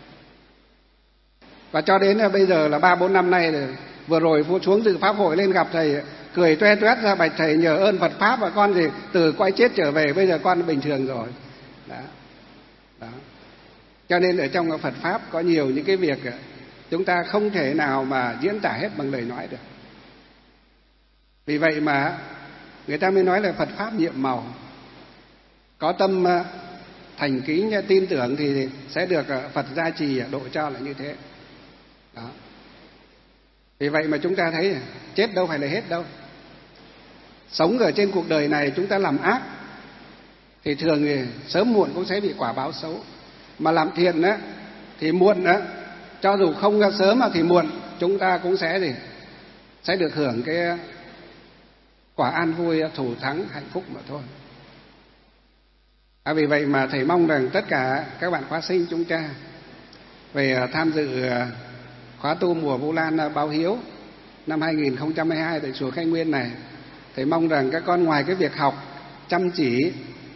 Và cho đến bây giờ là ba bốn năm nay rồi. Vừa rồi xuống dự pháp hội lên gặp thầy, cười toe toét ra bạch thầy nhờ ơn Phật pháp và con thì từ cõi chết trở về, bây giờ con bình thường rồi. Đó. Đó. Cho nên ở trong Phật pháp có nhiều những cái việc chúng ta không thể nào mà diễn tả hết bằng lời nói được. Vì vậy mà người ta mới nói là Phật pháp nhiệm màu. Có tâm thành kính tin tưởng thì sẽ được Phật gia trì độ cho là như thế. Đó. Vì vậy mà chúng ta thấy chết đâu phải là hết đâu. Sống ở trên cuộc đời này chúng ta làm ác thì thường thì sớm muộn cũng sẽ bị quả báo xấu. Mà làm thiện á thì muộn á, cho dù không ra sớm thì muộn chúng ta cũng sẽ gì sẽ được hưởng cái quả an vui, thủ thắng, hạnh phúc mà thôi. À, vì vậy mà thầy mong rằng tất cả các bạn khóa sinh chúng ta về tham dự khóa tu mùa Vu Lan báo hiếu năm hai nghìn không trăm hai mươi hai tại chùa Khai Nguyên này, thầy mong rằng các con ngoài cái việc học chăm chỉ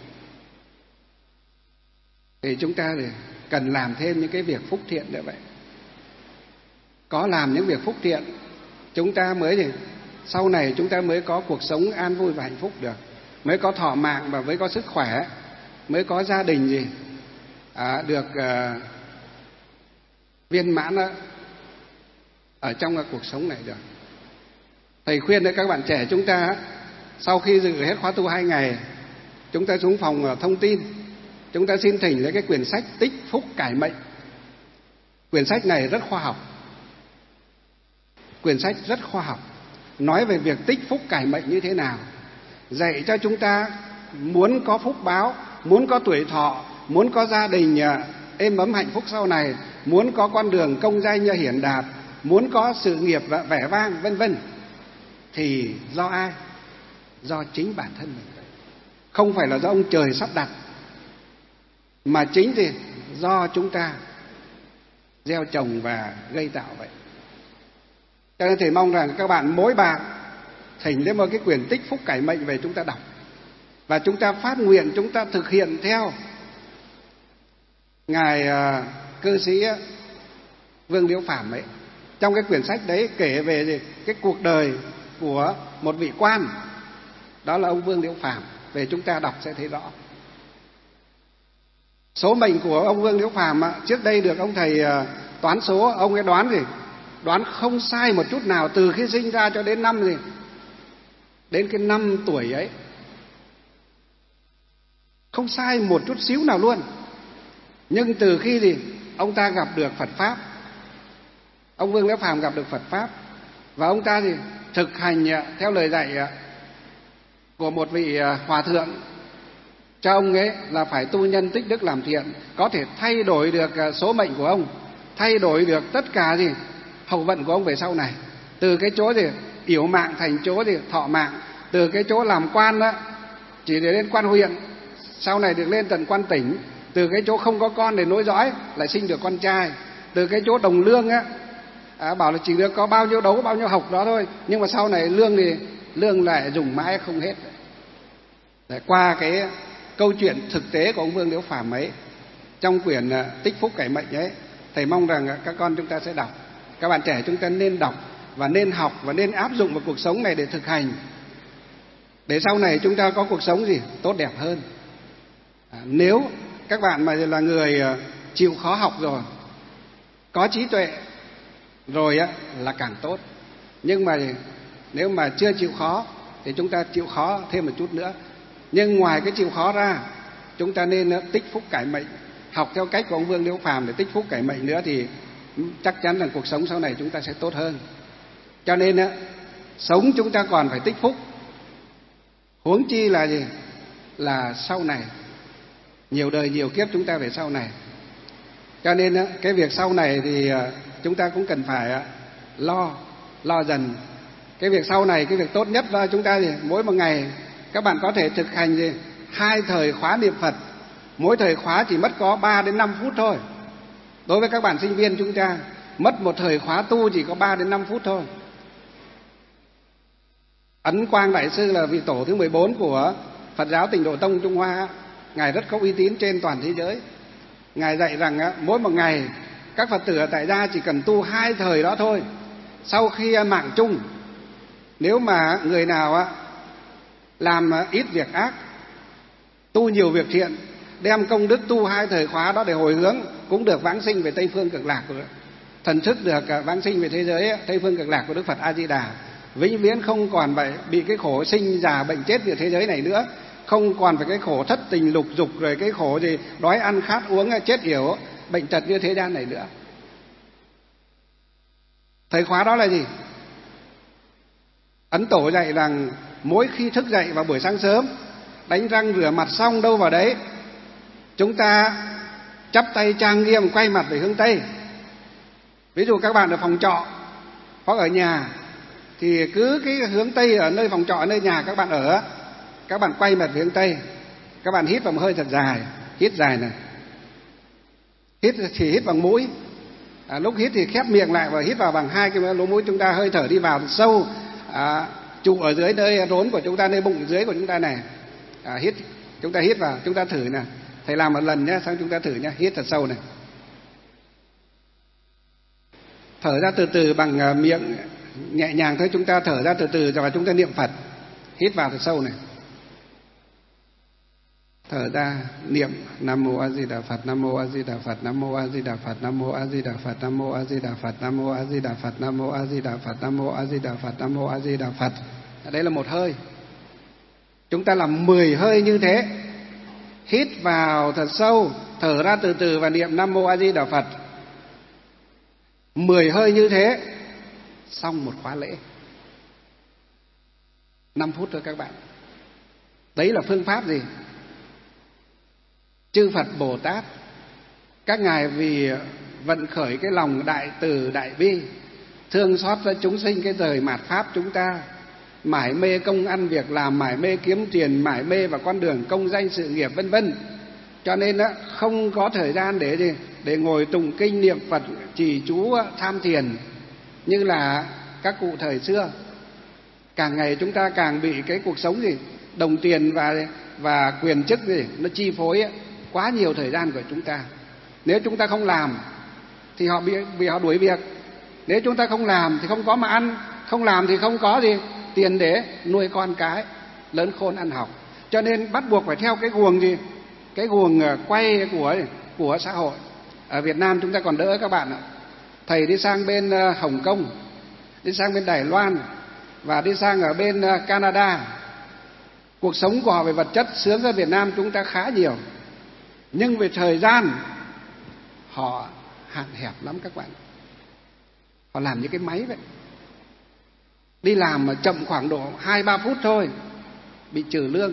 thì chúng ta thì cần làm thêm những cái việc phúc thiện như vậy. Có làm những việc phúc thiện chúng ta mới thì sau này chúng ta mới có cuộc sống an vui và hạnh phúc được, mới có thọ mạng và mới có sức khỏe, mới có gia đình gì à, được uh, viên mãn đó, ở trong uh, cuộc sống này được. Thầy khuyên đấy các bạn trẻ chúng ta sau khi dự hết khóa tu hai ngày, chúng ta xuống phòng uh, thông tin, chúng ta xin thỉnh lấy cái quyển sách Tích Phúc Cải Mệnh. Quyển sách này rất khoa học. Quyển sách rất khoa học, nói về việc tích phúc cải mệnh như thế nào, dạy cho chúng ta muốn có phúc báo, muốn có tuổi thọ, muốn có gia đình êm ấm hạnh phúc sau này, muốn có con đường công danh hiển đạt, muốn có sự nghiệp vẻ vang vân vân, thì do ai? Do chính bản thân mình. Không phải là do ông trời sắp đặt, mà chính thì do chúng ta gieo trồng và gây tạo vậy. Cho nên thầy mong rằng các bạn mỗi bạn thỉnh lấy một cái quyển Tích Phúc Cải Mệnh về chúng ta đọc, và chúng ta phát nguyện, chúng ta thực hiện theo ngài uh, cư sĩ Vương Liễu Phàm ấy. Trong cái quyển sách đấy kể về cái cuộc đời của một vị quan Đó là ông Vương Liễu Phàm. Về chúng ta đọc sẽ thấy rõ. Số mệnh của ông Vương Liễu Phàm trước đây được ông thầy toán số, ông ấy đoán gì? Đoán không sai một chút nào từ khi sinh ra cho đến năm gì? Đến cái năm tuổi ấy. Không sai một chút xíu nào luôn. Nhưng từ khi gì? Ông ta gặp được Phật Pháp. Ông Vương Liễu Phàm gặp được Phật Pháp. Và ông ta gì? Thực hành theo lời dạy của một vị hòa thượng cho ông ấy là phải tu nhân tích đức làm thiện, có thể thay đổi được số mệnh của ông, thay đổi được tất cả gì hậu vận của ông về sau này. Từ cái chỗ gì yểu mạng thành chỗ gì thọ mạng, từ cái chỗ làm quan đó chỉ để lên quan huyện, sau này được lên tận quan tỉnh, từ cái chỗ không có con để nối dõi lại sinh được con trai, từ cái chỗ đồng lương á à, bảo là chỉ được có bao nhiêu đấu bao nhiêu học đó thôi, nhưng mà sau này lương thì lương lại dùng mãi không hết. Để qua cái câu chuyện thực tế của ông Vương Liễu Phàm ấy trong quyển Tích Phúc Cải Mệnh ấy, thầy mong rằng các con chúng ta sẽ đọc, các bạn trẻ chúng ta nên đọc và nên học và nên áp dụng vào cuộc sống này để thực hành, để sau này chúng ta có cuộc sống gì tốt đẹp hơn. À, nếu các bạn mà là người chịu khó học rồi, có trí tuệ rồi á là càng tốt. Nhưng mà nếu mà chưa chịu khó thì chúng ta chịu khó thêm một chút nữa. Nhưng ngoài cái chịu khó ra, chúng ta nên tích phúc cải mệnh, học theo cách của ông Vương Liễu Phàm để tích phúc cải mệnh nữa thì chắc chắn rằng cuộc sống sau này chúng ta sẽ tốt hơn. Cho nên á, sống chúng ta còn phải tích phúc, huống chi là gì? Là sau này, nhiều đời nhiều kiếp chúng ta về sau này. Cho nên á, cái việc sau này thì chúng ta cũng cần phải lo, lo dần. Cái việc sau này, cái việc tốt nhất là chúng ta thì mỗi một ngày các bạn có thể thực hành gì? Hai thời khóa niệm Phật, mỗi thời khóa chỉ mất có ba đến năm phút thôi. Đối với các bạn sinh viên chúng ta, mất một thời khóa tu chỉ có ba đến năm phút thôi. Ấn Quang Đại Sư là vị tổ thứ mười bốn của Phật giáo Tịnh Độ Tông Trung Hoa, ngài rất có uy tín trên toàn thế giới. Ngài dạy rằng á, mỗi một ngày các Phật tử ở tại gia chỉ cần tu hai thời đó thôi. Sau khi mạng chung, nếu mà người nào á làm ít việc ác, tu nhiều việc thiện, đem công đức tu hai thời khóa đó để hồi hướng, cũng được vãng sinh về Tây Phương Cực Lạc, thần thức được vãng sinh về thế giới Tây Phương Cực Lạc của Đức Phật A Di Đà, vĩnh viễn không còn phải bị cái khổ sinh già bệnh chết về thế giới này nữa, không còn phải cái khổ thất tình lục dục, rồi cái khổ gì đói ăn khát uống chết yểu bệnh tật như thế gian này nữa. Thời khóa đó là gì? Ấn Tổ dạy rằng mỗi khi thức dậy vào buổi sáng sớm, đánh răng rửa mặt xong đâu vào đấy, chúng ta chắp tay trang nghiêm quay mặt về hướng Tây. Ví dụ các bạn ở phòng trọ hoặc ở nhà thì cứ cái hướng Tây ở nơi phòng trọ, ở nơi nhà các bạn ở, các bạn quay mặt về hướng Tây, các bạn hít vào một hơi thật dài, hít dài này, hít thì hít bằng mũi, à, lúc hít thì khép miệng lại và hít vào bằng hai cái lỗ mũi chúng ta, hơi thở đi vào sâu, à, trụ ở dưới nơi rốn của chúng ta, nơi bụng dưới của chúng ta này, à, hít, chúng ta hít vào, chúng ta thử nè, thầy làm một lần nhé, xong chúng ta thử nhé, hít thật sâu này, thở ra từ từ bằng miệng nhẹ nhàng thôi, chúng ta thở ra từ từ và chúng ta niệm Phật, hít vào thật sâu này, thở ra niệm Nam Mô A Di Đà Phật, Nam Mô A Di Đà Phật, Nam Mô A Di Đà Phật, Nam Mô A Di Đà Phật, Nam Mô A Di Đà Phật, Nam Mô A Di Đà Phật, Nam Mô A Di Đà Phật, Nam Mô A Di Đà Phật, Nam Mô A Di Đà Phật. Đây là một hơi. Chúng ta làm mười hơi như thế. Hít vào thật sâu, thở ra từ từ và niệm Nam Mô A Di Đà Phật. Mười hơi như thế, xong một khóa lễ. Năm phút thôi các bạn. Đấy là phương pháp gì? Chư Phật Bồ Tát các ngài vì vận khởi cái lòng đại từ đại bi, thương xót cho chúng sinh cái thời mạt pháp chúng ta, mải mê công ăn việc làm, mải mê kiếm tiền, mải mê vào con đường công danh sự nghiệp vân vân, cho nên đó không có thời gian để gì để ngồi tụng kinh niệm Phật trì chú tham thiền như là các cụ thời xưa. Càng ngày chúng ta càng bị cái cuộc sống gì đồng tiền và và quyền chức gì nó chi phối quá nhiều thời gian của chúng ta. Nếu chúng ta không làm thì họ bị bị họ đuổi việc. Nếu chúng ta không làm thì không có mà ăn, không làm thì không có gì tiền để nuôi con cái. lớn khôn ăn học. Cho nên bắt buộc phải theo cái guồng gì? Cái guồng quay của của xã hội. Ở Việt Nam chúng ta còn đỡ các bạn ạ. Thầy đi sang bên Hồng Kông, đi sang bên Đài Loan và đi sang ở bên Canada, cuộc sống của họ về vật chất sướng hơn Việt Nam chúng ta khá nhiều. Nhưng về thời gian họ hạn hẹp lắm các bạn. Họ làm như cái máy vậy. Đi làm mà chậm khoảng độ hai ba phút thôi bị trừ lương.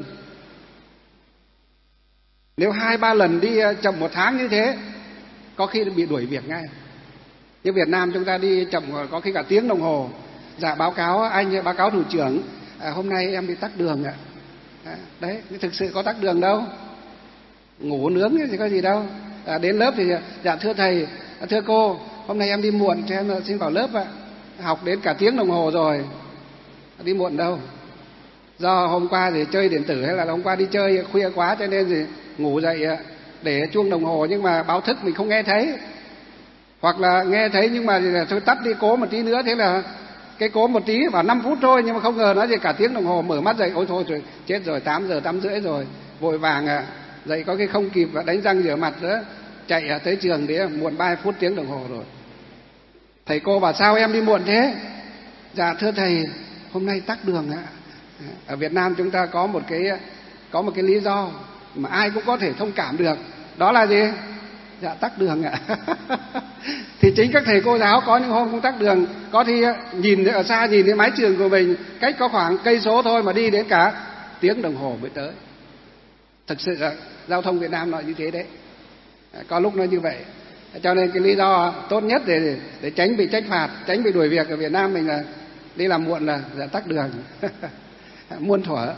Nếu hai ba lần đi chậm một tháng như thế có khi bị đuổi việc ngay. Nhưng Việt Nam chúng ta đi chậm có khi cả tiếng đồng hồ. Dạ báo cáo anh, báo cáo thủ trưởng, à, hôm nay em bị tắc đường ạ. À, đấy, thực sự có tắc đường đâu. Ngủ nướng thì có gì đâu. À, đến lớp thì dạ thưa thầy, thưa cô, hôm nay em đi muộn cho em xin vào lớp ạ. Học đến cả tiếng đồng hồ rồi, đi muộn đâu. Do hôm qua thì chơi điện tử hay là hôm qua đi chơi khuya quá cho nên thì ngủ dậy để chuông đồng hồ nhưng mà báo thức mình không nghe thấy. Hoặc là nghe thấy nhưng mà thôi tắt đi cố một tí nữa, thế là cái cố một tí vào năm phút thôi nhưng mà không ngờ nó gì cả tiếng đồng hồ, mở mắt dậy ôi thôi rồi chết rồi, tám giờ tám rưỡi rồi, vội vàng à, dậy có cái không kịp đánh răng rửa mặt nữa, chạy tới trường đấy muộn ba phút tiếng đồng hồ rồi. Thầy cô bảo sao em đi muộn thế? Dạ thưa thầy, hôm nay tắc đường ạ. Ở Việt Nam chúng ta có một cái có một cái lý do mà ai cũng có thể thông cảm được, đó là gì? Dạ tắc đường ạ. Thì chính các thầy cô giáo có những hôm cũng tắc đường, có khi nhìn ở xa nhìn thấy mái trường của mình cách có khoảng cây số thôi mà đi đến cả tiếng đồng hồ mới tới. Thực sự là giao thông Việt Nam nó như thế đấy, có lúc nó như vậy. Cho nên cái lý do tốt nhất để để tránh bị trách phạt, tránh bị đuổi việc ở Việt Nam mình là đi làm muộn là dạ tắc đường. Muôn thuở.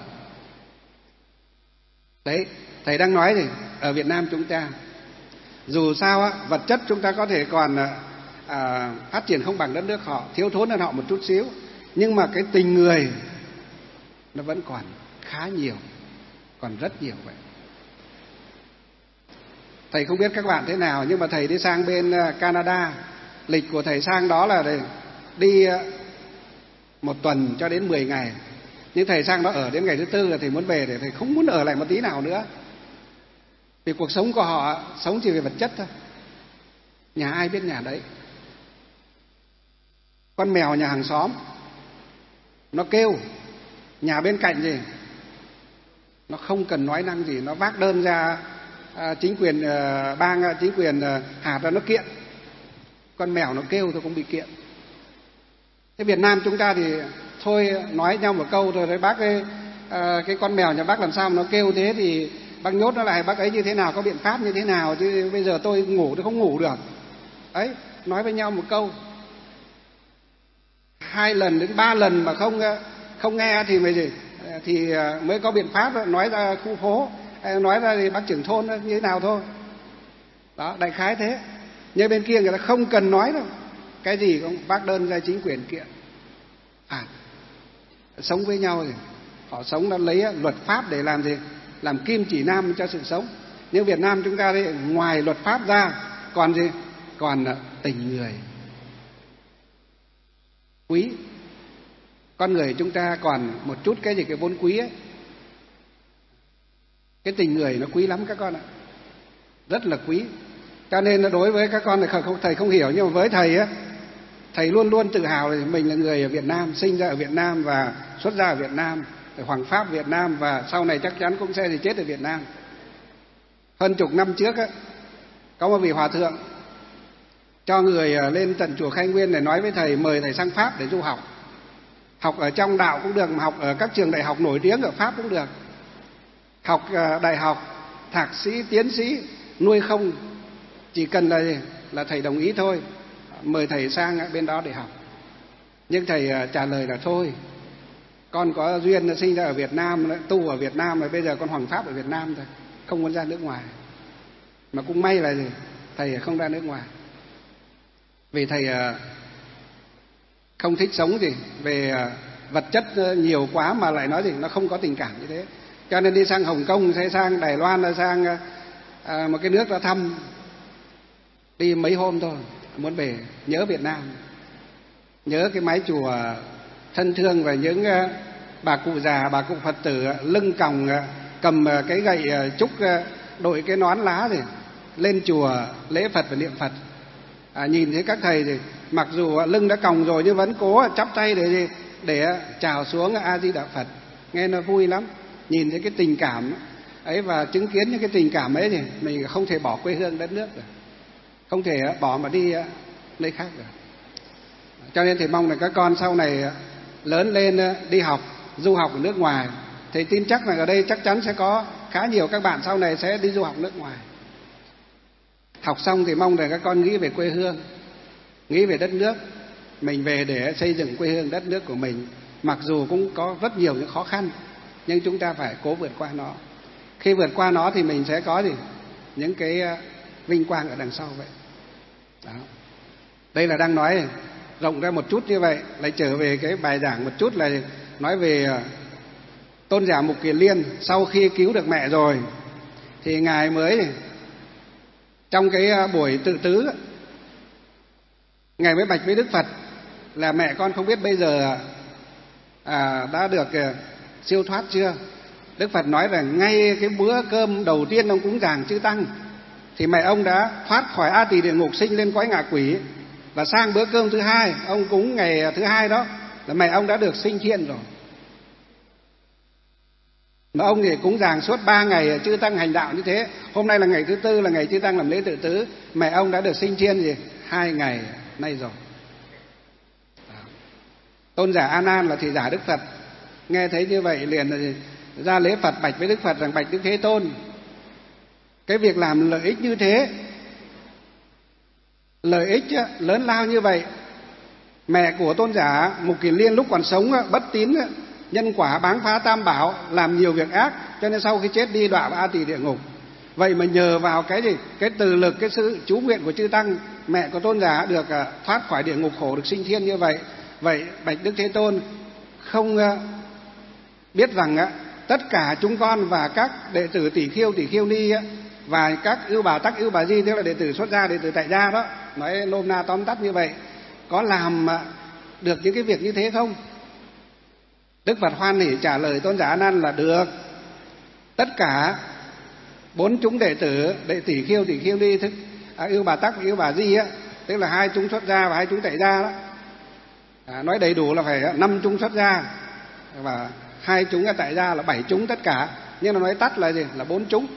Đấy, thầy đang nói thì ở Việt Nam chúng ta dù sao á, vật chất chúng ta có thể còn à, phát triển không bằng đất nước họ, thiếu thốn hơn họ một chút xíu, nhưng mà cái tình người nó vẫn còn khá nhiều, còn rất nhiều vậy. Thầy không biết các bạn thế nào, nhưng mà thầy đi sang bên Canada, lịch của thầy sang đó là đi một tuần cho đến mười ngày. Nhưng thầy sang đó ở đến ngày thứ tư là thầy muốn về, để thầy không muốn ở lại một tí nào nữa. Vì cuộc sống của họ sống chỉ về vật chất thôi, nhà ai biết nhà đấy. Con mèo nhà hàng xóm nó kêu, nhà bên cạnh gì nó không cần nói năng gì, nó vác đơn ra à, chính quyền à, bang, chính quyền à, hạt ra nó kiện. Con mèo nó kêu thôi cũng bị kiện. Thế Việt Nam chúng ta thì thôi nói nhau một câu rồi đấy, bác cái à, cái con mèo nhà bác làm sao mà nó kêu thế thì bác nhốt nó lại, bác ấy như thế nào, có biện pháp như thế nào, chứ bây giờ tôi ngủ tôi không ngủ được. Ấy, nói với nhau một câu. Hai lần đến ba lần mà không không nghe thì mới gì thì mới có biện pháp nói ra khu phố, nói ra thì bác trưởng thôn như thế nào thôi. Đó, đại khái thế. Nhưng bên kia người ta không cần nói đâu, cái gì cũng bác đơn ra chính quyền kiện. À, sống với nhau thì họ sống, nó lấy luật pháp để làm gì? Làm kim chỉ nam cho sự sống. Nhưng Việt Nam chúng ta thì ngoài luật pháp ra còn gì? Còn tình người. Quý. Con người chúng ta còn một chút cái gì cái vốn quý ấy. Cái tình người nó quý lắm các con ạ. Rất là quý. Cho nên đối với các con thì thầy không hiểu, nhưng mà với thầy á, thầy luôn luôn tự hào là mình là người ở Việt Nam, sinh ra ở Việt Nam và xuất ra ở Việt Nam, Hoàng pháp Việt Nam, và sau này chắc chắn cũng sẽ thì chết ở Việt Nam. Hơn chục năm trước á, có một vị hòa thượng cho người lên tận chùa Khai Nguyên để nói với thầy, mời thầy sang Pháp để du học. Học ở trong đạo cũng được, mà học ở các trường đại học nổi tiếng ở Pháp cũng được. Học đại học, thạc sĩ, tiến sĩ, nuôi không, chỉ cần là là thầy đồng ý thôi, mời thầy sang bên đó để học. Nhưng thầy trả lời là thôi, con có duyên sinh ra ở Việt Nam, tu ở Việt Nam, rồi bây giờ con hoàng pháp ở Việt Nam thôi, không muốn ra nước ngoài. Mà cũng may là gì? Thầy không ra nước ngoài. Vì thầy không thích sống gì về vật chất nhiều quá, mà lại nói gì nó không có tình cảm như thế. Cho nên đi sang Hồng Kông hay sang Đài Loan hay sang à, một cái nước đã thăm, đi mấy hôm thôi muốn về, nhớ Việt Nam, nhớ cái mái chùa thân thương và những bà cụ già, bà cụ Phật tử lưng còng cầm cái gậy trúc, đội cái nón lá thì lên chùa lễ Phật và niệm Phật. À, nhìn thấy các thầy thì mặc dù lưng đã còng rồi nhưng vẫn cố chắp tay để để chào xuống A Di Đà Phật, nghe nó vui lắm. Nhìn thấy cái tình cảm ấy và chứng kiến những cái tình cảm ấy thì mình không thể bỏ quê hương đất nước được, không thể bỏ mà đi nơi khác được. Cho nên thì mong là các con sau này lớn lên đi học, du học ở nước ngoài. Thì tin chắc là ở đây chắc chắn sẽ có khá nhiều các bạn sau này sẽ đi du học nước ngoài. Học xong thì mong là các con nghĩ về quê hương, nghĩ về đất nước. Mình về để xây dựng quê hương đất nước của mình. Mặc dù cũng có rất nhiều những khó khăn, nhưng chúng ta phải cố vượt qua nó. Khi vượt qua nó thì mình sẽ có gì? Những cái vinh quang ở đằng sau vậy. Đó. Đây là đang nói rộng ra một chút như vậy. Lại trở về cái bài giảng một chút là nói về Tôn giả Mục Kiền Liên. Sau khi cứu được mẹ rồi thì Ngài mới trong cái buổi tự tứ, Ngài mới bạch với Đức Phật là mẹ con không biết bây giờ à, đã được siêu thoát chưa. Đức Phật nói rằng ngay cái bữa cơm đầu tiên ông cúng dường chư tăng thì mẹ ông đã thoát khỏi A Tỳ địa ngục, sinh lên cõi ngạ quỷ. Và sang bữa cơm thứ hai, ông cúng ngày thứ hai đó là mẹ ông đã được sinh thiên rồi. Mà ông thì cúng dường suốt ba ngày chư tăng hành đạo như thế. Hôm nay là ngày thứ tư, là ngày chư tăng làm lễ tự tứ. Mẹ ông đã được sinh thiên gì? Hai ngày nay rồi. Tôn giả A Nan là thị giả Đức Phật, nghe thấy như vậy liền ra lễ Phật bạch với Đức Phật rằng: bạch Đức Thế Tôn, cái việc làm lợi ích như thế, lợi ích lớn lao như vậy, mẹ của tôn giả Mục Kiền Liên lúc còn sống bất tín, nhân quả báng phá tam bảo, làm nhiều việc ác, cho nên sau khi chết đi đọa vào A Tỳ địa ngục. Vậy mà nhờ vào cái gì? Cái từ lực, cái sự chú nguyện của chư tăng, mẹ của tôn giả được thoát khỏi địa ngục khổ, được sinh thiên như vậy. Vậy bạch Đức Thế Tôn không biết rằng tất cả chúng con và các đệ tử tỷ khiêu tỷ khiêu ni và các ưu bà tắc ưu bà di, tức là đệ tử xuất gia, đệ tử tại gia đó, nói nôm na tóm tắt như vậy, có làm được những cái việc như thế không? Đức Phật hoan hỉ trả lời tôn giả A Nan là được. Tất cả bốn chúng đệ tử, đệ tỷ khiêu tỷ khiêu ni, thức à, ưu bà tắc ưu bà di á, tức là hai chúng xuất gia và hai chúng tại gia đó. À, nói đầy đủ là phải năm chúng xuất gia và hai chúng ở tại gia là bảy chúng tất cả, nhưng mà nói tắt là gì? Là bốn chúng.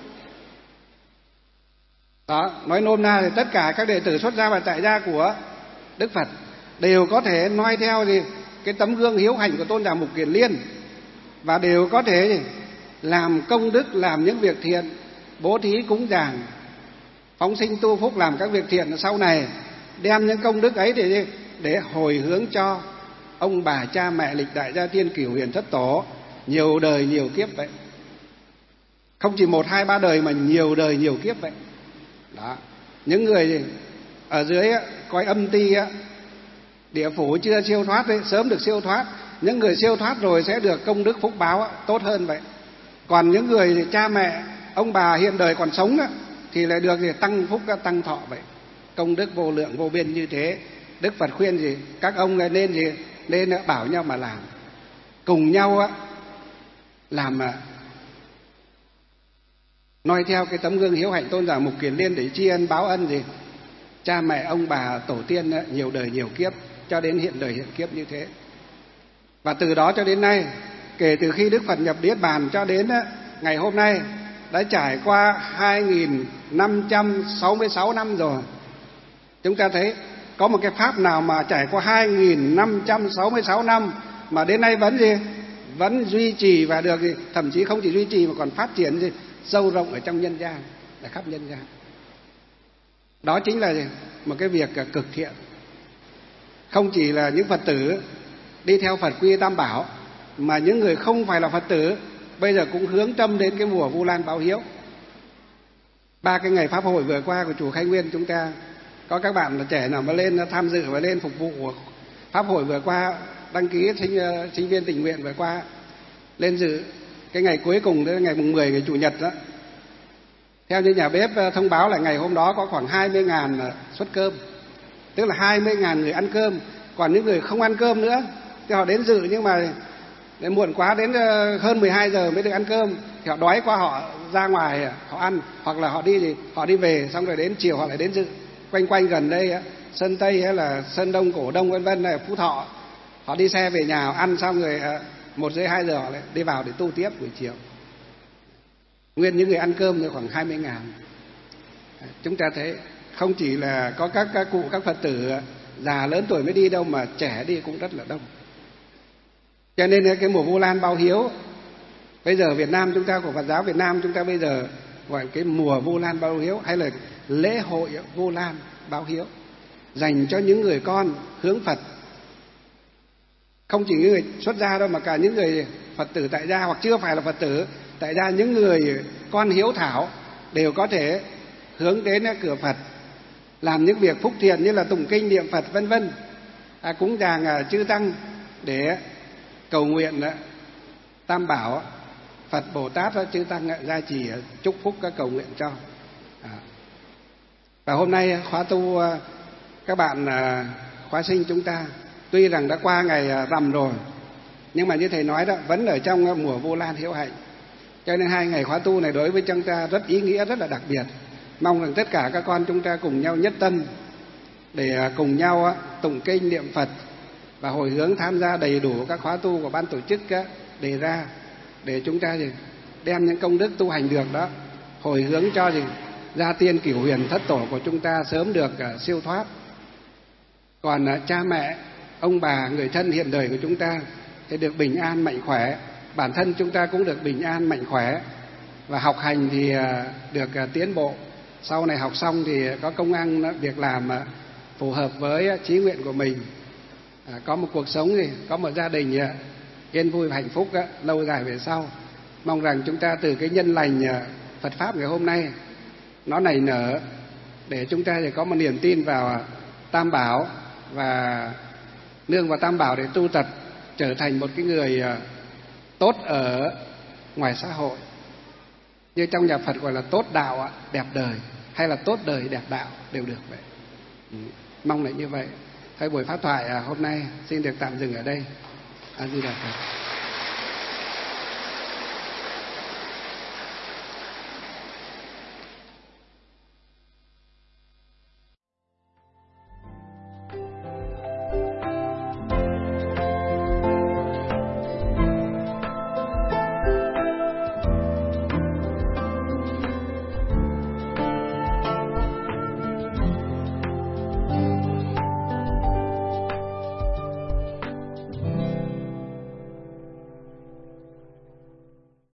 Đó, nói nôm na thì tất cả các đệ tử xuất gia và tại gia của Đức Phật đều có thể noi theo gì? Cái tấm gương hiếu hành của tôn giả Mục Kiền Liên, và đều có thể gì? Làm công đức, làm những việc thiện, bố thí cúng dường, phóng sinh tu phúc, làm các việc thiện sau này đem những công đức ấy để để hồi hướng cho ông bà cha mẹ lịch đại gia tiên cửu huyền thất tổ, nhiều đời nhiều kiếp vậy. Không chỉ một hai ba đời mà nhiều đời nhiều kiếp vậy. Đó. Những người ở dưới coi âm ti địa phủ chưa siêu thoát ấy, sớm được siêu thoát. Những người siêu thoát rồi sẽ được công đức phúc báo tốt hơn vậy. Còn những người cha mẹ ông bà hiện đời còn sống thì lại được tăng phúc tăng thọ vậy. Công đức vô lượng vô biên như thế. Đức Phật khuyên gì? Các ông nên gì? Nên bảo nhau mà làm, cùng nhau làm, noi theo cái tấm gương hiếu hạnh tôn giả Mục Kiền Liên để tri ân báo ân gì? Cha mẹ ông bà tổ tiên nhiều đời nhiều kiếp, cho đến hiện đời hiện kiếp như thế. Và từ đó cho đến nay, kể từ khi Đức Phật nhập Niết Bàn cho đến ngày hôm nay, đã trải qua hai nghìn năm trăm sáu mươi sáu năm rồi. Chúng ta thấy có một cái pháp nào mà trải qua hai nghìn năm trăm sáu mươi sáu năm mà đến nay vẫn gì? Vẫn duy trì và được gì? Thậm chí không chỉ duy trì mà còn phát triển gì? Sâu rộng ở trong nhân gian, ở khắp nhân gian. Đó chính là gì? Một cái việc cực thiện. Không chỉ là những Phật tử đi theo Phật quy Tam Bảo, mà những người không phải là Phật tử bây giờ cũng hướng tâm đến cái mùa Vu Lan báo hiếu. Ba cái ngày pháp hội vừa qua của chùa Khai Nguyên, chúng ta có các bạn là trẻ nào mà lên tham dự và lên phục vụ của pháp hội vừa qua, đăng ký sinh, sinh viên tình nguyện vừa qua lên dự cái ngày cuối cùng, đó ngày mùng mười, ngày chủ nhật đó. Theo như nhà bếp thông báo là ngày hôm đó có khoảng hai mươi ngàn suất cơm, tức là hai mươi ngàn người ăn cơm. Còn những người không ăn cơm nữa thì họ đến dự, nhưng mà Đến muộn quá đến hơn mười hai giờ mới được ăn cơm thì họ đói quá họ ra ngoài họ ăn, hoặc là họ đi thì họ đi về, xong rồi đến chiều họ lại đến dự. Quanh quanh gần đây Sơn Tây hay là Sơn Đông, Cổ Đông vân vân này, Phú Thọ, họ đi xe về nhà họ ăn xong rồi một rưỡi hai giờ họ lại đi vào để tu tiếp buổi chiều. Nguyên những người ăn cơm thì khoảng hai mươi ngàn. Chúng ta thấy không chỉ là có các, các cụ các Phật tử già lớn tuổi mới đi đâu, mà trẻ đi cũng rất là đông. Cho nên cái mùa Vu Lan báo hiếu bây giờ Việt Nam chúng ta, của Phật giáo Việt Nam chúng ta bây giờ gọi cái mùa Vu Lan báo hiếu, hay là lễ hội Vu Lan báo hiếu, dành cho những người con hướng Phật. Không chỉ những người xuất gia đâu, mà cả những người Phật tử tại gia hoặc chưa phải là Phật tử tại gia, những người con hiếu thảo đều có thể hướng đến cửa Phật, làm những việc phúc thiện như là tụng kinh niệm Phật vân vân, à, cúng dường chư tăng để cầu nguyện Tam Bảo, Phật Bồ Tát và chư tăng gia trì chúc phúc các cầu nguyện cho. À. Và hôm nay khóa tu các bạn khóa sinh chúng ta tuy rằng đã qua ngày rằm rồi, nhưng mà như thầy nói đó, vẫn ở trong mùa Vu Lan hiếu hạnh. Cho nên hai ngày khóa tu này đối với chúng ta rất ý nghĩa, rất là đặc biệt. Mong rằng tất cả các con chúng ta cùng nhau nhất tâm để cùng nhau tụng kinh niệm Phật và hồi hướng tham gia đầy đủ các khóa tu của ban tổ chức đề ra, để chúng ta đem những công đức tu hành được đó hồi hướng cho gì gia tiên cửu huyền thất tổ của chúng ta sớm được siêu thoát. Còn cha mẹ, ông bà, người thân hiện đời của chúng ta thì được bình an mạnh khỏe, bản thân chúng ta cũng được bình an mạnh khỏe, và học hành thì được tiến bộ. Sau này học xong thì có công ăn việc làm phù hợp với chí nguyện của mình, à, có một cuộc sống thì có một gia đình yên vui và hạnh phúc lâu dài về sau. Mong rằng chúng ta từ cái nhân lành Phật pháp ngày hôm nay nó nảy nở, để chúng ta thì có một niềm tin vào Tam Bảo và nương vào Tam Bảo để tu tập, trở thành một cái người tốt ở ngoài xã hội. Như trong nhà Phật gọi là tốt đạo đẹp đời, hay là tốt đời đẹp đạo đều được vậy. Ừ. Mong là như vậy. Thôi buổi pháp thoại hôm nay xin được tạm dừng ở đây. A Di Đà Phật.